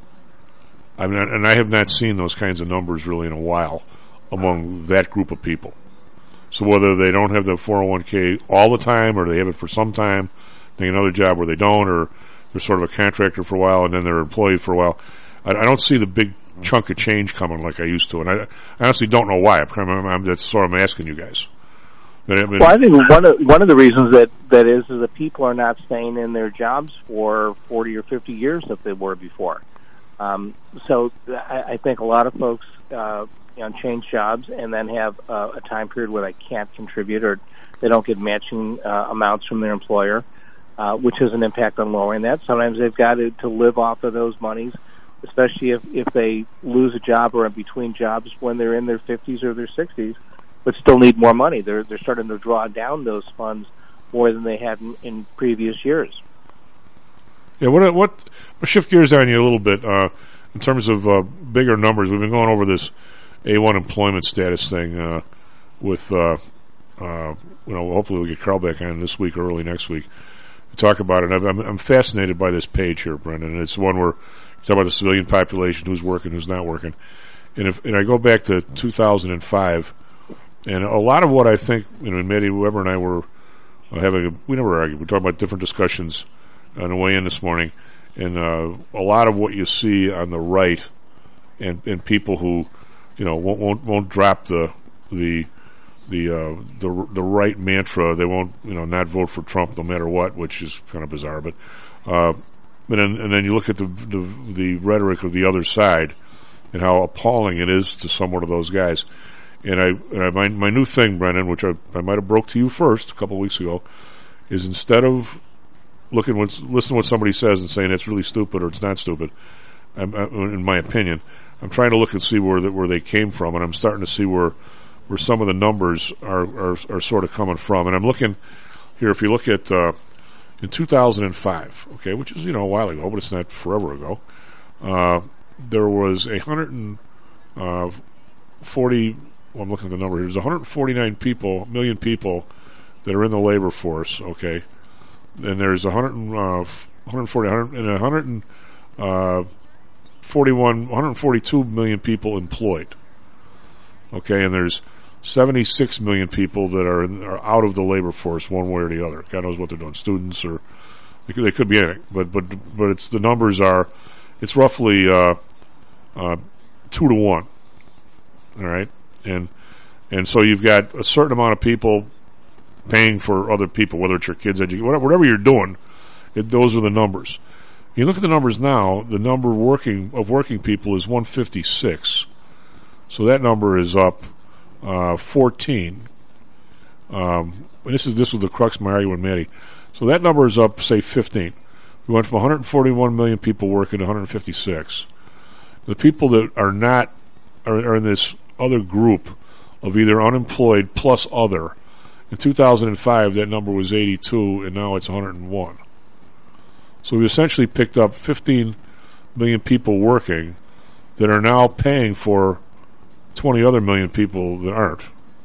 Speaker 7: I mean, and I have not seen those kinds of numbers really in a while among that group of people. So whether they don't have the four oh one k all the time, or they have it for some time, they get another job where they don't, or they're sort of a contractor for a while and then they're employed for a while, I, I don't see the big chunk of change coming like I used to, and I, I honestly don't know why. I'm, I'm, I'm, that's sort of I'm asking you guys. But, I mean,
Speaker 9: well, I think one of one of the reasons that that is is that people are not staying in their jobs for forty or fifty years that they were before. Um, so I, I think a lot of folks uh, you know, change jobs and then have uh, a time period where they can't contribute or they don't get matching uh, amounts from their employer. uh, which has an impact on lowering that. Sometimes they've got to, to live off of those monies, especially if, if they lose a job or are between jobs when they're in their fifties or their sixties, but still need more money. They're they're starting to draw down those funds more than they had in, in previous years.
Speaker 7: Yeah, what what? I'll shift gears on you a little bit uh, in terms of uh, bigger numbers. We've been going over this A one employment status thing uh, with, uh, uh, you know, hopefully we'll get Carl back on this week or early next week to talk about it. I'm, I'm fascinated by this page here, Brendan, and it's one where you talk about the civilian population, who's working, who's not working. And if and I go back to two thousand five, and a lot of what I think, you know, Maddie, Weber and I were uh, having, a, we never argued, we were talking about different discussions on the way in this morning, and uh, a lot of what you see on the right, and, and people who, you know, won't won't, won't drop the the the uh, the the right mantra. They won't, you know, not vote for Trump no matter what, which is kind of bizarre. But uh, and then and then you look at the, the the rhetoric of the other side and how appalling it is to somewhat of those guys. And I, and I my my new thing, Brendan, which I I might have broke to you first a couple of weeks ago, is instead of looking what listen to what somebody says and saying it's really stupid or it's not stupid, I'm, I, in my opinion, I'm trying to look and see where the, where they came from, and I'm starting to see where where some of the numbers are are, are sort of coming from. And I'm looking here. If you look at uh, in two thousand five, okay, which is, you know, a while ago, but it's not forever ago, uh, there was a hundred and uh, forty. Well, I'm looking at the number here. There's one hundred forty-nine people, million people that are in the labor force. Okay. And there's one hundred, uh, one hundred forty, one hundred, and one hundred forty-one, one hundred forty-two million people employed. Okay, and there's seventy-six million people that are, in, are out of the labor force one way or the other. God knows what they're doing, students or they could, they could be anything. But but but it's the numbers are, it's roughly uh, uh, two to one. All right, and and so you've got a certain amount of people paying for other people, whether it's your kids' education, whatever, whatever you're doing, it, those are the numbers. You look at the numbers now, the number working of working people is one fifty-six. So that number is up uh, fourteen. Um, and this is this was the crux of my argument with Maddie. So that number is up, say, fifteen. We went from one hundred forty-one million people working to one hundred fifty-six. The people that are not are, are in this other group of either unemployed plus other. In two thousand five, that number was eighty-two, and now it's one hundred one. So we essentially picked up fifteen million people working that are now paying for twenty other million people that aren't.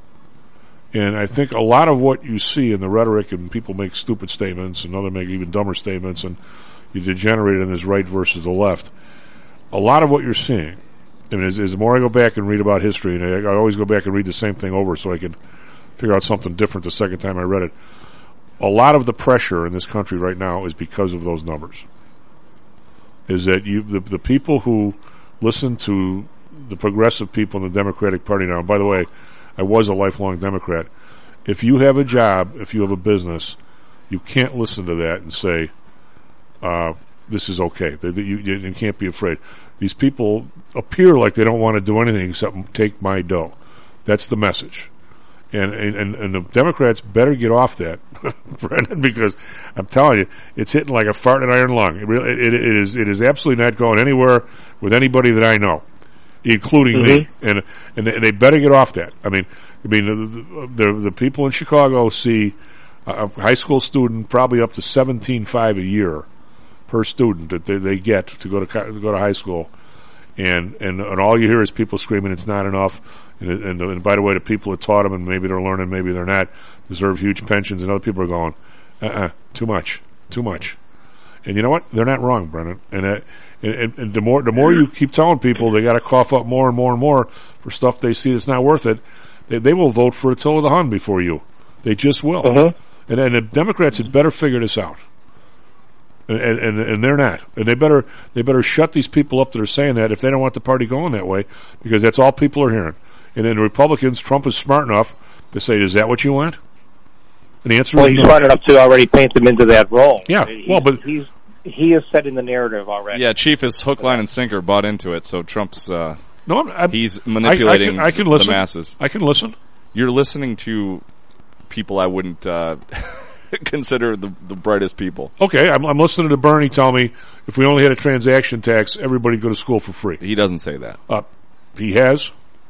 Speaker 7: And I think a lot of what you see in the rhetoric, and people make stupid statements, and others make even dumber statements, and you degenerate in this right versus the left. A lot of what you're seeing, I mean, is, is the more I go back and read about history, and I, I always go back and read the same thing over so I can figure out something different the second time I read it. A lot of the pressure in this country right now is because of those numbers. Is that you the the people who listen to the progressive people in the Democratic Party now, and by the way, I was a lifelong Democrat. If you have a job, if you have a business, you can't listen to that and say, uh, this is okay. They, they, you, you can't be afraid. These people appear like they don't want to do anything except take my dough. That's the message. And, and and the Democrats better get off that, Brendan, because I'm telling you, it's hitting like a fart in an iron lung. It, really, it, it is it is absolutely not going anywhere with anybody that I know, including mm-hmm. me. And and they, and they better get off that. I mean, I mean the the, the people in Chicago see a high school student probably up to seventeen five a year per student that they, they get to go to to go to high school, and and and all you hear is people screaming it's not enough. And, and, and by the way, the people that taught them, and maybe they're learning, maybe they're not, deserve huge pensions, and other people are going, uh-uh, too much, too much. And you know what? They're not wrong, Brennan. And, uh, and, and the more the more you keep telling people they got to cough up more and more and more for stuff they see that's not worth it, they, they will vote for Attila the Hun before you. They just will. Uh-huh. And, and the Democrats had better figure this out. And, and and they're not, and they better they better shut these people up that are saying that if they don't want the party going that way, because that's all people are hearing. And then the Republicans, Trump is smart enough to say, "Is that what you want?" And the answer
Speaker 9: well,
Speaker 7: is
Speaker 9: he's
Speaker 7: no.
Speaker 9: smart enough to already paint them into that role.
Speaker 7: Yeah,
Speaker 9: he's,
Speaker 7: well, but
Speaker 9: he's he is setting the narrative already.
Speaker 8: Yeah, Chief is hook, line, and sinker bought into it. So Trump's uh,
Speaker 7: no, I'm, I'm,
Speaker 8: he's manipulating
Speaker 7: I, I can, I can listen.
Speaker 8: the masses.
Speaker 7: I can listen.
Speaker 8: You're listening to people I wouldn't uh, consider the, the brightest people.
Speaker 7: Okay, I'm, I'm listening to Bernie tell me if we only had a transaction tax, everybody go to school for free.
Speaker 8: He doesn't say that.
Speaker 7: Uh, he has?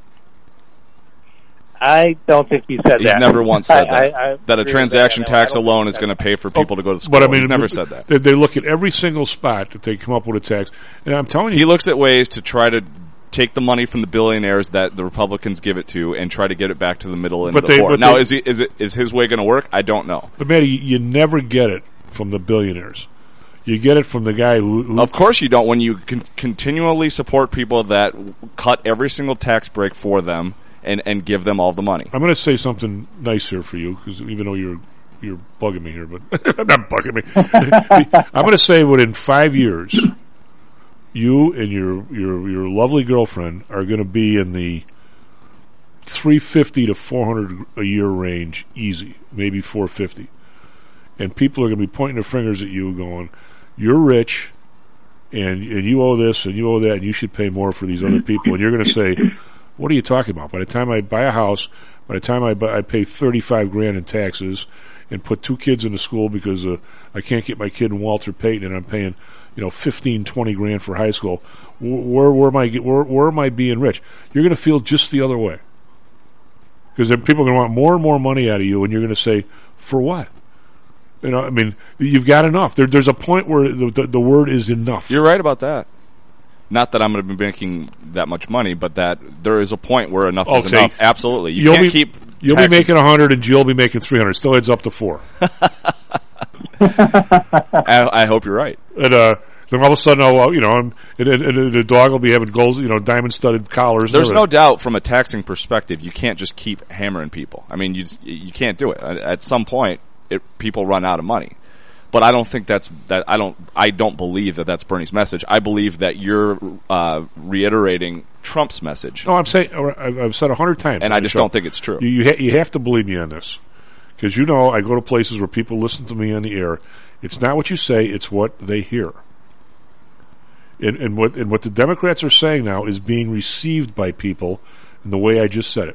Speaker 9: I don't think he said
Speaker 8: He's
Speaker 9: that.
Speaker 8: never once said
Speaker 9: I,
Speaker 8: that.
Speaker 9: I, I
Speaker 8: that a transaction
Speaker 9: that. No,
Speaker 8: tax alone is going to pay for people oh, to go to school.
Speaker 7: But I mean,
Speaker 8: He's never said that.
Speaker 7: They, they look at every single spot that they come up with a tax. And I'm telling you.
Speaker 8: He looks at ways to try to take the money from the billionaires that the Republicans give it to and try to get it back to the middle and
Speaker 7: but
Speaker 8: the
Speaker 7: they,
Speaker 8: poor.
Speaker 7: but
Speaker 8: Now,
Speaker 7: they,
Speaker 8: is, he, is, it, is his way going to work? I don't know.
Speaker 7: But, Matty, you never get it from the billionaires. You get it from the guy who... who
Speaker 8: of course you don't when you con- continually support people that cut every single tax break for them and, and give them all the money.
Speaker 7: I'm going to say something nice here for you, because even though you're you're bugging me here, but not bugging me. I'm going to say within five years, you and your your your lovely girlfriend are going to be in the three fifty to four hundred a year range, easy, maybe four fifty, and people are going to be pointing their fingers at you, going, "You're rich, and and you owe this and you owe that, and you should pay more for these other people." And you're going to say, "What are you talking about? By the time I buy a house, by the time I buy, I pay thirty-five grand in taxes and put two kids into school because uh, I can't get my kid in Walter Payton, and I'm paying, you know, fifteen, twenty grand for high school. Where, where am I? Where, where am I being rich?" You're going to feel just the other way, because then people are going to want more and more money out of you, and you're going to say, "For what?" You know, I mean, you've got enough. There, there's a point where the, the, the word is enough.
Speaker 8: You're right about that. Not that I'm going to be making that much money, but that there is a point where enough
Speaker 7: okay.
Speaker 8: is enough. Absolutely. You
Speaker 7: you'll
Speaker 8: can't
Speaker 7: be,
Speaker 8: keep
Speaker 7: You'll
Speaker 8: taxing.
Speaker 7: be making one hundred, and Jill will be making three hundred. Still adds up to four.
Speaker 8: I, I hope you're right.
Speaker 7: And uh, then all of a sudden, oh, well, you know, and, and, and the dog will be having gold, you know, diamond-studded collars.
Speaker 8: There's no doubt, from a taxing perspective, you can't just keep hammering people. I mean, you you can't do it. At some point, it, people run out of money. But I don't think that's that. I don't. I don't believe that that's Bernie's message. I believe that you're uh, reiterating Trump's message.
Speaker 7: No, I'm saying I've said a hundred times,
Speaker 8: and I just don't think it's true.
Speaker 7: You you, ha- you have to believe me on this, because you know I go to places where people listen to me on the air. It's not what you say; it's what they hear. And, and what and what the Democrats are saying now is being received by people in the way I just said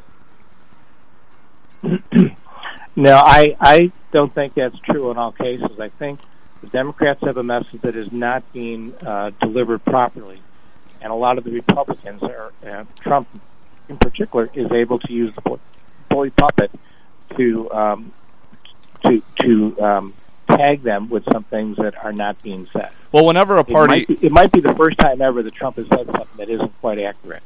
Speaker 9: it. No, I, I don't think that's true in all cases. I think the Democrats have a message that is not being uh, delivered properly, and a lot of the Republicans, are, uh, Trump in particular, is able to use the bully puppet to um, to to um, tag them with some things that are not being said.
Speaker 8: Well, whenever a party,
Speaker 9: it might, be, it might be the first time ever that Trump has said something that isn't quite accurate.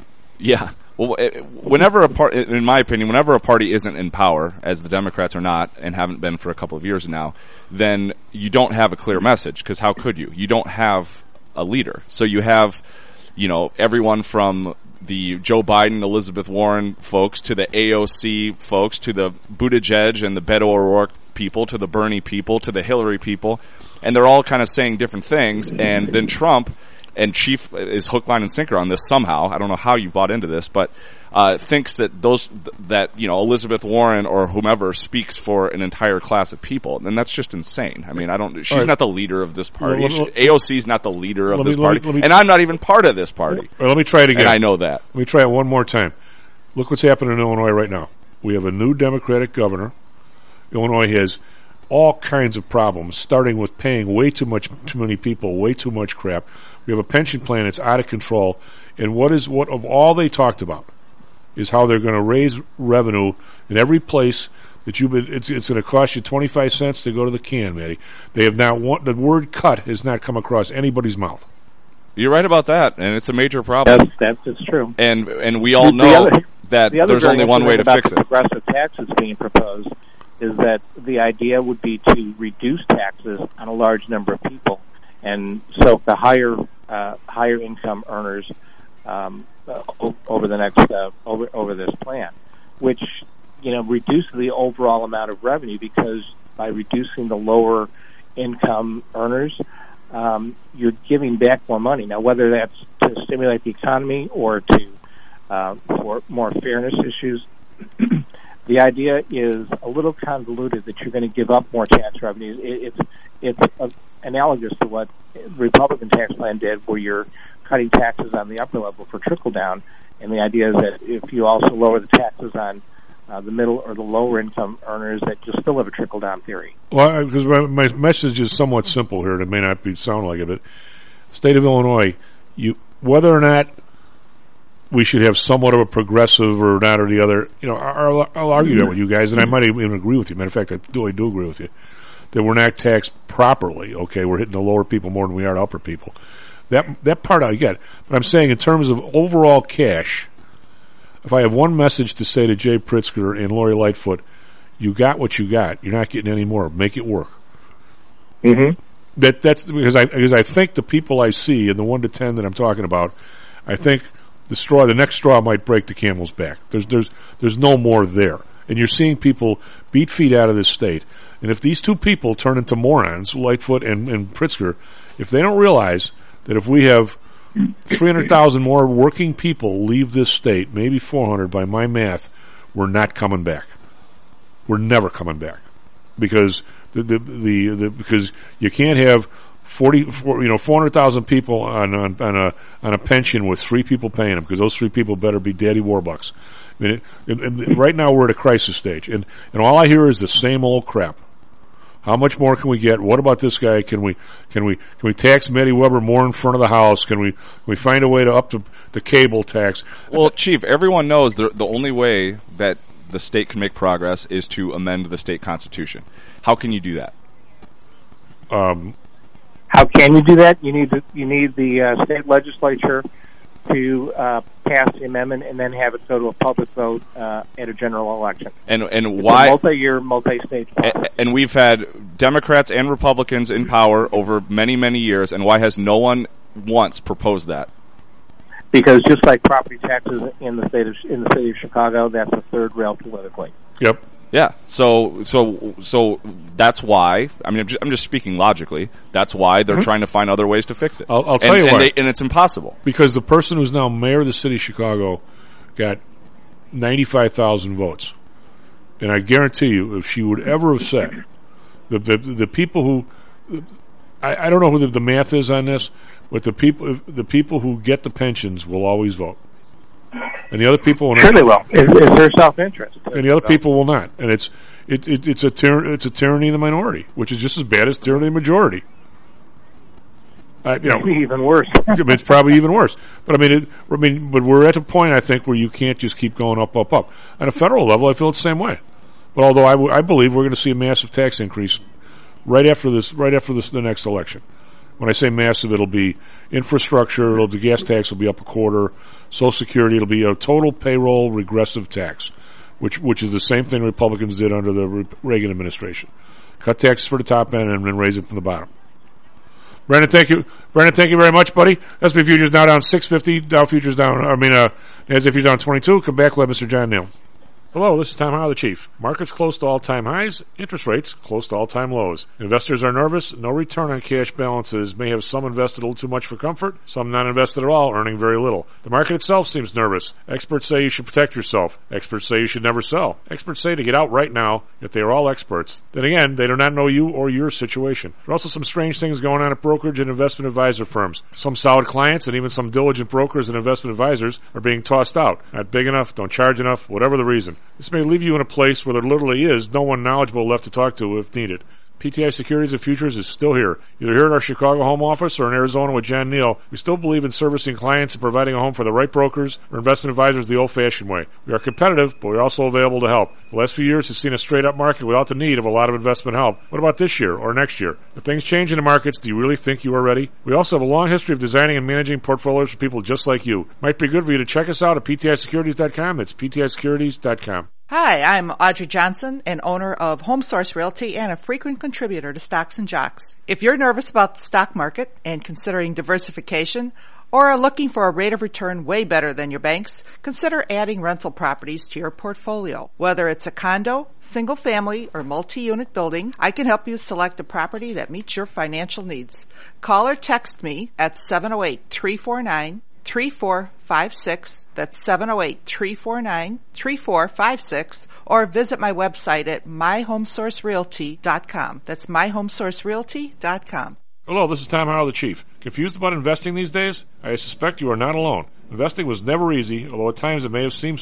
Speaker 8: Yeah. Well, whenever a party, in my opinion, whenever a party isn't in power, as the Democrats are not and haven't been for a couple of years now, then you don't have a clear message, because how could you? You don't have a leader. So you have, you know, everyone from the Joe Biden, Elizabeth Warren folks to the A O C folks to the Buttigieg and the Beto O'Rourke people to the Bernie people to the Hillary people, and they're all kind of saying different things, and then Trump and Chief is hook, line, and sinker on this somehow. I don't know how you bought into this, but uh, thinks that those that you know Elizabeth Warren or whomever speaks for an entire class of people, and that's just insane. I mean, I don't. She's right. not the leader of this party. Well, well, A O C is not the leader of this me, party, me, me, and I'm not even part of this party.
Speaker 7: Well, let me try it again.
Speaker 8: And I know that.
Speaker 7: Let me try it one more time. Look what's happening in Illinois right now. We have a new Democratic governor. Illinois has all kinds of problems, starting with paying way too much, too many people, way too much crap. We have a pension plan that's out of control, and what is what of all they talked about is how they're going to raise revenue in every place that you've been. It's, it's going to cost you twenty-five cents to go to the can, Matty. They have not want, the word "cut" has not come across anybody's mouth.
Speaker 8: You're right about that, and it's a major problem.
Speaker 9: That's that's it's true.
Speaker 8: And and we all know
Speaker 9: the other,
Speaker 8: that
Speaker 9: the
Speaker 8: there's only one way to fix
Speaker 9: the
Speaker 8: it.
Speaker 9: Progressive taxes being proposed is that the idea would be to reduce taxes on a large number of people, and so the higher uh, higher income earners um, uh, over the next uh, over over this plan, which you know reduces the overall amount of revenue, because by reducing the lower income earners, um, you're giving back more money. Now, whether that's to stimulate the economy or to uh, for more fairness issues. The idea is a little convoluted, that you're going to give up more tax revenues. It, it's it's uh, analogous to what the Republican tax plan did, where you're cutting taxes on the upper level for trickle down, and the idea is that if you also lower the taxes on uh, the middle or the lower income earners that just still have a trickle down theory.
Speaker 7: Well, because my, my message is somewhat simple here, and it may not be sound like it, but state of Illinois, you whether or not we should have somewhat of a progressive or not or the other, you know, I'll, I'll argue that with you guys, and I might even agree with you. Matter of fact, I do, I do agree with you that we're not taxed properly. Okay, we're hitting the lower people more than we are the upper people. That that part I get, but I'm saying in terms of overall cash, if I have one message to say to Jay Pritzker and Lori Lightfoot, you got what you got. You're not getting any more. Make it work.
Speaker 9: Mm-hmm.
Speaker 7: That that's because I because I think the people I see in the one to ten that I'm talking about, I think the straw, the next straw might break the camel's back. There's there's there's no more there, and you're seeing people beat feet out of this state. And if these two people turn into morons, Lightfoot and, and Pritzker, if they don't realize that if we have three hundred thousand more working people leave this state, maybe four hundred by my math, we're not coming back. We're never coming back because the the the, the because you can't have forty, you know, four hundred thousand people on, on on a on a pension with three people paying them, because those three people better be Daddy Warbucks. I mean, it, and, and right now we're at a crisis stage, and and all I hear is the same old crap. How much more can we get? What about this guy? Can we can we can we tax Matty Weber more in front of the house? Can we can we find a way to up the, the cable tax?
Speaker 8: Well, Chief, everyone knows the the only way that the state can make progress is to amend the state constitution. How can you do that?
Speaker 7: Um,
Speaker 9: How can you do that? You need the, you need the uh, state legislature to uh, pass the amendment and then have it go to a public vote uh, at a general election.
Speaker 8: And and
Speaker 9: it's
Speaker 8: why
Speaker 9: a multi-year, multi-state process.
Speaker 8: And, and we've had Democrats and Republicans in power over many, many years, and why has no one once proposed that?
Speaker 9: Because just like property taxes in the state of in the city of Chicago, that's a third rail politically.
Speaker 7: Yep.
Speaker 8: Yeah. So so so that's why. I mean, I'm just, I'm just speaking logically. That's why they're mm-hmm. trying to find other ways to fix it.
Speaker 7: I'll, I'll tell
Speaker 8: and,
Speaker 7: you
Speaker 8: and
Speaker 7: why.
Speaker 8: They, and it's impossible
Speaker 7: because the person who's now mayor of the city of Chicago got ninety-five thousand votes, and I guarantee you, if she would ever have said the the, the people who I, I don't know who the, the math is on this, but the people the people who get the pensions will always vote. And the other people will not.
Speaker 9: Sure they will. It's, it's their self-interest.
Speaker 7: And the other people will not. And it's it, it it's a tyr- it's a tyranny of the minority, which is just as bad as tyranny of the majority. Uh, you know,
Speaker 9: even worse.
Speaker 7: I mean, it's probably even worse. But I mean, it, I mean, but we're at a point, I think, where you can't just keep going up, up, up. On a federal level, I feel it's the same way. But although I, w- I believe we're going to see a massive tax increase right after this, right after this, the next election. When I say massive, it'll be infrastructure, it'll, the gas tax will be up a quarter, Social Security, it'll be a total payroll regressive tax, which which is the same thing Republicans did under the Reagan administration. Cut taxes for the top end and then raise it from the bottom. Brandon, thank you. Brandon, thank you very much, buddy. S and P futures now down six fifty, Dow futures down, I mean, uh, N A S D A Q down twenty-two. Come back, let Mister John Neal. Hello, this is Tom Howell, the Chief. Markets close to all-time highs, interest rates close to all-time lows. Investors are nervous. No return on cash balances may have some invested a little too much for comfort, some not invested at all, earning very little. The market itself seems nervous. Experts say you should protect yourself. Experts say you should never sell. Experts say to get out right now, if they are all experts. Then again, they do not know you or your situation. There are also some strange things going on at brokerage and investment advisor firms. Some solid clients and even some diligent brokers and investment advisors are being tossed out. Not big enough, don't charge enough, whatever the reason. This may leave you in a place where there literally is no one knowledgeable left to talk to if needed. P T I Securities and Futures is still here. Either here at our Chicago home office or in Arizona with John Neal, we still believe in servicing clients and providing a home for the right brokers or investment advisors the old-fashioned way. We are competitive, but we're also available to help. The last few years has seen a straight-up market without the need of a lot of investment help. What about this year or next year? If things change in the markets, do you really think you are ready? We also have a long history of designing and managing portfolios for people just like you. Might be good for you to check us out at P T I securities dot com. That's P T I securities dot com.
Speaker 11: Hi, I'm Audrey Johnson, an owner of Home Source Realty and a frequent contributor to Stocks and Jocks. If you're nervous about the stock market and considering diversification or are looking for a rate of return way better than your banks, consider adding rental properties to your portfolio. Whether it's a condo, single family, or multi-unit building, I can help you select a property that meets your financial needs. Call or text me at seven oh eight, three four nine, three four five six. That's seven oh eight, three four nine, three four five six, or visit my website at my home source realty dot com. That's my home source realty dot com.
Speaker 7: Hello, this is Tom Howell, the Chief. Confused about investing these days? I suspect you are not alone. Investing was never easy, although at times it may have seemed so.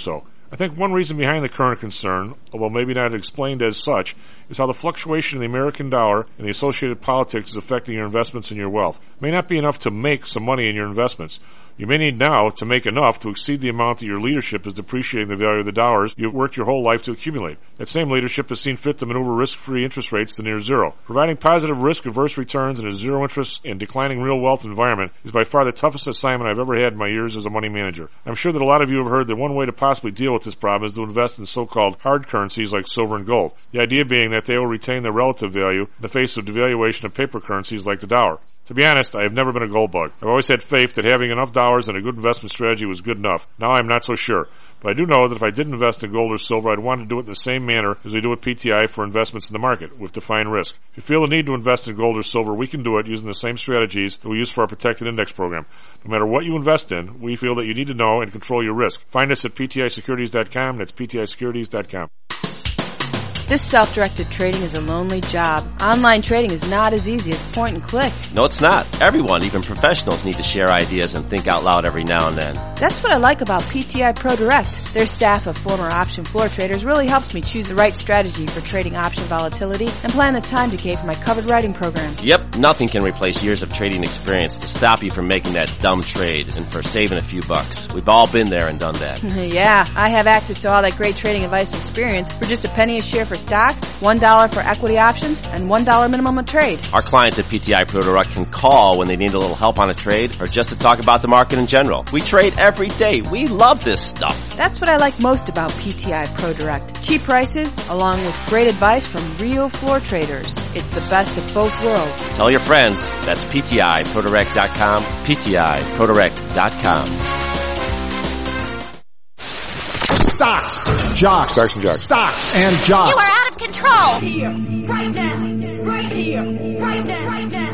Speaker 7: I think one reason behind the current concern, although maybe not explained as such, is how the fluctuation in the American dollar and the associated politics is affecting your investments and your wealth. It may not be enough to make some money in your investments. You may need now to make enough to exceed the amount that your leadership is depreciating the value of the dollars you've worked your whole life to accumulate. That same leadership has seen fit to maneuver risk-free interest rates to near zero. Providing positive risk-averse returns in a zero-interest and declining real wealth environment is by far the toughest assignment I've ever had in my years as a money manager. I'm sure that a lot of you have heard that one way to possibly deal with this problem is to invest in so-called hard currencies like silver and gold. The idea being that they will retain their relative value in the face of devaluation of paper currencies like the dollar. To be honest, I have never been a gold bug. I've always had faith that having enough dollars and a good investment strategy was good enough. Now I'm not so sure. But I do know that if I did invest in gold or silver, I'd want to do it in the same manner as we do with P T I for investments in the market, with defined risk. If you feel the need to invest in gold or silver, we can do it using the same strategies that we use for our protected index program. No matter what you invest in, we feel that you need to know and control your risk. Find us at P T I securities dot com. That's P T I securities dot com.
Speaker 19: This self-directed trading is a lonely job. Online trading is not as easy as point and click.
Speaker 20: No, it's not. Everyone, even professionals, need to share ideas and think out loud every now and then.
Speaker 19: That's what I like about P T I Pro Direct. Their staff of former option floor traders really helps me choose the right strategy for trading option volatility and plan the time decay for my covered writing program.
Speaker 20: Yep, nothing can replace years of trading experience to stop you from making that dumb trade and for saving a few bucks. We've all been there and done that.
Speaker 19: Yeah, I have access to all that great trading advice and experience for just a penny a share for stocks, one dollar for equity options, and one dollar minimum a trade.
Speaker 20: Our clients at P T I Pro Direct can call when they need a little help on a trade or just to talk about the market in general. We trade every day. We love this stuff.
Speaker 19: That's what I like most about P T I Pro Direct. Cheap prices, along with great advice from real floor traders. It's the best of both worlds.
Speaker 20: Tell your friends. That's P T I Pro Direct dot com, P T I Pro Direct dot com.
Speaker 14: Stocks, jocks,
Speaker 7: Stocks and jocks.
Speaker 14: Stocks and jocks.
Speaker 16: You are out of control. Here, right now, right here, right now, right now.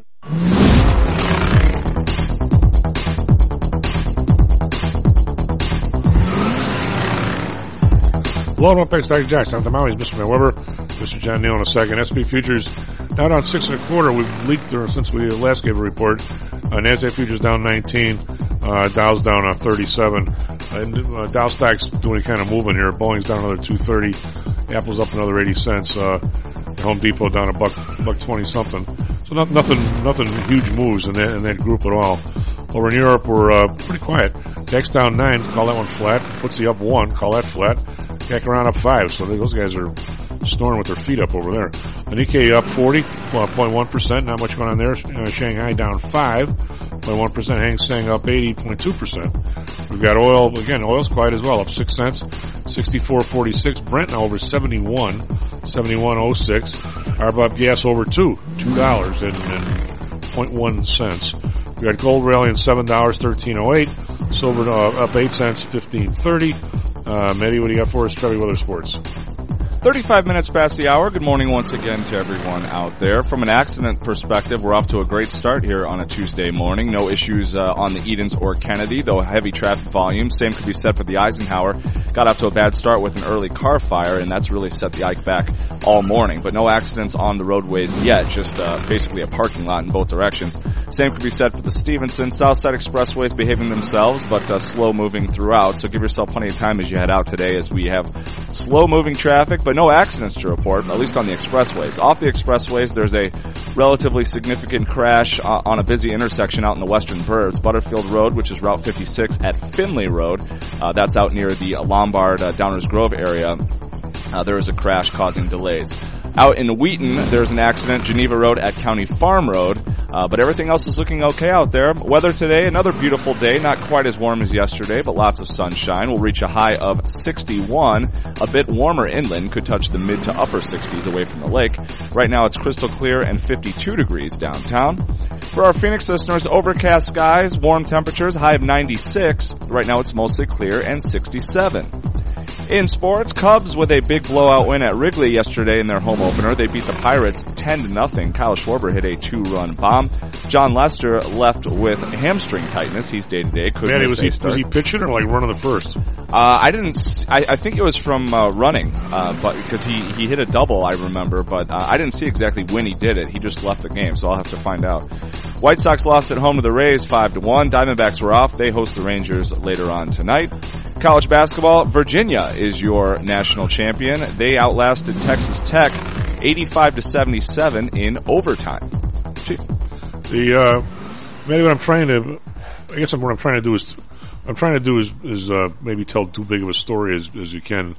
Speaker 7: Hello, and welcome back to Stocks and Jocks. I'm the Maui's Mister Matt Weber, Mister John Neal in a second. S and P futures now down six and a quarter. We've leaked there since we last gave a report. Uh, NASDAQ futures down nineteen. Uh, Dow's down uh, thirty-seven. And uh, Dow stock's doing kind of moving here. Boeing's down another two thirty. Apple's up another eighty cents. Uh, Home Depot down a buck, buck twenty something. So not, nothing, nothing huge moves in that in that group at all. Over in Europe, we're uh, pretty quiet. D A X down nine. Call that one flat. F T S E up one. Call that flat. C A C around up five. So those guys are snoring with their feet up over there. The Nikkei up forty, well, zero point one percent. Not much going on there. Uh, Shanghai down five. zero point one percent. Hang Seng up eighty point two percent. We've got oil, again, oil's quiet as well, up six cents, sixty-four forty-six. Brent now over seventy-one, seventy-one oh six. R B O B gas over two, two dollars and, and zero point one cents. We got gold rallying seven dollars, thirteen oh eight. Silver uh, up eight cents, fifteen thirty. Uh, Mehdi, what do you got for us? Trevi Weather Sports.
Speaker 8: thirty-five minutes past the hour. Good morning once again to everyone out there. From an accident perspective, we're off to a great start here on a Tuesday morning. No issues uh, on the Edens or Kennedy, though heavy traffic volume. Same could be said for the Eisenhower. Got off to a bad start with an early car fire, and that's really set the Ike back all morning. But no accidents on the roadways yet, just uh, basically a parking lot in both directions. Same could be said for the Stevenson. Southside Expressways behaving themselves, but uh, slow moving throughout. So give yourself plenty of time as you head out today, as we have slow moving traffic, but no accidents to report, at least on the expressways. Off the expressways, there's a relatively significant crash uh, on a busy intersection out in the western burbs. Butterfield Road, which is Route fifty-six at Finley Road. Uh, that's out near the Lombard, uh, Downers Grove area. Uh, there is a crash causing delays. Out in Wheaton, there's an accident, Geneva Road at County Farm Road, uh, but everything else is looking okay out there. Weather today, another beautiful day, not quite as warm as yesterday, but lots of sunshine. We'll reach a high of sixty-one, a bit warmer inland, could touch the mid to upper sixties away from the lake. Right now it's crystal clear and fifty-two degrees downtown. For our Phoenix listeners, overcast skies, warm temperatures, high of ninety-six. Right now it's mostly clear and sixty-seven. In sports, Cubs with a big blowout win at Wrigley yesterday in their home opener. They beat the Pirates ten to nothing. Kyle Schwarber hit a two-run bomb. John Lester left with hamstring tightness. He's day-to-day. Could
Speaker 7: Man,
Speaker 8: miss
Speaker 7: was
Speaker 8: a
Speaker 7: he,
Speaker 8: start.
Speaker 7: was he pitching or like running the first?
Speaker 8: Uh, I didn't, s- I, I think it was from, uh, running, uh, but, because he, he hit a double, I remember, but, uh, I didn't see exactly when he did it. He just left the game, so I'll have to find out. White Sox lost at home to the Rays five to one. Diamondbacks were off. They host the Rangers later on tonight. College basketball, Virginia is your national champion. They outlasted Texas Tech eighty-five to seventy-seven in overtime.
Speaker 7: The, uh, maybe what I'm trying to, I guess what I'm trying to do is, I'm trying to do is, is, uh, maybe tell too big of a story as, as you can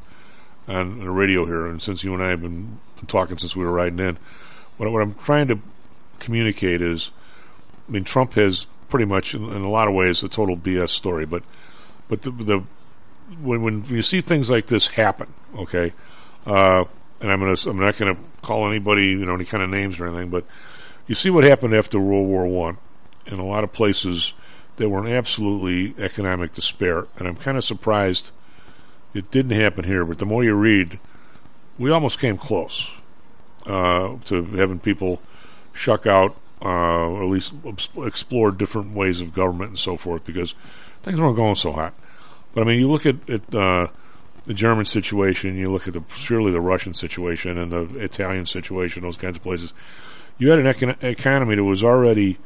Speaker 7: on the radio here. And since you and I have been, been talking since we were riding in, what, what I'm trying to communicate is, I mean, Trump has pretty much, in, in a lot of ways, a total B S story, but, but the, the, when, when you see things like this happen, okay, uh, and I'm gonna, I'm not gonna call anybody, you know, any kind of names or anything, but you see what happened after World War One. In a lot of places, there were in absolutely economic despair, and I'm kind of surprised it didn't happen here. But the more you read, we almost came close uh, to having people shuck out, uh, or at least explore different ways of government and so forth, because things weren't going so hot. But I mean, you look at, at uh, the German situation, you look at the surely the Russian situation and the Italian situation, those kinds of places. You had an econ- economy that was already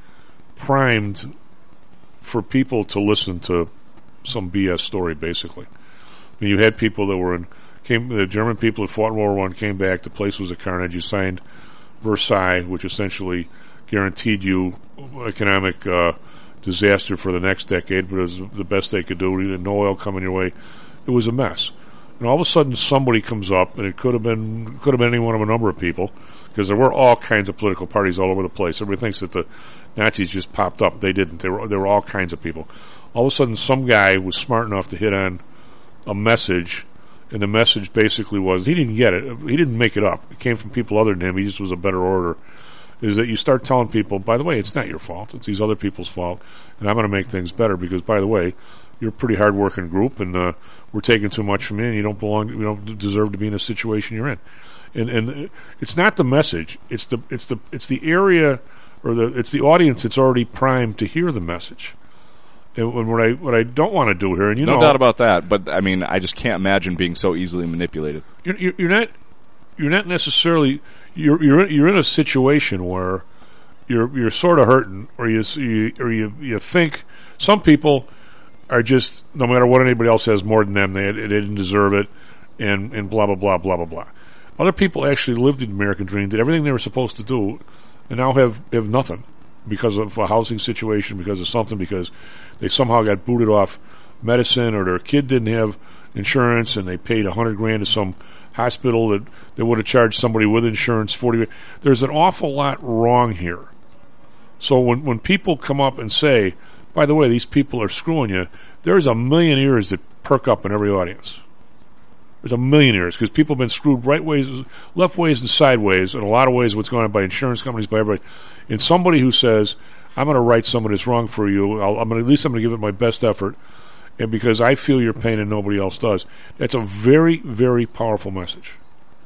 Speaker 7: primed for people to listen to some B S story, basically. I mean, you had people that were in, came, the German people that fought in World War One came back, the place was a carnage. You signed Versailles, which essentially guaranteed you economic uh, disaster for the next decade, but it was the best they could do. You had no oil coming your way. It was a mess. And all of a sudden somebody comes up, and it could have been, could have been any one of a number of people, because there were all kinds of political parties all over the place. Everybody thinks that the Nazis just popped up. They didn't. There were, there were all kinds of people. All of a sudden some guy was smart enough to hit on a message, and the message basically was, he didn't get it. He didn't make it up. It came from people other than him. He just was a better orator. Is that you start telling people, by the way, it's not your fault. It's these other people's fault, and I'm going to make things better because, by the way, you're a pretty hard-working group, and uh, we're taking too much from you, and you don't belong. You don't deserve to be in the situation you're in. And and it's not the message. It's the it's the it's the area, or the it's the audience that's already primed to hear the message. And what I what I don't want to do here, and you
Speaker 8: no
Speaker 7: know,
Speaker 8: doubt about that. But I mean, I just can't imagine being so easily manipulated.
Speaker 7: You're, you're, you're not you're not necessarily you're you're you're in a situation where you're you're sort of hurting, or you, you or you you think some people are just, no matter what anybody else has more than them, they, they didn't deserve it, and and blah blah blah blah blah blah. Other people actually lived the American dream, did everything they were supposed to do, and now have have nothing because of a housing situation, because of something, because they somehow got booted off medicine, or their kid didn't have insurance, and they paid a hundred grand to some hospital that they would have charged somebody with insurance forty. There's an awful lot wrong here. So when when people come up and say, by the way, these people are screwing you, there's a million ears that perk up in every audience. There's a million ears, because people have been screwed right ways, left ways, and sideways, in a lot of ways what's going on by insurance companies, by everybody. And somebody who says, I'm going to right somebody that's wrong for you, I'll, I'm gonna, at least I'm going to give it my best effort, and because I feel your pain and nobody else does. That's a very, very powerful message.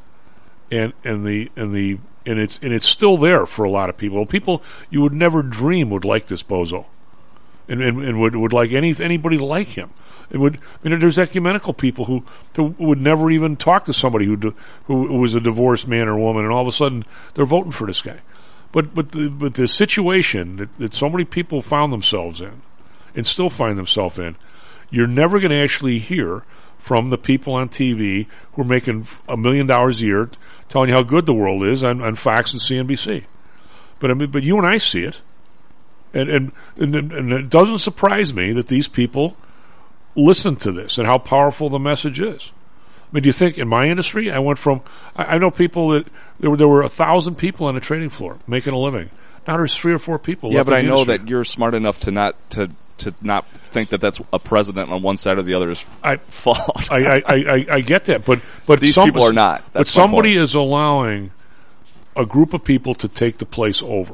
Speaker 7: And and the and the and it's and it's still there for a lot of people. People you would never dream would like this bozo. And, and, and would would like any anybody like him. It would. I mean, there's ecumenical people who, who would never even talk to somebody who do, who was a divorced man or woman, and all of a sudden they're voting for this guy. But but the, but the situation that, that so many people found themselves in, and still find themselves in, you're never going to actually hear from the people on T V who are making a million dollars a year, telling you how good the world is on, on Fox and C N B C. But I mean, but you and I see it. And, and and and it doesn't surprise me that these people listen to this and how powerful the message is. I mean, do you think in my industry, I went from, I, I know people that, there were, there were a thousand people on the trading floor making a living. Now there's three or four people
Speaker 8: Yeah,
Speaker 7: left
Speaker 8: but
Speaker 7: in
Speaker 8: I
Speaker 7: the
Speaker 8: know
Speaker 7: industry.
Speaker 8: that you're smart enough to not, to, to not think that that's a president on one side or the other's
Speaker 7: I,
Speaker 8: fault.
Speaker 7: I, I, I, I get that, but, but
Speaker 8: these
Speaker 7: some,
Speaker 8: people are not.
Speaker 7: But
Speaker 8: That's my
Speaker 7: somebody
Speaker 8: point.
Speaker 7: is allowing a group of people to take the place over.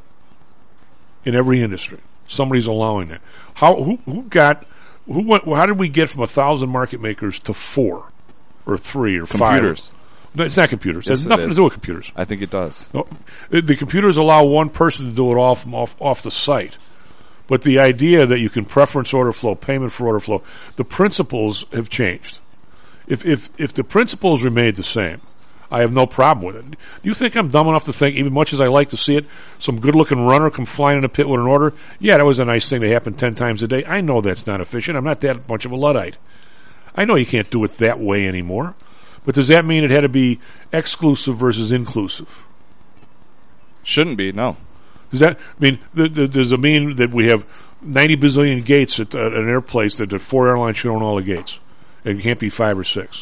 Speaker 7: In every industry, somebody's allowing that. How? Who? Who got? Who went? How did we get from a thousand market makers to four, or three, or
Speaker 8: Computers.
Speaker 7: five? No, it's not computers. It
Speaker 8: Yes,
Speaker 7: has
Speaker 8: it
Speaker 7: nothing to
Speaker 8: is.
Speaker 7: do with computers.
Speaker 8: I think it does.
Speaker 7: No, the the computers allow one person to do it all from off off the site, but the idea that you can preference order flow, payment for order flow, the principles have changed. If if if the principles remained the same, I have no problem with it. Do you think I'm dumb enough to think, even much as I like to see it, some good-looking runner come flying in a pit with an order? Yeah, that was a nice thing that happened ten times a day. I know that's not efficient. I'm not that much of a Luddite. I know you can't do it that way anymore, but does that mean it had to be exclusive versus inclusive?
Speaker 8: Shouldn't be, no.
Speaker 7: Does that mean, th- th- does it mean that we have ninety bazillion gates at, uh, at an airplace that the four airlines should own all the gates? It can't be five or six.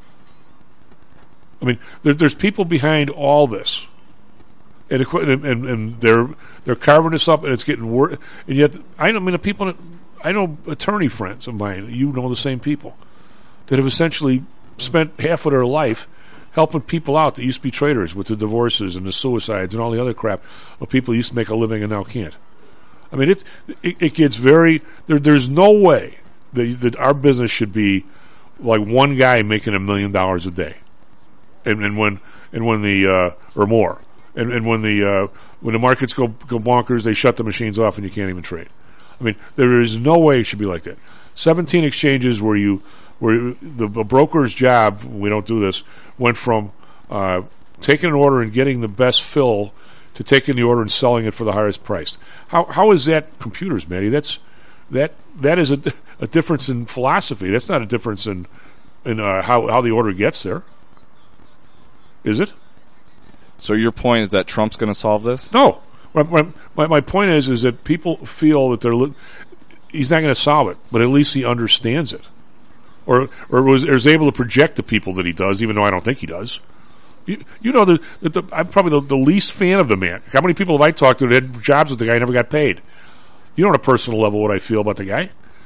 Speaker 7: I mean, there, there's people behind all this. And, and, and, and they're they're carving this up, and it's getting worse. And yet, I don't I mean the people. I know attorney friends of mine. You know the same people that have essentially spent half of their life helping people out that used to be traders with the divorces and the suicides and all the other crap of people who used to make a living and now can't. I mean, it's it, it gets very. There, there's no way that, that our business should be like one guy making a million dollars a day, and, and when and when the uh, or more. And, and when the uh, when the markets go go bonkers, they shut the machines off and you can't even trade. I mean, there is no way it should be like that. Seventeen exchanges where you where the, the broker's job, we don't do this, went from uh, taking an order and getting the best fill to taking the order and selling it for the highest price. How how is that computers, Matty? That's that that is a, a difference in philosophy. That's not a difference in in uh, how how the order gets there. Is it?
Speaker 8: So your point is that Trump's going to solve this?
Speaker 7: No. My, my, my point is is that people feel that they're li- he's not going to solve it, but at least he understands it, or or was, or is able to project to people that he does, even though I don't think he does. You, you know that the, the, I'm probably the, the least fan of the man. How many people have I talked to that had jobs with the guy and never got paid? You know, on a personal level, what I feel about the guy.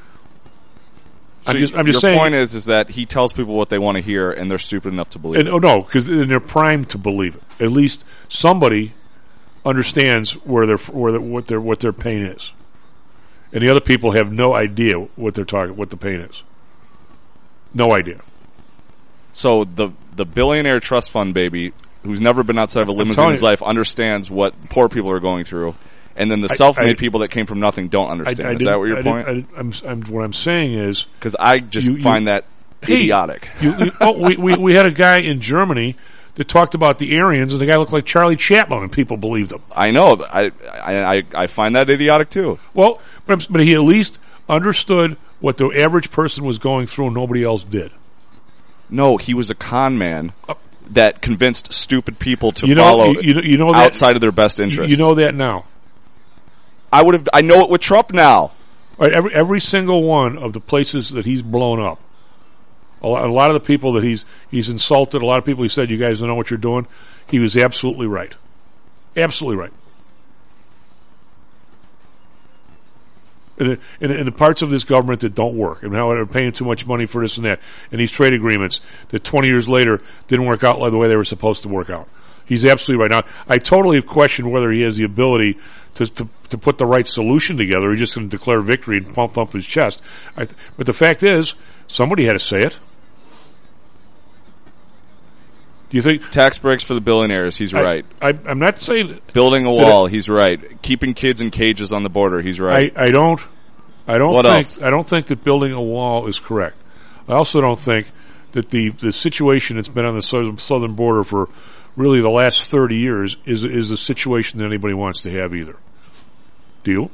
Speaker 8: So
Speaker 7: I'm just, I'm
Speaker 8: your
Speaker 7: just saying.
Speaker 8: point is, is that he tells people what they want to hear, and they're stupid enough to believe
Speaker 7: and,
Speaker 8: it.
Speaker 7: Oh no, because they're primed to believe it. At least somebody understands where their where their, what their what their pain is, and the other people have no idea what they're talking, what the pain is. No idea.
Speaker 8: So the the billionaire trust fund baby, who's never been outside of a limousine in his life, understands what poor people are going through. And then the self-made I, I, people that came from nothing don't understand.
Speaker 7: I, I
Speaker 8: is that what your
Speaker 7: I
Speaker 8: point?
Speaker 7: I, I'm, I'm, what I'm saying is...
Speaker 8: Because I just you, find you, that
Speaker 7: hey,
Speaker 8: idiotic.
Speaker 7: You, you, oh, we, we, we had a guy in Germany that talked about the Aryans, and the guy looked like Charlie Chaplin, and people believed him.
Speaker 8: I know. I I, I find that idiotic, too.
Speaker 7: Well, but, but he at least understood what the average person was going through, and nobody else did.
Speaker 8: No, he was a con man uh, that convinced stupid people to
Speaker 7: you know,
Speaker 8: follow
Speaker 7: you, you know, you know that,
Speaker 8: outside of their best interest.
Speaker 7: You know that now.
Speaker 8: I would have. I know it with Trump now.
Speaker 7: All right, every every single one of the places that he's blown up, a lot, a lot of the people that he's he's insulted, a lot of people he said, "You guys don't know what you're doing." He was absolutely right, absolutely right. In the, in, in the parts of this government that don't work, and how they're paying too much money for this and that, and these trade agreements that twenty years later didn't work out like the way they were supposed to work out. He's absolutely right. Now, I totally question whether he has the ability to to, to put the right solution together. He's just going to declare victory and pump up his chest. I, but the fact is, somebody had to say it. Do you think
Speaker 8: tax breaks for the billionaires? He's
Speaker 7: I,
Speaker 8: right.
Speaker 7: I, I'm not saying
Speaker 8: building a wall. It, he's right. Keeping kids in cages on the border. He's right.
Speaker 7: I, I don't. I don't
Speaker 8: what
Speaker 7: think.
Speaker 8: Else?
Speaker 7: I don't think that building a wall is correct. I also don't think that the the situation that's been on the southern, southern border for really the last thirty years is is a situation that anybody wants to have either. Do you?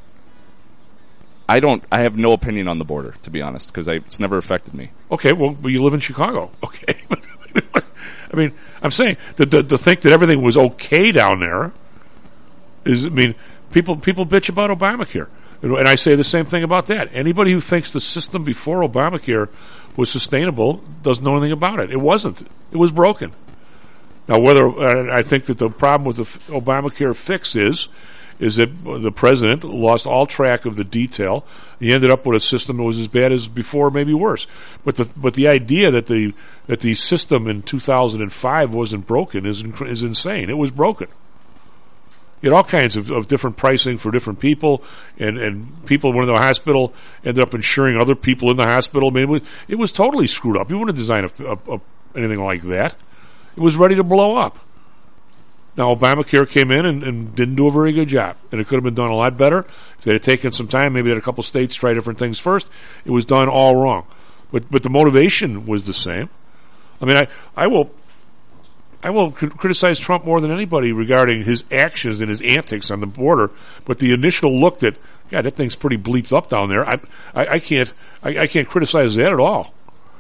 Speaker 8: I don't. I have no opinion on the border, to be honest, because it's never affected me.
Speaker 7: Okay, well, well you live in Chicago. Okay. I mean, I'm saying that to, to think that everything was okay down there is, I mean, people people bitch about Obamacare. And I say the same thing about that. Anybody who thinks the system before Obamacare was sustainable doesn't know anything about it. It wasn't. It was broken. Now, whether uh, I think that the problem with the f- Obamacare fix is, is that the president lost all track of the detail. He ended up with a system that was as bad as before, maybe worse. But the but the idea that the that the system in two thousand five wasn't broken is is insane. It was broken. You had all kinds of, of different pricing for different people, and, and people went in the hospital ended up insuring other people in the hospital. I mean, it was, it was totally screwed up. You wouldn't design a, a, a, anything like that. It was ready to blow up. Now, Obamacare came in and, and didn't do a very good job, and it could have been done a lot better. If they had taken some time, maybe had a couple states try different things first. It was done all wrong. But but the motivation was the same. I mean, I, I will I will criticize Trump more than anybody regarding his actions and his antics on the border, but the initial look that, God, that thing's pretty bleeped up down there, I I, I can't I, I can't criticize that at all.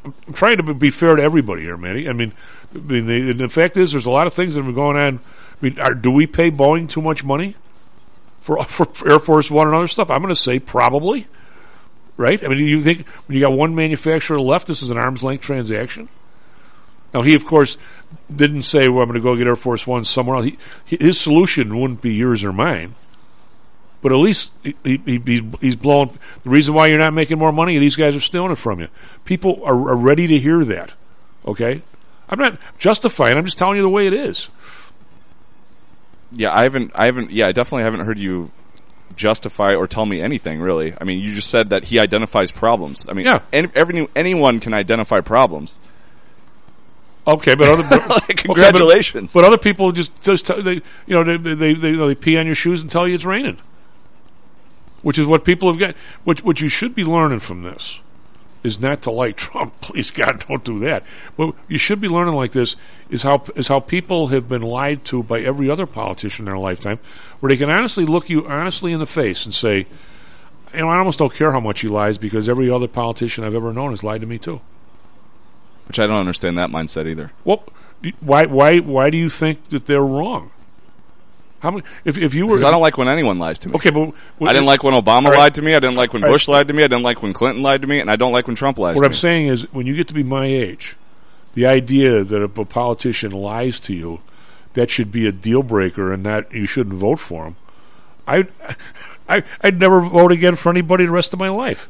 Speaker 7: I'm trying to be fair to everybody here, Manny. I mean, I mean the, the fact is, there's a lot of things that have been going on. I mean, are, do we pay Boeing too much money for, for, for Air Force One and other stuff? I'm going to say probably, right? I mean, you think when you got one manufacturer left, this is an arm's length transaction? Now, he, of course, didn't say, well, I'm going to go get Air Force One somewhere else. He, his solution wouldn't be yours or mine. But at least he, he, he's, he's blowing. The reason why you're not making more money, these guys are stealing it from you. People are, are ready to hear that. Okay? I'm not justifying. I'm just telling you the way it is.
Speaker 8: Yeah, I haven't. I haven't. Yeah, I definitely haven't heard you justify or tell me anything. Really, I mean, you just said that he identifies problems. I mean,
Speaker 7: yeah.
Speaker 8: any, every, anyone can identify problems.
Speaker 7: Okay, but other
Speaker 8: like, congratulations.
Speaker 7: Okay, but, but other people just just tell, they you know they they they, you know, they pee on your shoes and tell you it's raining. Which is what people have got. What, what you should be learning from this is not to like Trump. Please, God, don't do that. What you should be learning like this is how is how people have been lied to by every other politician in their lifetime, where they can honestly look you honestly in the face and say, you know, I almost don't care how much he lies because every other politician I've ever known has lied to me too.
Speaker 8: Which I don't understand that mindset either.
Speaker 7: Well, why why why do you think that they're wrong? How many, if if you were,
Speaker 8: because I don't like when anyone lies to me.
Speaker 7: Okay, but
Speaker 8: when, I didn't like when Obama
Speaker 7: right.
Speaker 8: lied to me. I didn't like when
Speaker 7: right.
Speaker 8: Bush lied to me. I didn't like when Clinton lied to me, and I don't like when Trump lies.
Speaker 7: What
Speaker 8: to
Speaker 7: I'm
Speaker 8: me.
Speaker 7: saying is, when you get to be my age, the idea that if a politician lies to you, that should be a deal breaker, and that you shouldn't vote for him. I, I, I'd never vote again for anybody the rest of my life.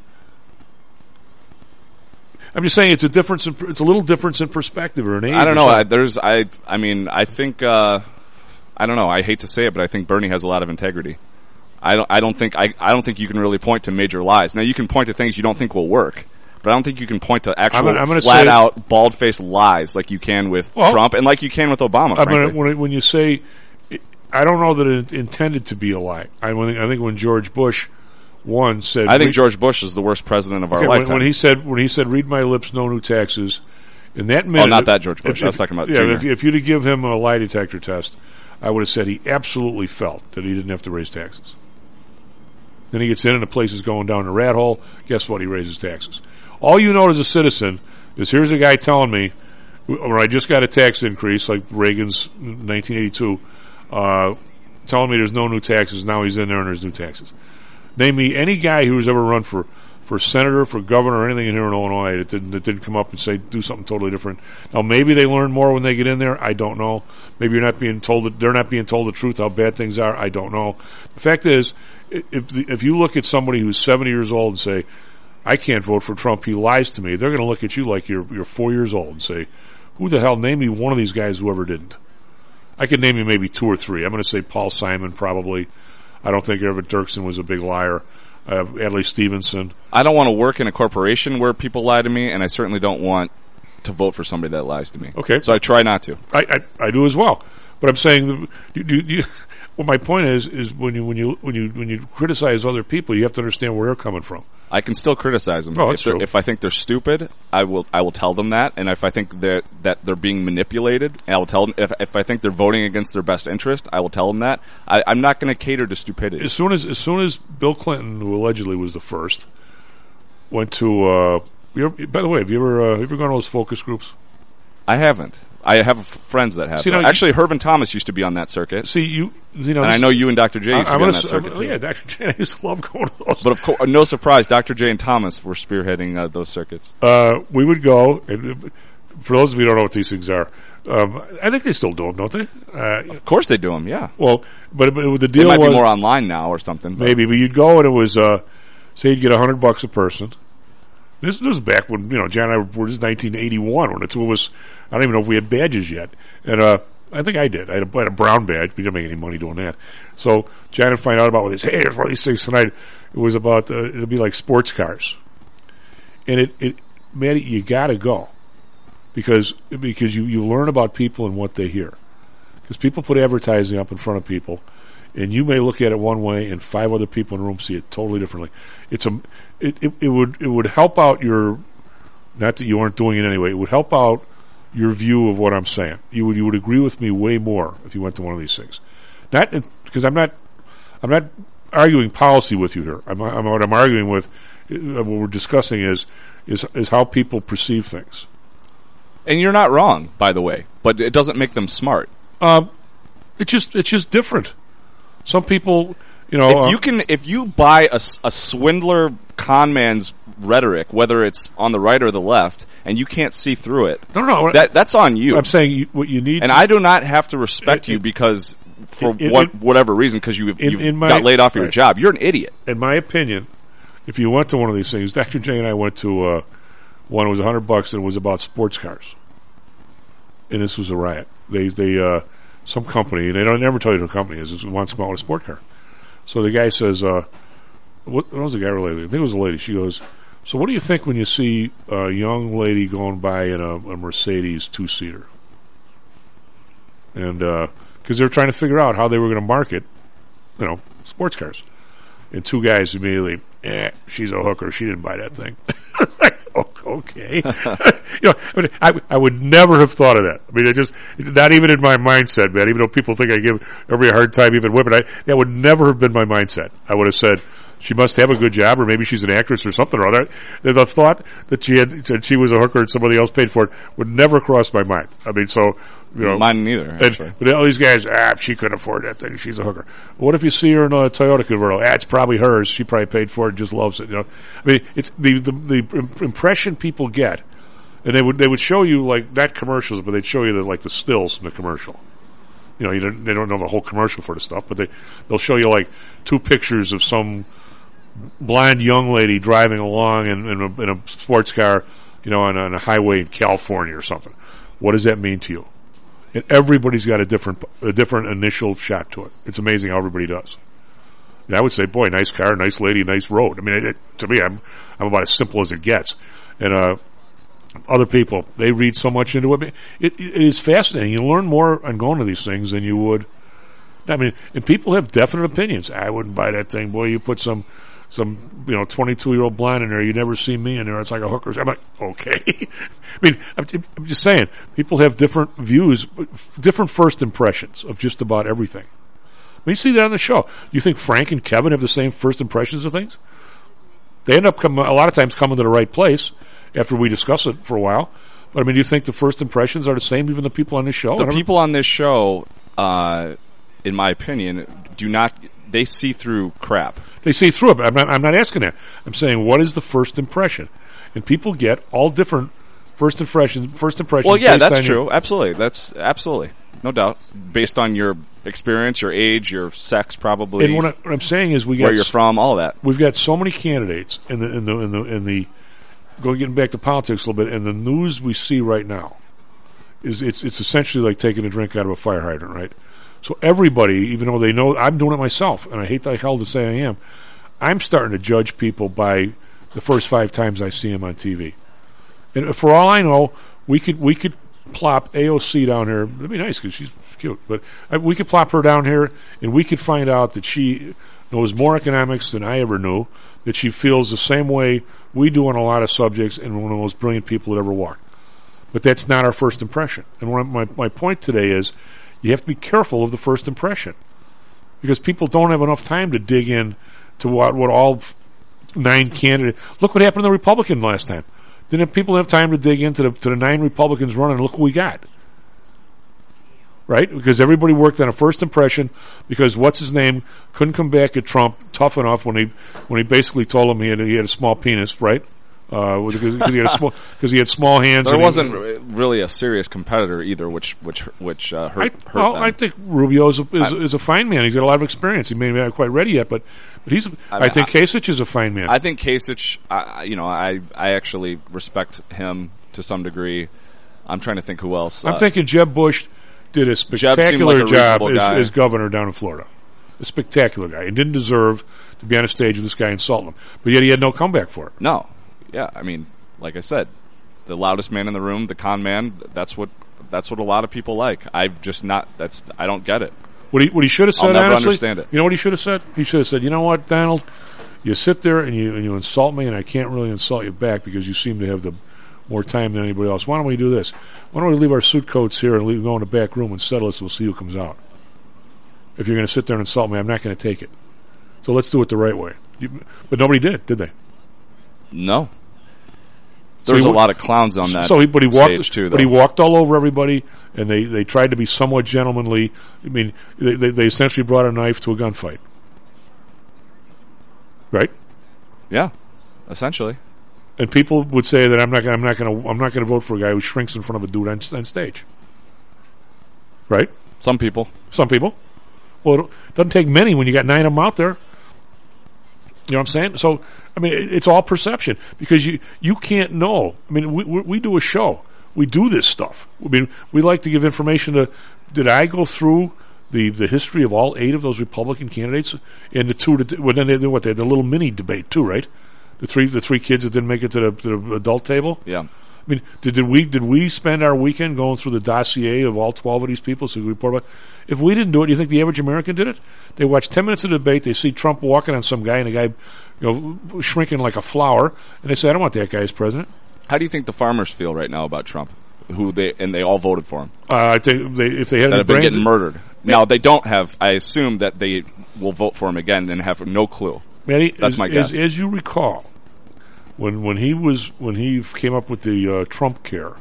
Speaker 7: I'm just saying it's a difference. In, it's a little difference in perspective or an age.
Speaker 8: I don't know. I, there's. I. I mean. I think. Uh, I don't know. I hate to say it, but I think Bernie has a lot of integrity. I don't. I don't think. I. I don't think you can really point to major lies. Now you can point to things you don't think will work, but I don't think you can point to actual
Speaker 7: I'm gonna, I'm
Speaker 8: flat out bald faced lies like you can with well, Trump and like you can with Obama.
Speaker 7: I mean, when when you say, I don't know that it intended to be a lie. I think. I think when George Bush one said,
Speaker 8: I think George Bush is the worst president of our
Speaker 7: okay,
Speaker 8: lifetime.
Speaker 7: When, when he said, when he said, "Read my lips, no new taxes," in that minute,
Speaker 8: oh, not that George Bush.
Speaker 7: If,
Speaker 8: I was talking about
Speaker 7: yeah.
Speaker 8: Junior.
Speaker 7: If, if you'd have give him a lie detector test, I would have said he absolutely felt that he didn't have to raise taxes. Then he gets in and the place is going down the rat hole. Guess what? He raises taxes. All you know as a citizen is here's a guy telling me, when I just got a tax increase, like Reagan's nineteen eighty-two, uh, telling me there's no new taxes. Now he's in there and there's new taxes. Name me any guy who's ever run for, for senator, for governor, or anything in here in Illinois that didn't, that didn't come up and say, do something totally different. Now, maybe they learn more when they get in there. I don't know. Maybe you're not being told that they're not being told the truth, how bad things are. I don't know. The fact is, if the, if you look at somebody who's seventy years old and say, I can't vote for Trump, he lies to me, they're going to look at you like you're, you're four years old and say, who the hell, name me one of these guys who ever didn't. I could name you maybe two or three. I'm going to say Paul Simon, probably. I don't think Everett Dirksen was a big liar. Uh, Adlai Stevenson.
Speaker 8: I don't want to work in a corporation where people lie to me, and I certainly don't want to vote for somebody that lies to me.
Speaker 7: Okay.
Speaker 8: So I try not to.
Speaker 7: I, I, I do as well. But I'm saying, you, you, you, well, my point is, is when you, when you, when you, when you criticize other people, you have to understand where they're coming from.
Speaker 8: I can still criticize them.
Speaker 7: Oh, that's
Speaker 8: if,
Speaker 7: true.
Speaker 8: if I think they're stupid, I will I will tell them that. And if I think that that they're being manipulated, I will tell them. If, if I think they're voting against their best interest, I will tell them that. I, I'm not going to cater to stupidity.
Speaker 7: As soon as as soon as Bill Clinton, who allegedly was the first, went to. Uh, you ever, by the way, have you ever uh, have you ever gone to those focus groups?
Speaker 8: I haven't. I have friends that have.
Speaker 7: See, now,
Speaker 8: Actually, Herb and Thomas used to be on that circuit.
Speaker 7: See, you, you know,
Speaker 8: and I know you and Doctor J used
Speaker 7: I,
Speaker 8: to be
Speaker 7: I'm
Speaker 8: on that
Speaker 7: su-
Speaker 8: circuit
Speaker 7: I'm,
Speaker 8: too.
Speaker 7: Yeah, Doctor J, I used to love going to those.
Speaker 8: But of course, no surprise, Doctor J and Thomas were spearheading uh, those circuits.
Speaker 7: Uh, we would go, and for those of you who don't know what these things are, um, I think they still do them, don't they? Uh,
Speaker 8: of course they do them, yeah.
Speaker 7: Well, but, but the deal
Speaker 8: it might
Speaker 7: was,
Speaker 8: be more online now or something. But.
Speaker 7: Maybe, but you'd go and it was, uh, say you'd get a hundred bucks a person. This, this was back when, you know, John and I were, this is nineteen eighty-one, when the two of us, I don't even know if we had badges yet. And, uh, I think I did. I had, a, I had a brown badge. We didn't make any money doing that. So, John would find out about what these, hey, there's one of these things tonight. It was about, uh, it'd be like sports cars. And it, it, Maddie, you gotta go. Because, because you, you learn about people and what they hear. Because people put advertising up in front of people, and you may look at it one way and five other people in the room see it totally differently. It's a, it, it, it would, it would help out your, not that you weren't doing it anyway, it would help out your view of what I'm saying. You would, you would agree with me way more if you went to one of these things. Not, because I'm not, I'm not arguing policy with you here. I'm, I'm what I'm arguing with, uh, what we're discussing is, is is how people perceive things.
Speaker 8: And you're not wrong, by the way, but it doesn't make them smart.
Speaker 7: Um, it's just it's just different. Some people, you know,
Speaker 8: if
Speaker 7: uh,
Speaker 8: you can, if you buy a, s- a swindler con man's rhetoric, whether it's on the right or the left, and you can't see through it,
Speaker 7: no, no,
Speaker 8: that that's on you.
Speaker 7: I'm saying you, what you need,
Speaker 8: and
Speaker 7: to,
Speaker 8: I do not have to respect
Speaker 7: in,
Speaker 8: you because for
Speaker 7: in,
Speaker 8: what
Speaker 7: in,
Speaker 8: whatever reason, because you
Speaker 7: in,
Speaker 8: you
Speaker 7: in my,
Speaker 8: got laid off your
Speaker 7: right.
Speaker 8: job. You're an idiot.
Speaker 7: In my opinion, if you went to one of these things, Doctor J and I went to uh, one. It was a hundred bucks, and it was about sports cars. And this was a riot. They, they, uh, some company, and they don't never tell you who the company is, just wants to come out with a sport car. So the guy says, uh, what, what was the guy or lady? I think it was a lady. She goes, so what do you think when you see a young lady going by in a, a Mercedes two-seater? And, uh, because they were trying to figure out how they were going to market, you know, sports cars. And two guys immediately, eh, she's a hooker. She didn't buy that thing. Oh, okay. You know, I, mean, I, I would never have thought of that. I mean, it just, not even in my mindset, man. Even though people think I give everybody a hard time, even women, I, that would never have been my mindset. I would have said, she must have a good job, or maybe she's an actress or something or other. The, the thought that she had, that she was a hooker and somebody else paid for it would never cross my mind. I mean, so, you know.
Speaker 8: Mine neither, actually.
Speaker 7: And, but all these guys, ah, she couldn't afford that thing. She's a hooker. What if you see her in a Toyota convertible? Ah, it's probably hers. She probably paid for it and just loves it, you know. I mean, it's the, the, the impression people get, and they would, they would show you, like, not commercials, but they'd show you the, like, the stills from the commercial. You know, you don't, they don't know the whole commercial for the stuff, but they, they'll show you, like, two pictures of some blind young lady driving along in, in, a, in a sports car, you know, on, on a highway in California or something. What does that mean to you? And everybody's got a different, a different initial shot to it. It's amazing how everybody does. And I would say, boy, nice car, nice lady, nice road. I mean, it, it, to me, I'm, I'm about as simple as it gets. And, uh, other people, they read so much into it. It, it is fascinating. You learn more on going to these things than you would. I mean, and people have definite opinions. I wouldn't buy that thing. Boy, you put some, some, you know, twenty-two-year-old blind in there, you never see me in there. It's like a hooker. I'm like, okay. I mean, I'm, I'm just saying, people have different views, different first impressions of just about everything. I mean, you see that on the show. You think Frank and Kevin have the same first impressions of things? They end up coming, a lot of times coming to the right place after we discuss it for a while. But I mean, do you think the first impressions are the same, even the people on this show?
Speaker 8: The people on this show, uh, in my opinion, do not, they see through crap.
Speaker 7: They see through it, but I'm not, I'm not asking that. I'm saying, what is the first impression? And people get all different first impressions, first impressions.
Speaker 8: Well, yeah,
Speaker 7: based
Speaker 8: that's
Speaker 7: on
Speaker 8: true.
Speaker 7: Your,
Speaker 8: absolutely. That's absolutely. No doubt. Based on your experience, your age, your sex, probably.
Speaker 7: And what, I, what I'm saying is we got
Speaker 8: where you're from, all of that.
Speaker 7: We've got so many candidates in the, in the, in the, in the, going getting back to politics a little bit, and the news we see right now is it's it's essentially like taking a drink out of a fire hydrant, right? So everybody, even though they know, I'm doing it myself, and I hate the hell to say I am, I'm starting to judge people by the first five times I see them on T V. And for all I know, we could we could plop A O C down here. That'd be nice because she's cute, but uh, we could plop her down here, and we could find out that she knows more economics than I ever knew, that she feels the same way we do on a lot of subjects, and one of the most brilliant people that ever walked. But that's not our first impression. And one of my, my point today is you have to be careful of the first impression, because people don't have enough time to dig in to what, what all nine candidates. Look what happened to the Republican last time. Didn't have people have time to dig into the, to the nine Republicans running? Look what we got. Right? Because everybody worked on a first impression, because what's his name couldn't come back at Trump tough enough when he when he basically told him he had a, he had a small penis, right? Uh, because, because he had a small because he had small hands.
Speaker 8: There
Speaker 7: and
Speaker 8: wasn't
Speaker 7: he,
Speaker 8: really a serious competitor either, which which which uh, hurt.
Speaker 7: I,
Speaker 8: hurt
Speaker 7: well,
Speaker 8: them.
Speaker 7: I think Rubio is a, is, is a fine man. He's got a lot of experience. He may not quite ready yet, but but he's. I,
Speaker 8: I,
Speaker 7: mean,
Speaker 8: mean,
Speaker 7: I think
Speaker 8: I,
Speaker 7: Kasich is a fine man.
Speaker 8: I think Kasich, I, you know, I I actually respect him to some degree. I'm trying to think who else.
Speaker 7: I'm
Speaker 8: uh,
Speaker 7: thinking Jeb Bush did a spectacular
Speaker 8: like a
Speaker 7: job as,
Speaker 8: guy.
Speaker 7: as governor down in Florida. A spectacular guy. He didn't deserve to be on a stage with this guy insulting him, but yet he had no comeback for it.
Speaker 8: No, yeah, I mean, like I said, the loudest man in the room, the con man. That's what that's what a lot of people like. I'm just not. That's I don't get it.
Speaker 7: What he what he should have said.
Speaker 8: I'll never
Speaker 7: honestly,
Speaker 8: understand it.
Speaker 7: You know what he should have said? He should have said, "You know what, Donald? You sit there and you and you insult me, and I can't really insult you back because you seem to have the more time than anybody else. Why don't we do this? Why don't we leave our suit coats here and leave, go in the back room and settle this? We'll see who comes out. If you're going to sit there and insult me, I'm not going to take it. So let's do it the right way." You, but nobody did, did they?
Speaker 8: No. There's
Speaker 7: so he,
Speaker 8: a lot of clowns on that
Speaker 7: so he, but he walked,
Speaker 8: stage, too, though.
Speaker 7: But he walked all over everybody, and they, they tried to be somewhat gentlemanly. I mean, they, they, they essentially brought a knife to a gunfight. Right?
Speaker 8: Yeah, essentially.
Speaker 7: And people would say that I'm not gonna, I'm not going to I'm not going to vote for a guy who shrinks in front of a dude on, on stage. Right?
Speaker 8: Some people.
Speaker 7: Some people. Well, it doesn't take many when you got nine of them out there. You know what I'm saying? So, I mean, it's all perception because you you can't know. I mean, we we, we do a show. We do this stuff. I mean, we like to give information to. Did I go through the, the history of all eight of those Republican candidates and the two? That, well, then they, what they had the little mini debate too, right? The three the three kids that didn't make it to the, to the adult table.
Speaker 8: Yeah.
Speaker 7: I mean, did, did we did we spend our weekend going through the dossier of all twelve of these people so we report about? If we didn't do it, do you think the average American did it? They watch ten minutes of the debate, they see Trump walking on some guy and the guy, you know, shrinking like a flower, and they say, "I don't want that guy as president."
Speaker 8: How do you think the farmers feel right now about Trump? Who they and they all voted for him?
Speaker 7: Uh, I think they, if they had
Speaker 8: that
Speaker 7: any
Speaker 8: have been
Speaker 7: brains,
Speaker 8: getting murdered.
Speaker 7: Yeah.
Speaker 8: Now they don't have. I assume that they will vote for him again and have no clue.
Speaker 7: Manny,
Speaker 8: That's
Speaker 7: as,
Speaker 8: my guess.
Speaker 7: As, as you recall, when when he was when he came up with the uh, Trump Care,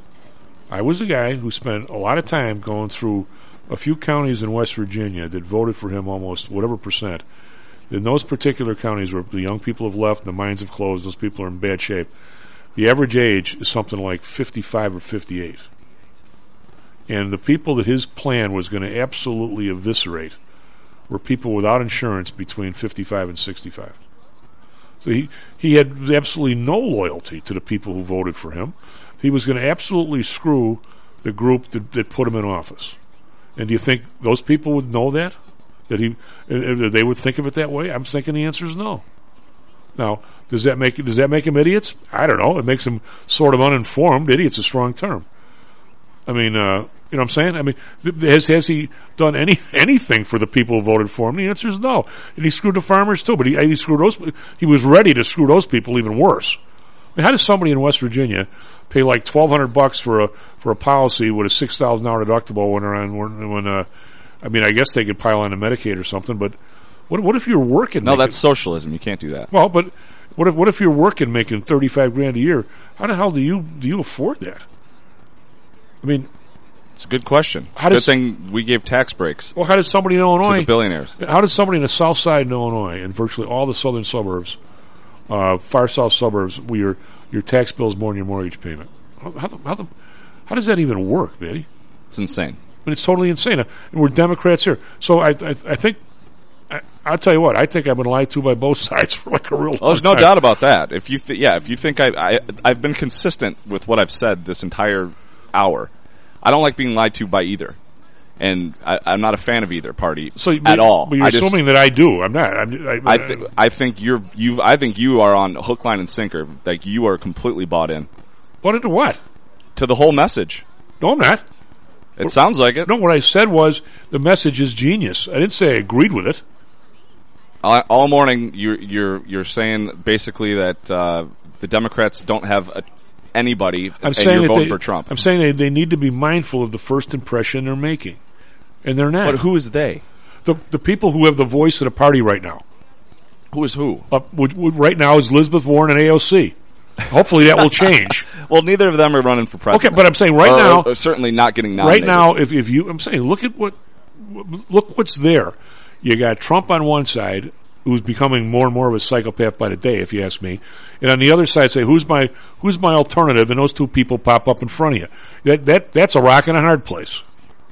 Speaker 7: I was a guy who spent a lot of time going through a few counties in West Virginia that voted for him almost whatever percent. In those particular counties where the young people have left, the mines have closed, those people are in bad shape. The average age is something like fifty-five or fifty-eight. And the people that his plan was going to absolutely eviscerate were people without insurance between fifty-five and sixty-five. So he, he had absolutely no loyalty to the people who voted for him. He was going to absolutely screw the group that, that put him in office. And do you think those people would know that? That he, uh, they would think of it that way? I'm thinking the answer is no. Now, does that make does that make them idiots? I don't know. It makes them sort of uninformed. Idiot's a strong term. I mean, uh, you know what I'm saying? I mean, th- has has he done any anything for the people who voted for him? The answer is no. And he screwed the farmers too. But he, he screwed those. He was ready to screw those people even worse. I mean, how does somebody in West Virginia pay like twelve hundred bucks for a for a policy with a six thousand dollar deductible when they're on when, when uh, I mean, I guess they could pile on a Medicaid or something, but what what if you're working?
Speaker 8: No,
Speaker 7: making,
Speaker 8: that's socialism. You can't do that.
Speaker 7: Well, but what if what if you're working making thirty five grand a year? How the hell do you do you afford that? I mean,
Speaker 8: it's a good question.
Speaker 7: How
Speaker 8: good
Speaker 7: does,
Speaker 8: thing we gave tax breaks.
Speaker 7: Well, how does somebody in Illinois
Speaker 8: to the billionaires?
Speaker 7: How does somebody in the South Side in Illinois and virtually all the southern suburbs, uh, far south suburbs, where your your tax bill is more than your mortgage payment? How how, the, how, the, how does that even work, Betty?
Speaker 8: It's insane.
Speaker 7: I mean, it's totally insane. And we're Democrats here. So I, I, I think, I, I'll tell you what, I think I've been lied to by both sides for like a real long
Speaker 8: oh, There's no
Speaker 7: time.
Speaker 8: doubt about that. If you, th- yeah, if you think I, I, I've been consistent with what I've said this entire hour. I don't like being lied to by either, and I, I'm not a fan of either party
Speaker 7: so,
Speaker 8: at
Speaker 7: but,
Speaker 8: all.
Speaker 7: But you're
Speaker 8: I
Speaker 7: assuming
Speaker 8: just,
Speaker 7: that I do. I'm not. I'm, I,
Speaker 8: I, th- I think you're you. I think you are on hook, line, and sinker. Like you are completely bought in.
Speaker 7: Bought into what?
Speaker 8: To the whole message.
Speaker 7: No, I'm not.
Speaker 8: It sounds like it.
Speaker 7: No, what I said was the message is genius. I didn't say I agreed with it.
Speaker 8: All, all morning, you're you're you're saying basically that uh, the Democrats don't have a, anybody,
Speaker 7: I'm
Speaker 8: and
Speaker 7: saying
Speaker 8: you're
Speaker 7: that
Speaker 8: voting
Speaker 7: they,
Speaker 8: for Trump.
Speaker 7: I'm saying they, they need to be mindful of the first impression they're making, and they're not.
Speaker 8: But who is they?
Speaker 7: The the people who have the voice of the party right now.
Speaker 8: Who is who?
Speaker 7: Uh, would, would, right now is Elizabeth Warren and A O C. Hopefully that will change.
Speaker 8: Well, neither of them are running for president.
Speaker 7: Okay, but I'm saying right
Speaker 8: or,
Speaker 7: now,
Speaker 8: or certainly not getting nominated.
Speaker 7: Right now, if if you, I'm saying, look at what, look what's there. You got Trump on one side, who's becoming more and more of a psychopath by the day, if you ask me, and on the other side, say who's my who's my alternative, and those two people pop up in front of you. That that that's a rock and a hard place.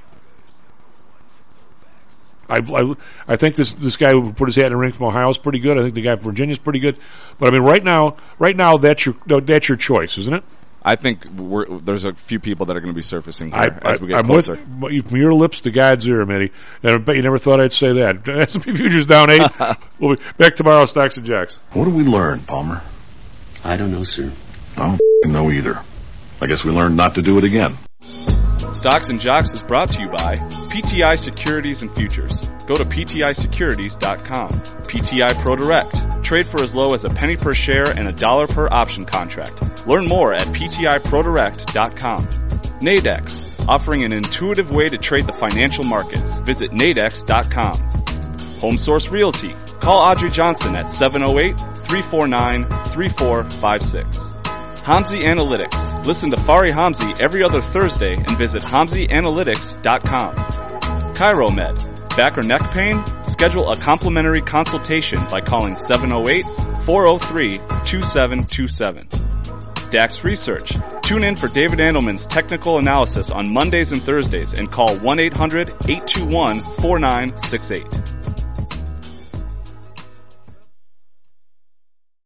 Speaker 7: I, I, I think this this guy who put his hat in the ring from Ohio is pretty good. I think the guy from Virginia is pretty good. But I mean, right now, right now, that's your that's your choice, isn't it?
Speaker 8: I think we're, there's a few people that are going to be surfacing here
Speaker 7: I,
Speaker 8: as we get
Speaker 7: I'm
Speaker 8: closer.
Speaker 7: With, from your lips to God's ear, Mitty. And I bet you never thought I'd say that. S and P futures down eight. We'll be back tomorrow. Stocks and Jocks.
Speaker 3: What did we learn, Palmer?
Speaker 2: I don't know, sir.
Speaker 3: I don't know either. I guess we learned not to do it again.
Speaker 8: Stocks and Jocks is brought to you by P T I Securities and Futures. Go to P T I securities dot com. P T I Pro Direct. Trade for as low as a penny per share and a dollar per option contract. Learn more at P T I pro direct dot com. Nadex. Offering an intuitive way to trade the financial markets. Visit nadex dot com. Home Source Realty. Call Audrey Johnson at seven oh eight, three four nine, three four five six. Hamzy Analytics. Listen to Fari Hamzy every other Thursday and visit hamzy analytics dot com. ChiroMed. Back or neck pain? Schedule a complimentary consultation by calling seven oh eight, four oh three, two seven two seven. Dax Research. Tune in for David Andelman's technical analysis on Mondays and Thursdays and call one eight hundred, eight two one, four nine six eight.